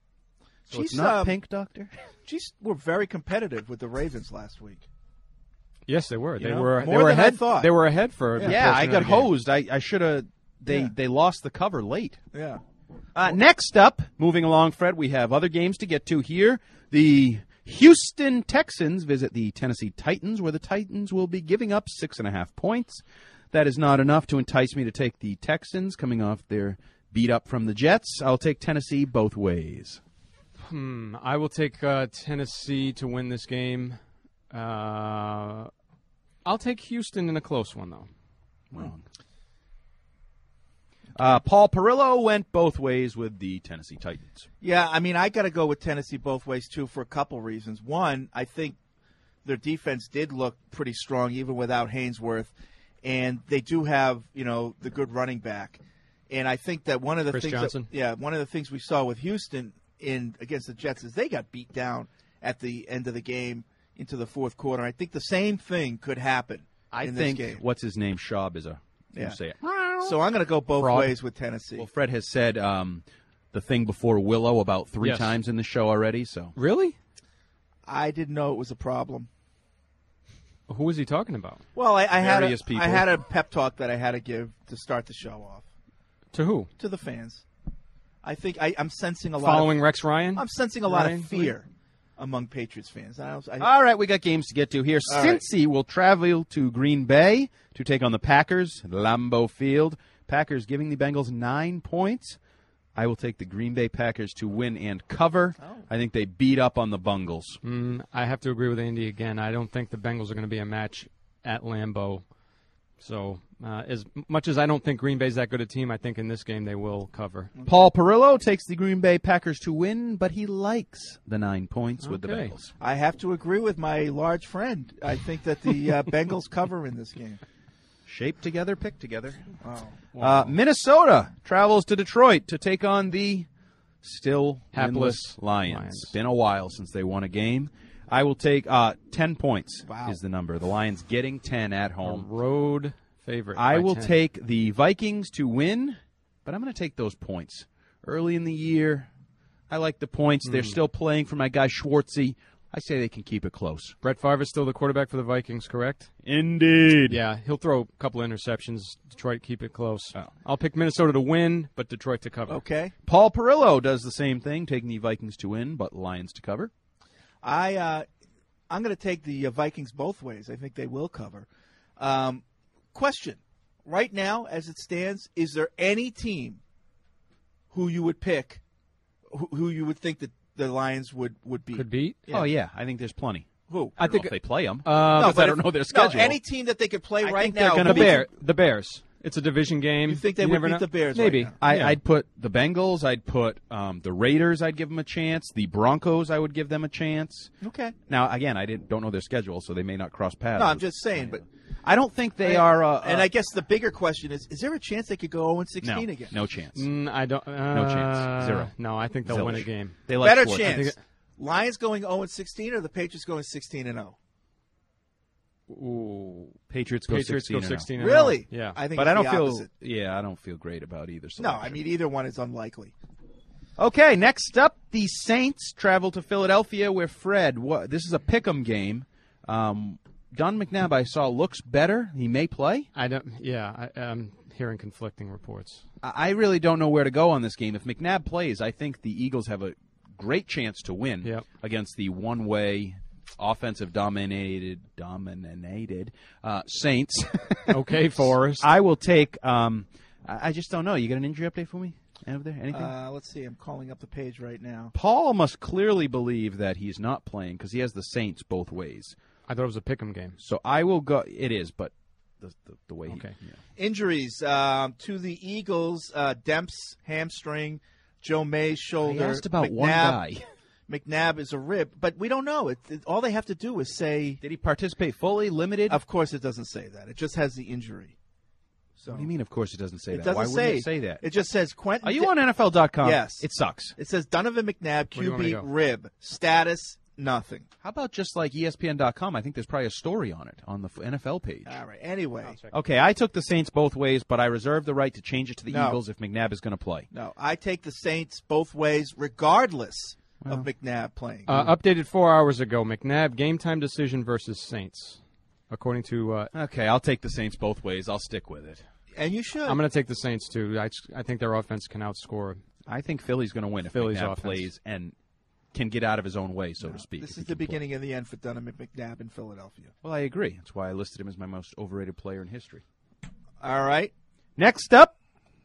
S9: So it's
S8: Chiefs,
S9: not
S8: um,
S9: pink, Doctor?
S8: Chiefs were very competitive with the Ravens last week.
S5: Yes, they were.
S8: You
S5: They
S8: know,
S5: were.
S8: more
S5: They were
S8: than I
S5: ahead.
S8: thought.
S5: They were ahead for. a
S9: Yeah,
S5: good
S9: I
S5: portion
S9: got
S5: of the game.
S9: hosed. I, I should have. They
S8: Yeah.
S9: they lost the cover late.
S8: Yeah.
S9: Uh, next up, moving along, Fred, we have other games to get to here. The Houston Texans visit the Tennessee Titans, where the Titans will be giving up six and a half points. That is not enough to entice me to take the Texans, coming off their beat up from the Jets. I'll take Tennessee both ways.
S5: Hmm. I will take uh, Tennessee to win this game. Uh, I'll take Houston in a close one, though.
S9: Wrong. Uh, Paul Perillo went both ways with the Tennessee Titans.
S8: Yeah, I mean, I got to go with Tennessee both ways, too, for a couple reasons. One, I think their defense did look pretty strong, even without Hainsworth. And they do have, you know, the good running back. And I think that one of the
S5: Chris
S8: things
S5: Johnson?
S8: that, yeah, one of the things we saw with Houston in against the Jets is they got beat down at the end of the game into the fourth quarter. I think the same thing could happen
S9: I
S8: in
S9: think,
S8: this game.
S9: what's his name, Schaub is a,
S8: Yeah.
S9: you say it.
S8: So I'm going to go both
S9: Fraud.
S8: ways with Tennessee.
S9: Well, Fred has said um, the thing before Willow about three
S5: Yes.
S9: times in the show already. So
S5: Really?
S8: I didn't know it was a problem.
S5: Who was he talking about?
S8: Well, I, I had a,
S9: Various people.
S8: I had a pep talk that I had to give to start the show off
S5: To who?
S8: to the fans. I think I, I'm sensing a lot.
S5: Following
S8: of,
S5: Rex Ryan?
S8: I'm sensing a lot
S5: Ryan?
S8: of fear among Patriots fans. I, don't- I,
S9: All right, we got games to get to here.
S8: All right.
S9: Cincy will travel to Green Bay to take on the Packers at Lambeau Field. Packers giving the Bengals nine points. I will take the Green Bay Packers to win and cover.
S8: Oh.
S9: I think they beat up on the Bungles.
S5: Mm, I have to agree with Andy again. I don't think the Bengals are going to be a match at Lambeau. So, uh, as much as I don't think Green Bay's that good a team, I think in this game they will cover.
S9: Paul Perillo takes the Green Bay Packers to win, but he likes the nine points with the
S5: Okay.
S9: Bengals.
S8: I have to agree with my large friend. I think that the uh, Bengals cover in this game.
S9: Shaped together, picked together.
S8: Wow.
S9: Uh, Minnesota travels to Detroit to take on the still
S5: Hapless
S9: winless Lions.
S5: Lions.
S9: Been a while since they won a game. I will take uh, ten points
S8: Wow.
S9: is the number. The Lions getting ten at
S5: A
S9: home.
S5: road favorite.
S9: I
S5: by
S9: will
S5: ten.
S9: take the Vikings to win, but I'm going to take those points. Early in the year, I like the points. They're
S5: Mm.
S9: still playing for my guy Schwartzy. I say they can keep it close.
S5: Brett Favre is still the quarterback for the Vikings, correct?
S9: Indeed.
S5: Yeah, he'll throw a couple of interceptions. Detroit keep it close.
S9: Oh.
S5: I'll pick Minnesota to win, but Detroit to cover.
S8: Okay.
S9: Paul Perillo does the same thing, taking the Vikings to win, but Lions to cover.
S8: I uh, I'm going to take the uh, Vikings both ways. I think they will cover. Um, question: right now, as it stands, is there any team who you would pick, who, who you would think that the Lions would would beat?
S5: Could beat?
S8: Yeah.
S9: Oh, yeah. I think there's plenty.
S8: Who?
S9: I, I think if they play them.
S5: Uh,
S8: no,
S9: but I don't
S8: if,
S9: know their schedule.
S8: No, any team that they could play
S9: I
S8: right
S9: think
S8: now.
S9: they're gonna
S5: the
S9: be
S5: Bear, the Bears. It's a division game.
S8: You think they
S5: you
S8: would
S5: never
S8: beat
S5: know.
S8: the Bears?
S5: Maybe.
S8: Right now?
S9: I,
S5: Yeah.
S9: I'd put the Bengals. I'd put um, the Raiders. I'd give them a chance. The Broncos. I would give them a chance.
S8: Okay.
S9: Now, again, I didn't don't know their schedule, so they may not cross paths.
S8: No, I'm just saying, but
S9: I don't think they
S8: I-
S9: are. Uh,
S8: and
S9: uh,
S8: I guess the bigger question is: is there a chance they could go zero and sixteen
S9: no,
S8: again?
S9: no chance.
S5: Mm, I don't. Uh,
S9: No chance. Zero.
S5: No, I think they'll
S9: Zilch.
S5: win a game.
S9: They like
S8: Better
S9: sports. I
S8: chance.
S9: think it-
S8: Lions going zero and sixteen, or the Patriots going sixteen and zero?
S9: Ooh, Patriots go
S5: Patriots
S9: sixteen.
S5: go
S9: and oh.
S5: sixteen. And
S8: Really?
S5: oh. Yeah.
S8: I think
S9: But
S8: it's
S9: I don't
S8: the
S9: feel.
S8: opposite.
S9: Yeah, I don't feel great about either.
S8: No,
S9: Selection.
S8: I mean either one is unlikely.
S9: Okay, next up, the Saints travel to Philadelphia, where Fred. What, this is a pick'em game. Um, Don McNabb, I saw, looks better. He may play.
S5: I don't. Yeah, I, I'm hearing conflicting reports.
S9: I I really don't know where to go on this game. If McNabb plays, I think the Eagles have a great chance to win
S5: Yep.
S9: against the one-way, offensive dominated, dominated uh, Saints.
S5: Okay, Forrest.
S9: I will take. Um, I I just don't know. You got an injury update for me over there? Anything?
S8: Uh, let's see. I'm calling up the page right now.
S9: Paul must clearly believe that he's not playing because he has the Saints both ways.
S5: I thought it was a pick'em game.
S9: So I will go. It is, but the the, the way.
S5: Okay.
S9: He, yeah.
S8: Injuries um, to the Eagles: uh, Demps hamstring, Joe May's shoulder.
S9: I asked about
S8: McNabb,
S9: one guy.
S8: McNabb is a rib, but we don't know. It, it, all they have to do is say.
S9: Did he participate fully, limited?
S8: Of course, it doesn't say that. It just has the injury. So
S9: What do you mean? Of course, it doesn't say
S8: it
S9: that.
S8: doesn't
S9: Why
S8: say,
S9: wouldn't it say that?
S8: It just says Quentin.
S9: Are you on N F L dot com?
S8: Yes.
S9: It sucks.
S8: It says Donovan McNabb,
S5: do you want me
S8: Q
S5: to
S8: B,
S5: go?
S8: rib, status, nothing.
S9: How about just like E S P N dot com? I think there's probably a story on it on the N F L page.
S8: All right. Anyway,
S9: Okay, I took the Saints both ways, but I reserve the right to change it to the
S8: No.
S9: Eagles if McNabb is going to play.
S8: no, I take the Saints both ways, regardless of McNabb playing.
S5: Uh, updated four hours ago. McNabb game time decision versus Saints, according to. Uh,
S9: Okay, I'll take the Saints both ways. I'll stick with it.
S8: and you should.
S5: I'm going to take the Saints too. I, I think their offense can outscore.
S9: I think Philly's going to win if
S5: Philly's
S9: McNabb
S5: offense.
S9: plays and can get out of his own way, so
S8: No,
S9: to speak.
S8: This
S9: if
S8: is
S9: he
S8: the
S9: can play.
S8: beginning and the end for Donovan McNabb in Philadelphia.
S9: Well, I agree. That's why I listed him as my most overrated player in history.
S8: All right.
S9: Next up,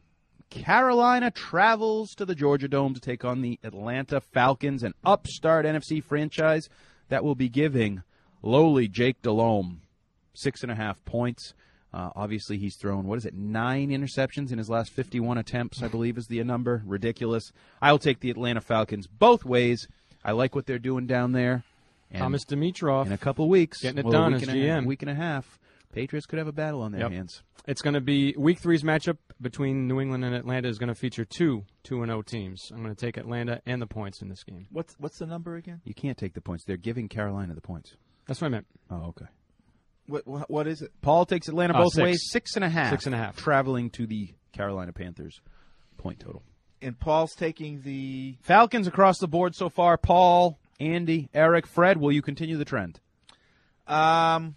S9: Carolina travels to the Georgia Dome to take on the Atlanta Falcons, an upstart N F C franchise that will be giving lowly Jake Delhomme six and a half points. Uh, obviously, he's thrown, what is it, nine interceptions in his last fifty-one attempts, I believe is the number. Ridiculous. I'll take the Atlanta Falcons both ways. I like what they're doing down there. And
S5: Thomas Dimitroff
S9: in a couple of weeks,
S5: getting it
S9: well, a
S5: done
S9: week
S5: as
S9: and a
S5: G
S9: half-
S5: M.
S9: week and a half, Patriots could have a battle on their
S5: Yep.
S9: hands.
S5: It's going to be week three's matchup between New England and Atlanta is going to feature two two and zero teams. I'm going to take Atlanta and the points in this game.
S8: What's what's the number again?
S9: You can't take the points. They're giving Carolina the points.
S5: That's what I meant.
S9: Oh, okay.
S8: What what, what is it?
S9: Paul takes Atlanta
S5: Uh,
S9: both
S5: six.
S9: ways, six and a half.
S5: Six and a half.
S9: Traveling to the Carolina Panthers point total.
S8: And Paul's taking the
S9: Falcons across the board so far. Paul, Andy, Eric, Fred, will you continue the trend?
S8: Um,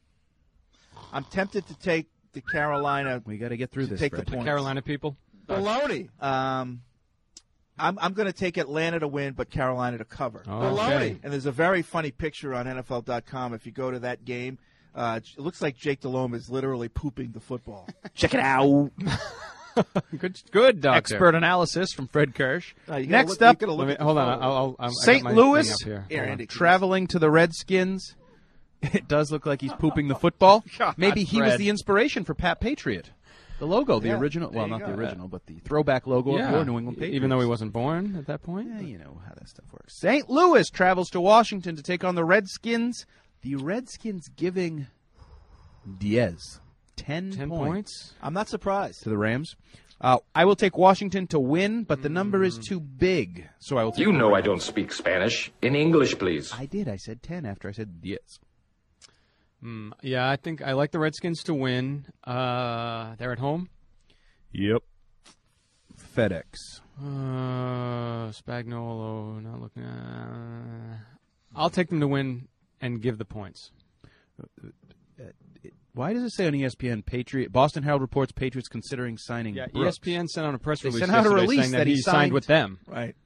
S8: I'm tempted to take the Carolina.
S9: We got to get through
S8: to
S9: this,
S8: Take
S9: Fred.
S8: the points.
S5: Carolina people.
S8: Baloney. Um, I'm I'm going to take Atlanta to win, but Carolina to cover.
S5: Oh, okay.
S8: And there's a very funny picture on N F L dot com. If you go to that game, uh, it looks like Jake Delhomme is literally pooping the football.
S9: Check it out.
S5: Good, good, doctor.
S9: Expert analysis from Fred Kirsch.
S8: Uh, you gotta
S9: Next
S8: look- you
S9: up,
S8: gotta look
S5: Let me-
S8: at the
S5: hold on.
S8: photo.
S5: I'll, I'll, I'll, I
S9: Saint
S5: got my thing
S9: Louis
S5: up here.
S8: Here,
S5: Hold on.
S8: Andy.
S9: traveling to the Redskins. It does look like he's pooping the football.
S5: God,
S9: Maybe he was
S5: Fred.
S9: the inspiration for Pat Patriot. The logo, the
S8: Yeah,
S9: original, well,
S8: there you
S9: not the
S8: go.
S9: original, but the throwback logo
S5: Yeah.
S9: of your New England Patriots.
S5: Even though he wasn't born at that point.
S9: Yeah, you know how that stuff works. Saint Louis travels to Washington to take on the Redskins. The Redskins giving Diaz ten,
S5: Ten
S9: points,
S5: points.
S8: I'm not surprised.
S9: to the Rams. Uh, I will take Washington to win, but the number is too big, so I will take
S4: You
S9: the
S4: know I
S9: Rams.
S4: don't speak Spanish. In English, please.
S9: I did. I said ten after I said Diaz.
S5: Mm, yeah, I think I like the Redskins to win. Uh, they're at home.
S9: Yep. FedEx.
S5: Uh, Spagnuolo, not looking. Uh, I'll take them to win and give the points.
S9: Why does it say on E S P N Patriot? Boston Herald reports Patriots considering signing.
S5: Yeah,
S9: Brooks.
S5: E S P N sent out a press
S9: They
S5: release.
S9: sent out a
S5: yesterday
S9: release
S5: saying
S9: that
S5: that
S9: he
S5: he signed,
S9: signed-
S5: with them.
S8: Right.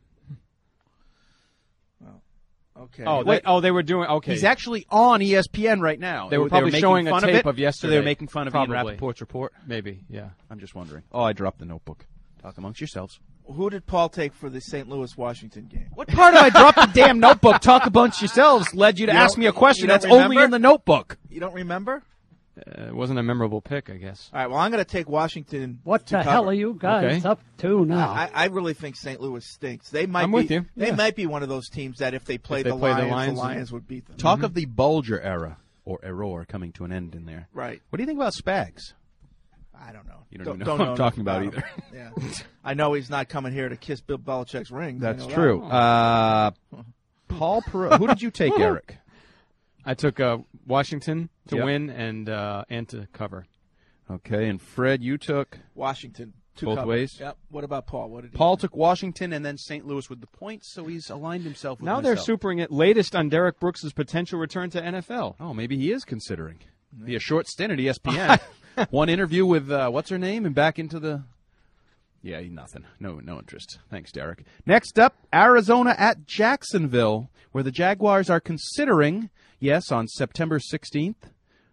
S8: Well, okay.
S5: Oh, they,
S9: Wait.
S5: oh, they were doing okay.
S9: He's actually on E S P N right now.
S5: They were probably
S9: making
S5: showing a
S9: fun
S5: tape
S9: of, it,
S5: of yesterday.
S9: So they were making fun of Ian
S5: Probably.
S9: Rappaport's report.
S5: Maybe, yeah.
S9: I'm just wondering. Oh, I dropped the notebook. Talk amongst yourselves.
S8: Who did Paul take for the Saint Louis Washington game?
S9: What part of I dropped the damn notebook, talk amongst yourselves, led you to
S8: You
S9: ask
S8: don't-
S9: me a question
S8: you don't
S9: that's only
S8: remember?
S9: in the notebook?
S8: You don't remember?
S5: Uh, it wasn't a memorable pick, I guess.
S8: All right, well, I'm going to take Washington.
S10: What
S8: to
S10: the
S8: cover.
S10: hell are you guys
S5: Okay.
S10: up to now?
S8: I, I really think Saint Louis stinks. They might
S5: I'm
S8: be,
S5: with you.
S8: They
S5: Yeah.
S8: might be one of those teams that if they played
S5: they
S8: the,
S5: play the
S8: Lions, the
S5: Lions,
S8: Lions, would beat them.
S9: Talk of the Bulger era, or error coming to an end in there.
S8: Right.
S9: What do you think about Spags?
S8: I don't know.
S9: You don't,
S8: Don't-
S9: even know
S8: don't
S9: what
S8: know
S9: I'm talking about
S8: enough
S9: either.
S8: about him. Yeah. I know he's not coming here to kiss Bill Belichick's ring.
S9: That's
S8: I know
S9: true.
S8: that.
S9: Uh, Paul Perot. Who did you take, Eric?
S5: I took uh, Washington to
S9: Yep.
S5: win and uh, and to cover.
S9: Okay, and Fred, you took
S8: Washington. to
S9: both
S8: cover.
S9: ways.
S8: Yep. What about Paul? What did he
S9: Paul took Washington and then Saint Louis with the points, so he's aligned himself with
S5: Now they're
S9: himself.
S5: supering it latest on Derek Brooks' potential return to N F L.
S9: Oh, maybe he is considering. Be a short stint at E S P N. One interview with uh, what's her name, and back into the. Yeah, nothing. No, no interest. Thanks, Derek. Next up, Arizona at Jacksonville, where the Jaguars are considering, yes, on September sixteenth,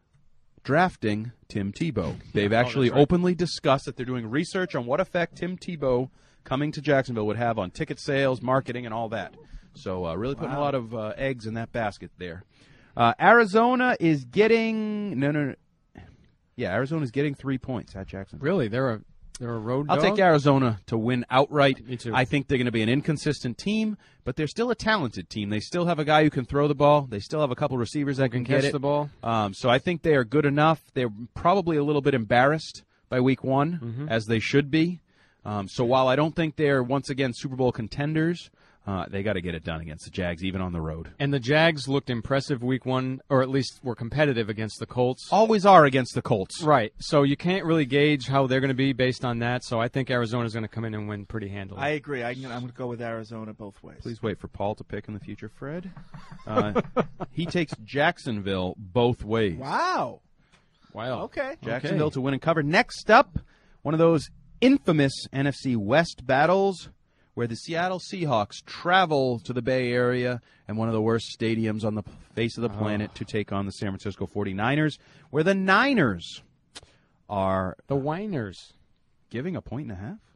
S9: drafting Tim Tebow. They've actually
S5: right.
S9: openly discussed that they're doing research on what effect Tim Tebow coming to Jacksonville would have on ticket sales, marketing, and all that. So uh, really putting a lot of uh, eggs in that basket there. Uh, Arizona is getting no, no, no. Yeah, Arizona's getting three points at Jacksonville.
S5: Really, they're a they're a road
S9: I'll
S5: dog?
S9: take Arizona to win outright.
S5: Me too.
S9: I think they're going to be an inconsistent team, but they're still a talented team. They still have a guy who can throw the ball. They still have a couple receivers that can,
S5: can
S9: get
S5: catch
S9: it.
S5: the ball.
S9: Um, so I think they are good enough. They're probably a little bit embarrassed by week one,
S5: Mhm.
S9: as they should be. Um, so while I don't think they're, once again, Super Bowl contenders, uh, they got to get it done against the Jags, even on the road.
S5: And the Jags looked impressive week one, or at least were competitive against the Colts.
S9: Always are against the Colts.
S5: Right. So you can't really gauge how they're going to be based on that. So I think Arizona's going to come in and win pretty handily.
S8: I agree. I, I'm going to go with Arizona both ways.
S9: Please wait for Paul to pick in the future, Fred. Uh, he takes Jacksonville both ways.
S8: Wow.
S5: Wow.
S8: Okay.
S9: Jacksonville to win and cover. Next up, one of those infamous N F C West battles where the Seattle Seahawks travel to the Bay Area and one of the worst stadiums on the face of the planet to take on the San Francisco forty-niners, where the Niners are
S5: the Winers
S9: giving a point and a half.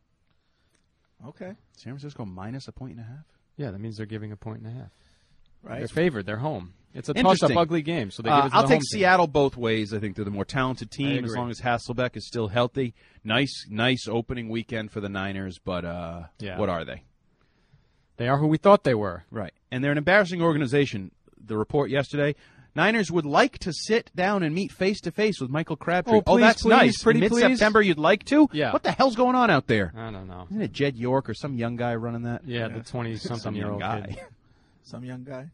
S8: Okay.
S9: San Francisco minus a point and a half.
S5: Yeah, that means they're giving a point and a half.
S8: Right.
S5: They're favored. They're home. It's a
S9: Interesting.
S5: toss-up, ugly game. So they
S9: Uh,
S5: give it to
S9: I'll
S5: the
S9: take
S5: home team.
S9: Seattle both ways. I think they're the more talented
S5: I
S9: team as
S5: agree.
S9: long as Hasselbeck is still healthy. Nice, nice opening weekend for the Niners, but uh,
S5: Yeah.
S9: what are they?
S5: They are who we thought they were.
S9: Right. And they're an embarrassing organization. The report yesterday, Niners would like to sit down and meet face-to-face with Michael Crabtree.
S5: Oh, please,
S9: that's
S5: please,
S9: nice.
S5: pretty
S9: Mid-September,
S5: please?
S9: you'd like to?
S5: Yeah.
S9: What the hell's going on out there?
S5: I don't know.
S9: Isn't it Jed York or some young guy running that?
S5: Yeah, the twenty-something
S9: Some
S5: year
S9: young
S5: old
S9: guy.
S5: kid.
S8: Some young guy.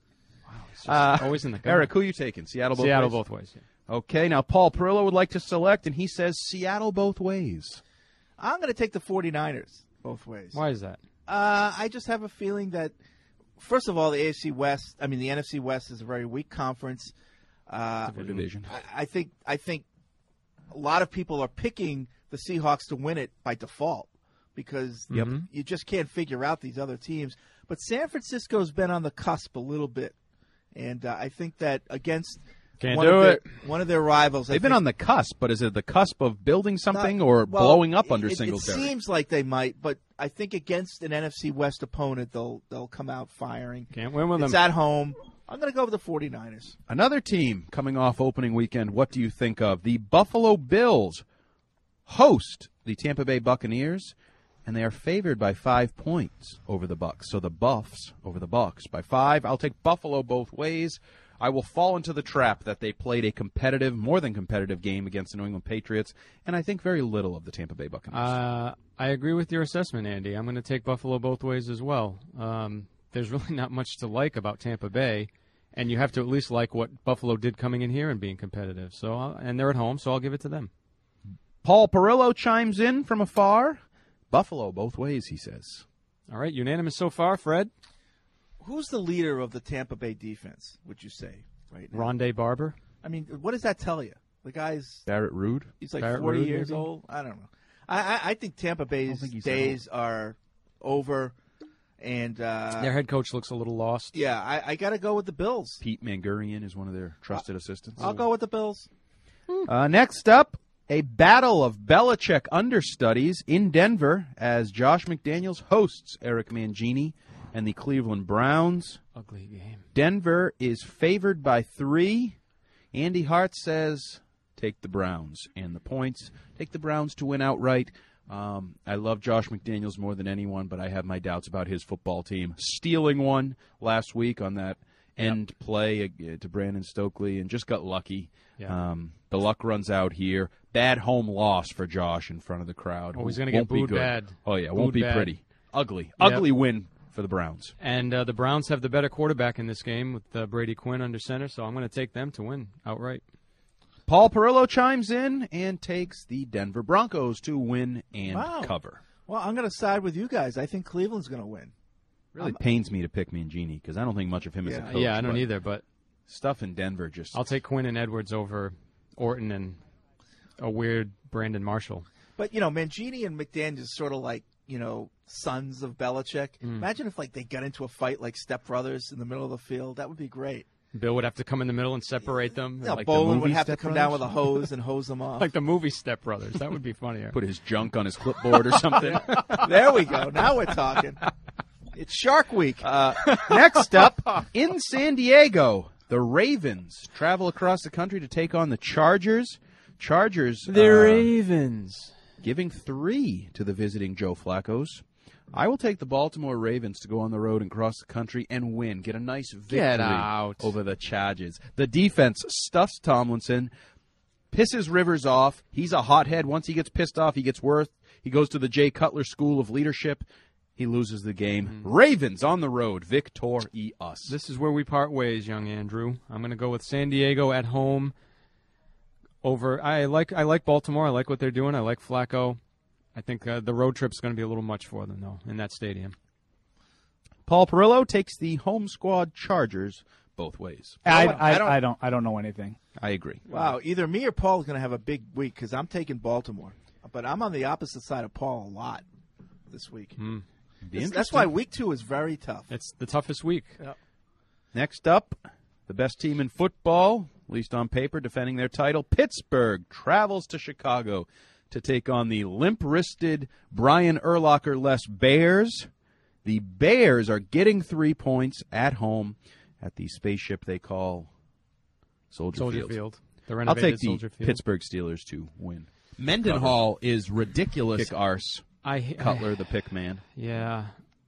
S9: Uh,
S5: Always in the gun.
S9: Eric, who you taking? Seattle both
S5: Seattle
S9: ways?
S5: both ways. Yeah.
S9: Okay, now Paul Perillo would like to select, and he says Seattle both ways.
S8: I'm going to take the forty-niners both ways.
S5: Why is that?
S8: Uh, I just have a feeling that, first of all, the A F C West, I mean, the N F C West is a very weak conference. Uh,
S9: division.
S8: I, I think I think a lot of people are picking the Seahawks to win it by default because
S9: Yep.
S8: you just can't figure out these other teams. But San Francisco's been on the cusp a little bit, and uh, I think that against
S5: Can't
S8: one
S5: do
S8: of their,
S5: it.
S8: one of their rivals, I
S9: They've been
S8: think-
S9: on the cusp, but is it the cusp of building something
S8: Not-
S9: or
S8: well,
S9: blowing up under
S8: it, it
S9: Singletary?
S8: seems like they might, but I think against an N F C West opponent, they'll they'll come out firing.
S5: Can't win with
S8: It's
S5: them.
S8: at home. I'm going to go with the forty-niners.
S9: Another team coming off opening weekend, what do you think of? The Buffalo Bills host the Tampa Bay Buccaneers, and they are favored by five points over the Bucks. So the Buffs over the Bucks by five. I'll take Buffalo both ways. I will fall into the trap that they played a competitive, more than competitive game against the New England Patriots, and I think very little of the Tampa Bay Buccaneers.
S5: Uh, I agree with your assessment, Andy. I'm going to take Buffalo both ways as well. Um, there's really not much to like about Tampa Bay, and you have to at least like what Buffalo did coming in here and being competitive. So, I'll, and they're at home, so I'll give it to them.
S9: Paul Perillo chimes in from afar. Buffalo both ways, he says.
S5: All right, unanimous so far, Fred.
S8: Who's the leader of the Tampa Bay defense, would you say, right now?
S5: Rondé Barber.
S8: I mean, what does that tell you? The guy's
S9: Barrett Rude.
S8: he's like
S5: Barrett
S8: forty
S5: Ruud,
S8: years
S5: maybe?
S8: old. I don't know. I, I, I think Tampa Bay's
S9: think he's that
S8: days are over, and uh,
S5: Their head coach looks a little lost.
S8: yeah, I, I got to go with the Bills.
S9: Pete Mangurian is one of their trusted assistants.
S8: I'll go with the Bills.
S9: Uh, next up, A battle of Belichick understudies in Denver as Josh McDaniels hosts Eric Mangini and the Cleveland Browns.
S5: Ugly game.
S9: Denver is favored by three. Andy Hart says take the Browns and the points. Take the Browns to win outright. Um, I love Josh McDaniels more than anyone, but I have my doubts about his football team. Stealing one last week on that end yep. play uh, to Brandon Stokely and just got lucky. Yep. Um, the luck runs out here. Bad home loss for Josh in front of the crowd.
S5: Oh, he's going to get booed bad.
S9: Oh, yeah,
S5: booed
S9: won't be
S5: bad.
S9: pretty. Ugly.
S5: Yep.
S9: Ugly win for the Browns.
S5: And uh, the Browns have the better quarterback in this game with uh, Brady Quinn under center, so I'm going to take them to win outright.
S9: Paul Perillo chimes in and takes the Denver Broncos to win and
S8: wow.
S9: cover.
S8: Well, I'm going to side with you guys. I think Cleveland's going to win.
S9: Really
S8: I'm,
S9: pains me to pick Mangini because I don't think much of him
S5: yeah.
S9: as a coach.
S5: Yeah, I don't either, but
S9: stuff in Denver just...
S5: I'll take Quinn and Edwards over Orton and a weird Brandon Marshall.
S8: But, you know, Mangini and McDaniels sort of like, you know, sons of Belichick. Mm. Imagine if, like, they got into a fight like stepbrothers in the middle of the field. That would be great.
S5: Bill would have to come in the middle and separate them.
S8: Yeah,
S5: like
S8: Bolin would have to come down with a hose and hose them off.
S5: Like the movie Step Brothers. That would be funnier.
S9: Put his junk on his clipboard or something.
S8: There we go. Now we're talking. It's Shark Week.
S9: Uh, next up, in San Diego, the Ravens travel across the country to take on the Chargers. Chargers.
S5: The
S9: uh,
S5: Ravens.
S9: Giving three to the visiting Joe Flacco's. I will take the Baltimore Ravens to go on the road and cross the country and win. Get a nice victory
S5: Get out.
S9: over the Chargers. The defense stuffs Tomlinson, pisses Rivers off. He's a hothead. Once he gets pissed off, he gets worse. He goes to the Jay Cutler School of Leadership. He loses the game. Mm-hmm. Ravens on the road. Victor-E-us.
S5: This is where we part ways, young Andrew. I'm going to go with San Diego at home. Over. I like. I like Baltimore. I like what they're doing. I like Flacco. I think uh, the road trip's going to be a little much for them, though, in that stadium.
S9: Paul Perillo takes the home squad Chargers both ways.
S21: I, I, I, don't, I don't. I don't know anything.
S9: I agree.
S8: Wow, either me or Paul is going to have a big week because I'm taking Baltimore, but I'm on the opposite side of Paul a lot this week.
S5: Mm.
S8: That's, that's why week two is very tough.
S5: It's the toughest week.
S8: Yep.
S9: Next up, the best team in football, at least on paper, defending their title. Pittsburgh travels to Chicago to take on the limp-wristed Brian Urlacher-less Bears. The Bears are getting three points at home at the spaceship they call Soldier,
S5: Soldier
S9: Field.
S5: Field. The
S9: I'll
S5: renovated
S9: take the
S5: Soldier Field.
S9: Pittsburgh Steelers to win.
S10: Mendenhall is ridiculous.
S9: Kick arse.
S5: I,
S9: Cutler,
S5: I,
S9: the pick man.
S5: Yeah.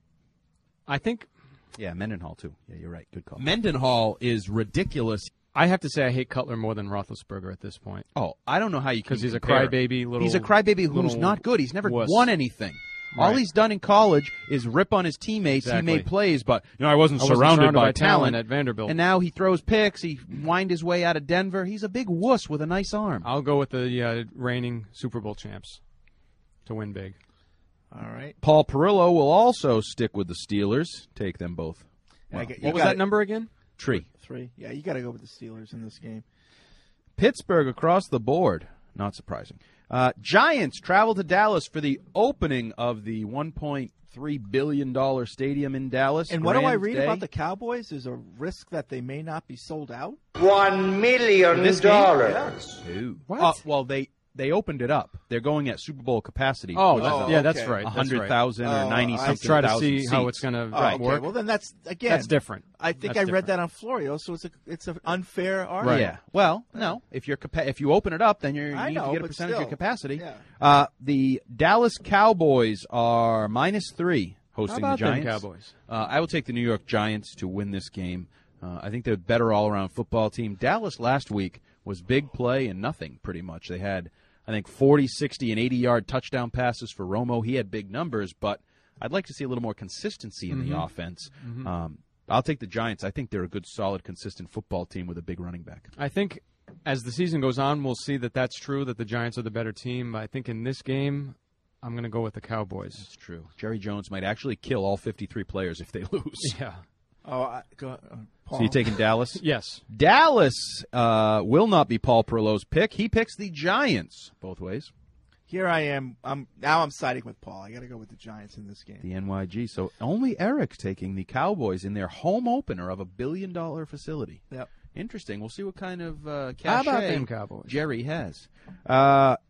S5: I think...
S9: Yeah, Mendenhall, too. Yeah, you're right. Good call.
S10: Mendenhall is ridiculous.
S5: I have to say I hate Cutler more than Roethlisberger at this point.
S9: Oh, I don't know how you can
S5: Because he's
S9: compare.
S5: a crybaby little...
S9: He's a crybaby who's
S5: little
S9: not good. He's never
S5: wuss.
S9: won anything.
S5: Right.
S9: All he's done in college is rip on his teammates.
S5: Exactly.
S9: He made plays, but you know I wasn't,
S5: I wasn't
S9: surrounded,
S5: surrounded
S9: by,
S5: by talent at Vanderbilt.
S9: And now he throws picks. He whined his way out of Denver. He's a big wuss with a nice arm.
S5: I'll go with the uh, reigning Super Bowl champs to win big.
S8: All right.
S9: Paul Perillo will also stick with the Steelers. Take them both.
S8: Wow.
S5: What was that number again?
S9: Three.
S8: Three. Yeah, you got to go with the Steelers in this game.
S9: Pittsburgh across the board. Not surprising. Uh, Giants travel to Dallas for the opening of the one point three billion dollars stadium in Dallas.
S8: And what do I
S9: Rams
S8: read
S9: Day.
S8: about the Cowboys? There's a risk that they may not be sold out.
S4: One million dollars.
S9: What? Uh, well, they they opened it up. They're going at Super Bowl capacity.
S5: Oh,
S9: which is
S5: oh
S9: a-
S5: yeah, that's right.
S9: A hundred thousand or ninety something.
S5: Try to
S9: thousand
S5: see
S9: seats.
S5: how it's going to
S8: Oh, okay.
S5: work.
S8: Well, then that's again.
S5: That's different.
S8: I think
S5: That's
S8: I
S5: different.
S8: read that on Florio, so it's a it's an unfair argument.
S9: Yeah. Well, no. If you're capa- if you open it up, then you're, you
S8: I
S9: need
S8: know,
S9: to get a
S8: but
S9: percentage of
S8: still.
S9: your capacity.
S8: Yeah.
S9: Uh, the Dallas Cowboys are minus three hosting
S5: How about
S9: the Giants.
S5: them Cowboys?
S9: Uh, I will take the New York Giants to win this game. Uh, I think they're a better all-around football team. Dallas last week was big play and nothing, pretty much. They had, I think, forty, sixty, and eighty-yard touchdown passes for Romo. He had big numbers, but I'd like to see a little more consistency in
S5: Mhm.
S9: the offense.
S5: Mhm.
S9: Um, I'll take the Giants. I think they're a good, solid, consistent football team with a big running back.
S5: I think as the season goes on, we'll see that that's true, that the Giants are the better team. I think in this game, I'm going to go with the Cowboys.
S9: That's true. Jerry Jones might actually kill all fifty-three players if they lose.
S5: Yeah.
S8: Oh, I, go, uh, Paul.
S9: So you taking Dallas?
S5: Yes.
S9: Dallas uh, will not be Paul Perillo's pick. He picks the Giants both ways.
S8: Here I am. I'm now. I'm siding with Paul. I got to go with the Giants in this game.
S9: The N Y G. So only Eric taking the Cowboys in their home opener of a billion-dollar facility.
S8: Yep.
S9: Interesting. We'll see what kind of uh,
S5: How
S9: cachet
S5: about them Cowboys?
S9: Jerry has. Uh,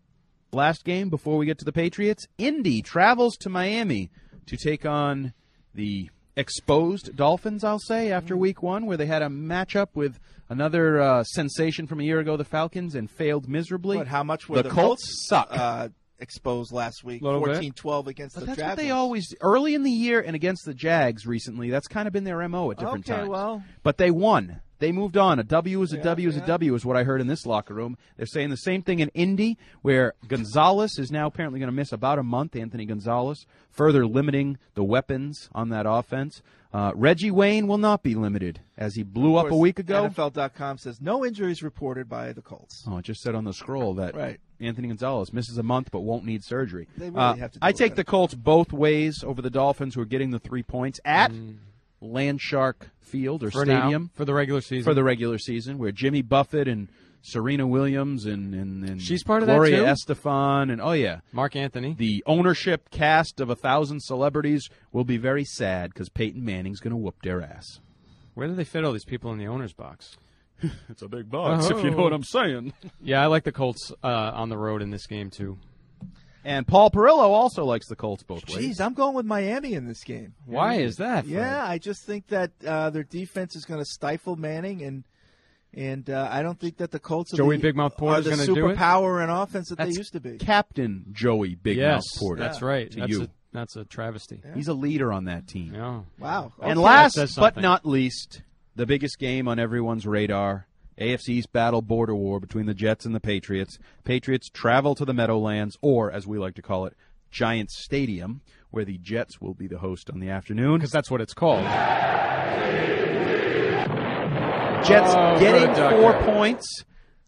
S9: last game before we get to the Patriots. Indy travels to Miami to take on the exposed Dolphins, I'll say, after week one, where they had a matchup with another uh, sensation from a year ago, the Falcons, and failed miserably.
S8: But how much were
S9: the,
S8: the
S9: Colts,
S8: Colts
S9: suck.
S8: Uh, exposed last week,
S9: Little bit.
S8: fourteen twelve against
S9: But
S8: the
S9: that's
S8: Jaguars.
S9: what they always early in the year and against the Jags recently. That's kind of been their M O at different
S8: Okay,
S9: times.
S8: well.
S9: But they won. They moved on. A W is a
S8: Yeah,
S9: W is
S8: yeah.
S9: a W is what I heard in this locker room. They're saying the same thing in Indy, where Gonzalez is now apparently going to miss about a month, Anthony Gonzalez, further limiting the weapons on that offense. Uh, Reggie Wayne will not be limited, as he blew
S8: Of
S9: up a
S8: course,
S9: week ago.
S8: N F L dot com says no injuries reported by the Colts.
S9: Oh, it just said on the scroll that
S8: Right.
S9: Anthony Gonzalez misses a month but won't need surgery.
S8: They really
S9: Uh,
S8: have to
S9: I
S8: deal
S9: take
S8: with
S9: the Colts both ways over the Dolphins, who are getting the three points at Landshark Field or
S5: For now,
S9: Stadium
S5: for the regular season.
S9: For the regular season, where Jimmy Buffett and Serena Williams and, and, and
S5: She's part of that,
S9: Gloria
S5: too?
S9: Estefan and oh yeah,
S5: Mark Anthony.
S9: the ownership cast of a thousand celebrities will be very sad because Peyton Manning's going to whoop their ass.
S5: Where do they fit all these people in the owner's box?
S9: It's a big box, if you know what I'm saying.
S5: Yeah, I like the Colts uh, on the road in this game, too.
S9: And Paul Perillo also likes the Colts both ways.
S8: Jeez, I'm going with Miami in this game.
S5: Why is that, Fred?
S8: Yeah, I just think that uh, their defense is going to stifle Manning, and and uh, I don't think that the Colts are
S5: Joey
S8: the,
S5: Big Mouth
S8: are
S5: Porter's
S8: the
S5: gonna do it?
S8: superpower in offense that
S9: That's
S8: they used to be.
S9: Captain Joey Big
S5: yes,
S9: Mouth Porter.
S5: that's right.
S9: To
S5: That's
S9: you.
S5: a, that's a travesty.
S9: He's a leader on that team.
S5: Yeah.
S8: Wow.
S9: And
S8: Okay.
S9: last
S5: That says
S9: but
S5: something.
S9: not least, the biggest game on everyone's radar, A F C East battle border war between the Jets and the Patriots. Patriots travel to the Meadowlands, or as we like to call it, Giants Stadium, where the Jets will be the host on the afternoon.
S5: Because that's what it's called.
S9: Jets
S5: Oh,
S9: getting
S5: good duck
S9: four
S5: there.
S9: points,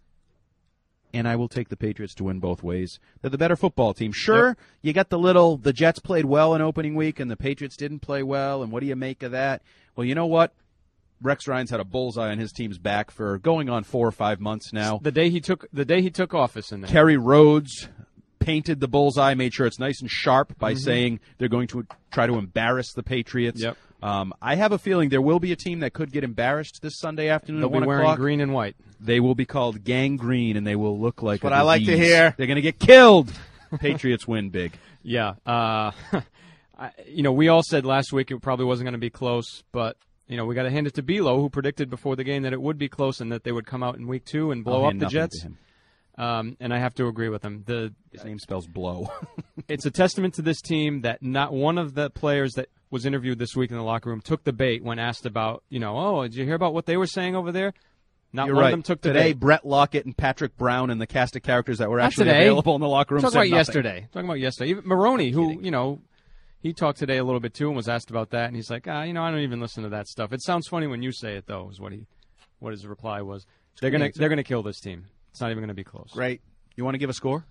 S9: and I will take the Patriots to win both ways. They're the better football team. Sure,
S5: Yep.
S9: you got the little, the Jets played well in opening week, and the Patriots didn't play well, and what do you make of that? Well, you know what? Rex Ryan's had a bullseye on his team's back for going on four or five months now.
S5: The day he took the day he took office in there.
S9: Kerry Rhodes painted the bullseye, made sure it's nice and sharp by
S5: Mhm.
S9: saying they're going to try to embarrass the Patriots.
S5: Yep.
S9: Um, I have a feeling there will be a team that could get embarrassed this Sunday afternoon
S5: They'll
S9: at
S5: be
S9: one
S5: wearing
S9: o'clock.
S5: green and white.
S9: They will be called Gang Green, and they will look like
S8: That's what
S9: a
S8: I like to
S9: disease.
S8: hear.
S9: They're going to get killed. Patriots win big.
S5: Yeah. Uh, I, you know, we all said last week it probably wasn't going to be close, but you know, we got to hand it to Belo, who predicted before the game that it would be close and that they would come out in week two and blow
S9: I'll
S5: up
S9: hand
S5: the
S9: nothing
S5: Jets.
S9: to him.
S5: Um, and I have to agree with him. The
S9: His name spells blow.
S5: it's a testament to this team that not one of the players that was interviewed this week in the locker room took the bait when asked about, you know, oh, did you hear about what they were saying over there? Not
S9: You're
S5: one
S9: right.
S5: of them took the
S9: Today,
S5: bait.
S9: Brett Lockett and Patrick Brown and the cast of characters that were
S5: Not
S9: actually
S5: today.
S9: available in the locker room
S5: Talking
S9: said
S5: about
S9: nothing.
S5: yesterday. Talking about yesterday. Even Maroney, who, you know, he talked today a little bit too and was asked about that, and he's like, ah, you know, I don't even listen to that stuff. It sounds funny when you say it, though, is what he, what his reply was. They're
S9: good
S5: gonna,
S9: answer.
S5: they're gonna kill this team. It's not even gonna be close.
S8: Great.
S9: You want to give a score?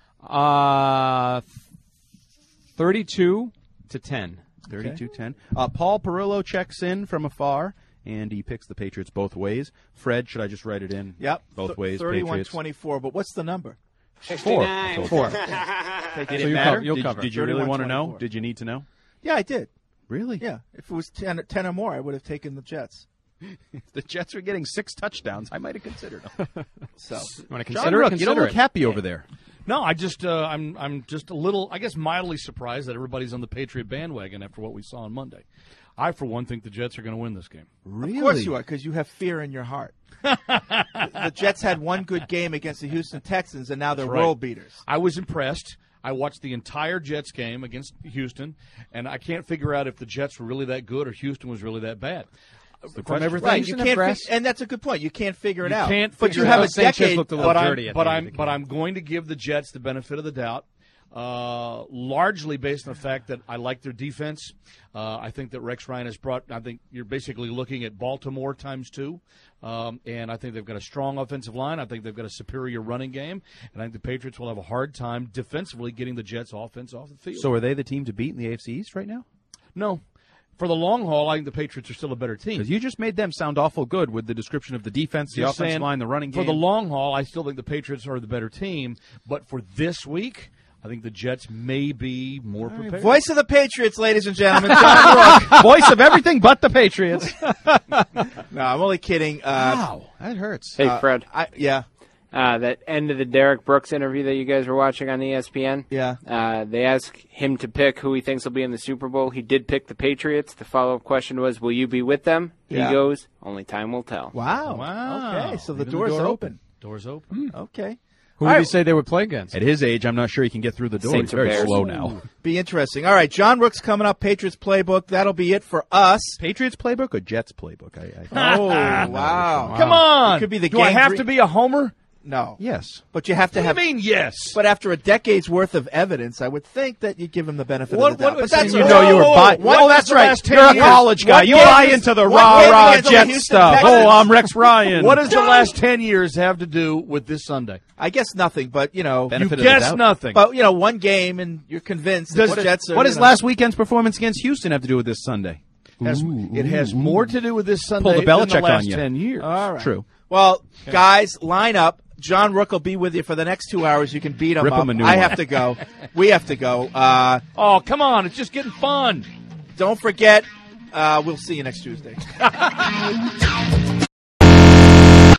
S5: Uh, thirty-two to ten.
S9: thirty-two ten. Uh, Paul Perillo checks in from afar, and he picks the Patriots both ways. Fred, should I just write it in?
S8: Yep.
S9: Both
S8: Th-
S9: ways,
S8: thirty-one
S9: Patriots.
S8: twenty-four, but what's the number?
S9: Four.
S5: Four.
S9: Did
S5: So
S9: it
S5: you'll
S9: matter?
S5: cover- you'll
S9: did,
S5: cover.
S9: did you really want to know?
S8: thirty-one twenty-four.
S9: Did you need to know?
S8: Yeah, I did.
S9: Really?
S8: Yeah. If it was ten, ten or more, I would have taken the Jets.
S9: If the Jets were getting six touchdowns, I might have considered them.
S8: So,
S5: Want to
S9: John
S5: consider
S9: Rook,
S5: it?
S9: you don't
S5: Consider
S9: look
S5: it.
S9: happy over there.
S6: No, I just uh, I'm I'm just a little, I guess, mildly surprised that everybody's on the Patriot bandwagon after what we saw on Monday. I, for one, think the Jets are going to win this game.
S9: Really?
S8: Of course you are, because you have fear in your heart. the, the Jets had one good game against the Houston Texans, and now they're
S6: That's right.
S8: world beaters.
S6: I was impressed. I watched the entire Jets game against Houston, and I can't figure out if the Jets were really that good or Houston was really that bad. From
S9: question.
S6: everything,
S8: Right, you can't, fig- and that's a good point. You can't figure it
S6: You
S8: out.
S6: can't
S8: but
S6: figure
S8: you
S6: it
S8: have
S6: out.
S8: a
S5: Sanchez
S8: decade.
S5: looked a little
S6: but I'm,
S5: dirty at
S6: but
S5: the end
S6: I'm,
S5: of the
S6: but
S5: game.
S6: I'm going to give the Jets the benefit of the doubt, uh, largely based on the fact that I like their defense. Uh, I think that Rex Ryan has brought. I think you're basically looking at Baltimore times two, um, and I think they've got a strong offensive line. I think they've got a superior running game, and I think the Patriots will have a hard time defensively getting the Jets' offense off the field.
S9: So are they the team to beat in the A F C East right now?
S6: No. For the long haul, I think the Patriots are still a better team.
S9: Because you just made them sound awful good with the description of the defense, the
S6: Just
S9: offensive
S6: saying,
S9: line, the running game.
S6: For the long haul, I still think the Patriots are the better team. But for this week, I think the Jets may be more prepared.
S8: Voice of the Patriots, ladies and gentlemen. John Rook.
S9: Voice of everything but the Patriots.
S8: No, I'm only kidding. Uh,
S9: Wow, that hurts.
S12: Hey,
S8: uh,
S12: Fred.
S8: I, yeah.
S12: Uh, that end of the Derek Brooks interview that you guys were watching on E S P N.
S8: Yeah.
S12: Uh, they asked him to pick who he thinks will be in the Super Bowl. He did pick the Patriots. The follow-up question was, will you be with them?
S8: Yeah.
S12: He goes, only time will tell.
S8: Wow.
S6: Wow.
S8: Okay, so the
S6: Leaving
S8: door's
S6: door
S8: open.
S6: Door's open.
S8: Okay.
S5: Who
S8: All
S5: would
S8: right.
S5: you say they would play against?
S9: At his age, I'm not sure he can get through the door.
S12: Saints
S9: He's very
S12: or Bears.
S9: slow now.
S8: Be interesting. All right, John Rook's coming up. Patriots playbook. That'll be it for us.
S9: Patriots playbook or Jets playbook? I, I
S8: Oh, wow.
S6: Come on.
S8: It could be the
S6: Do I
S8: game
S6: have
S8: three-
S6: to be a homer?
S8: No.
S9: Yes.
S8: But you have to
S6: What
S8: have.
S6: do you mean, yes?
S8: But after a decade's worth of evidence, I would think that you'd give him the benefit
S6: What-
S8: of the doubt.
S6: what-
S8: but that's
S9: You
S8: all
S9: know
S8: right.
S9: you were
S6: Whoa,
S9: buying.
S6: what
S9: Oh,
S6: was
S9: that's
S6: the
S9: right.
S6: last ten
S9: You're a
S6: years?
S9: college guy.
S6: What
S9: You
S6: game
S9: buy
S6: is-
S9: into the
S8: what
S9: rah
S8: game
S9: rah
S8: against the
S9: Jet
S8: Houston
S9: stuff.
S8: Texans?
S9: Oh, I'm Rex Ryan.
S6: What does the last ten years have to do with this Sunday?
S8: I guess nothing, but you know,
S9: Benefit
S6: You
S9: of the
S6: guess
S9: doubt.
S6: nothing.
S8: but you know, one game and you're convinced that
S6: Does-
S8: the Jets are.
S9: What
S8: you
S9: does
S8: know,
S9: last weekend's performance against Houston have to do with this Sunday?
S6: Has- it has more to do with this Sunday
S9: Pull the
S6: than
S9: Belichick
S6: the last
S9: on you.
S6: ten years.
S8: All right.
S9: True.
S8: Well, guys, line up. John Rook will be with you for the next two hours. You can beat him
S9: Rip
S8: up.
S9: him a new
S8: I
S9: one.
S8: have to go. We have to go. Uh,
S6: Oh, come on. It's just getting fun.
S8: don't forget, uh, we'll see you next Tuesday.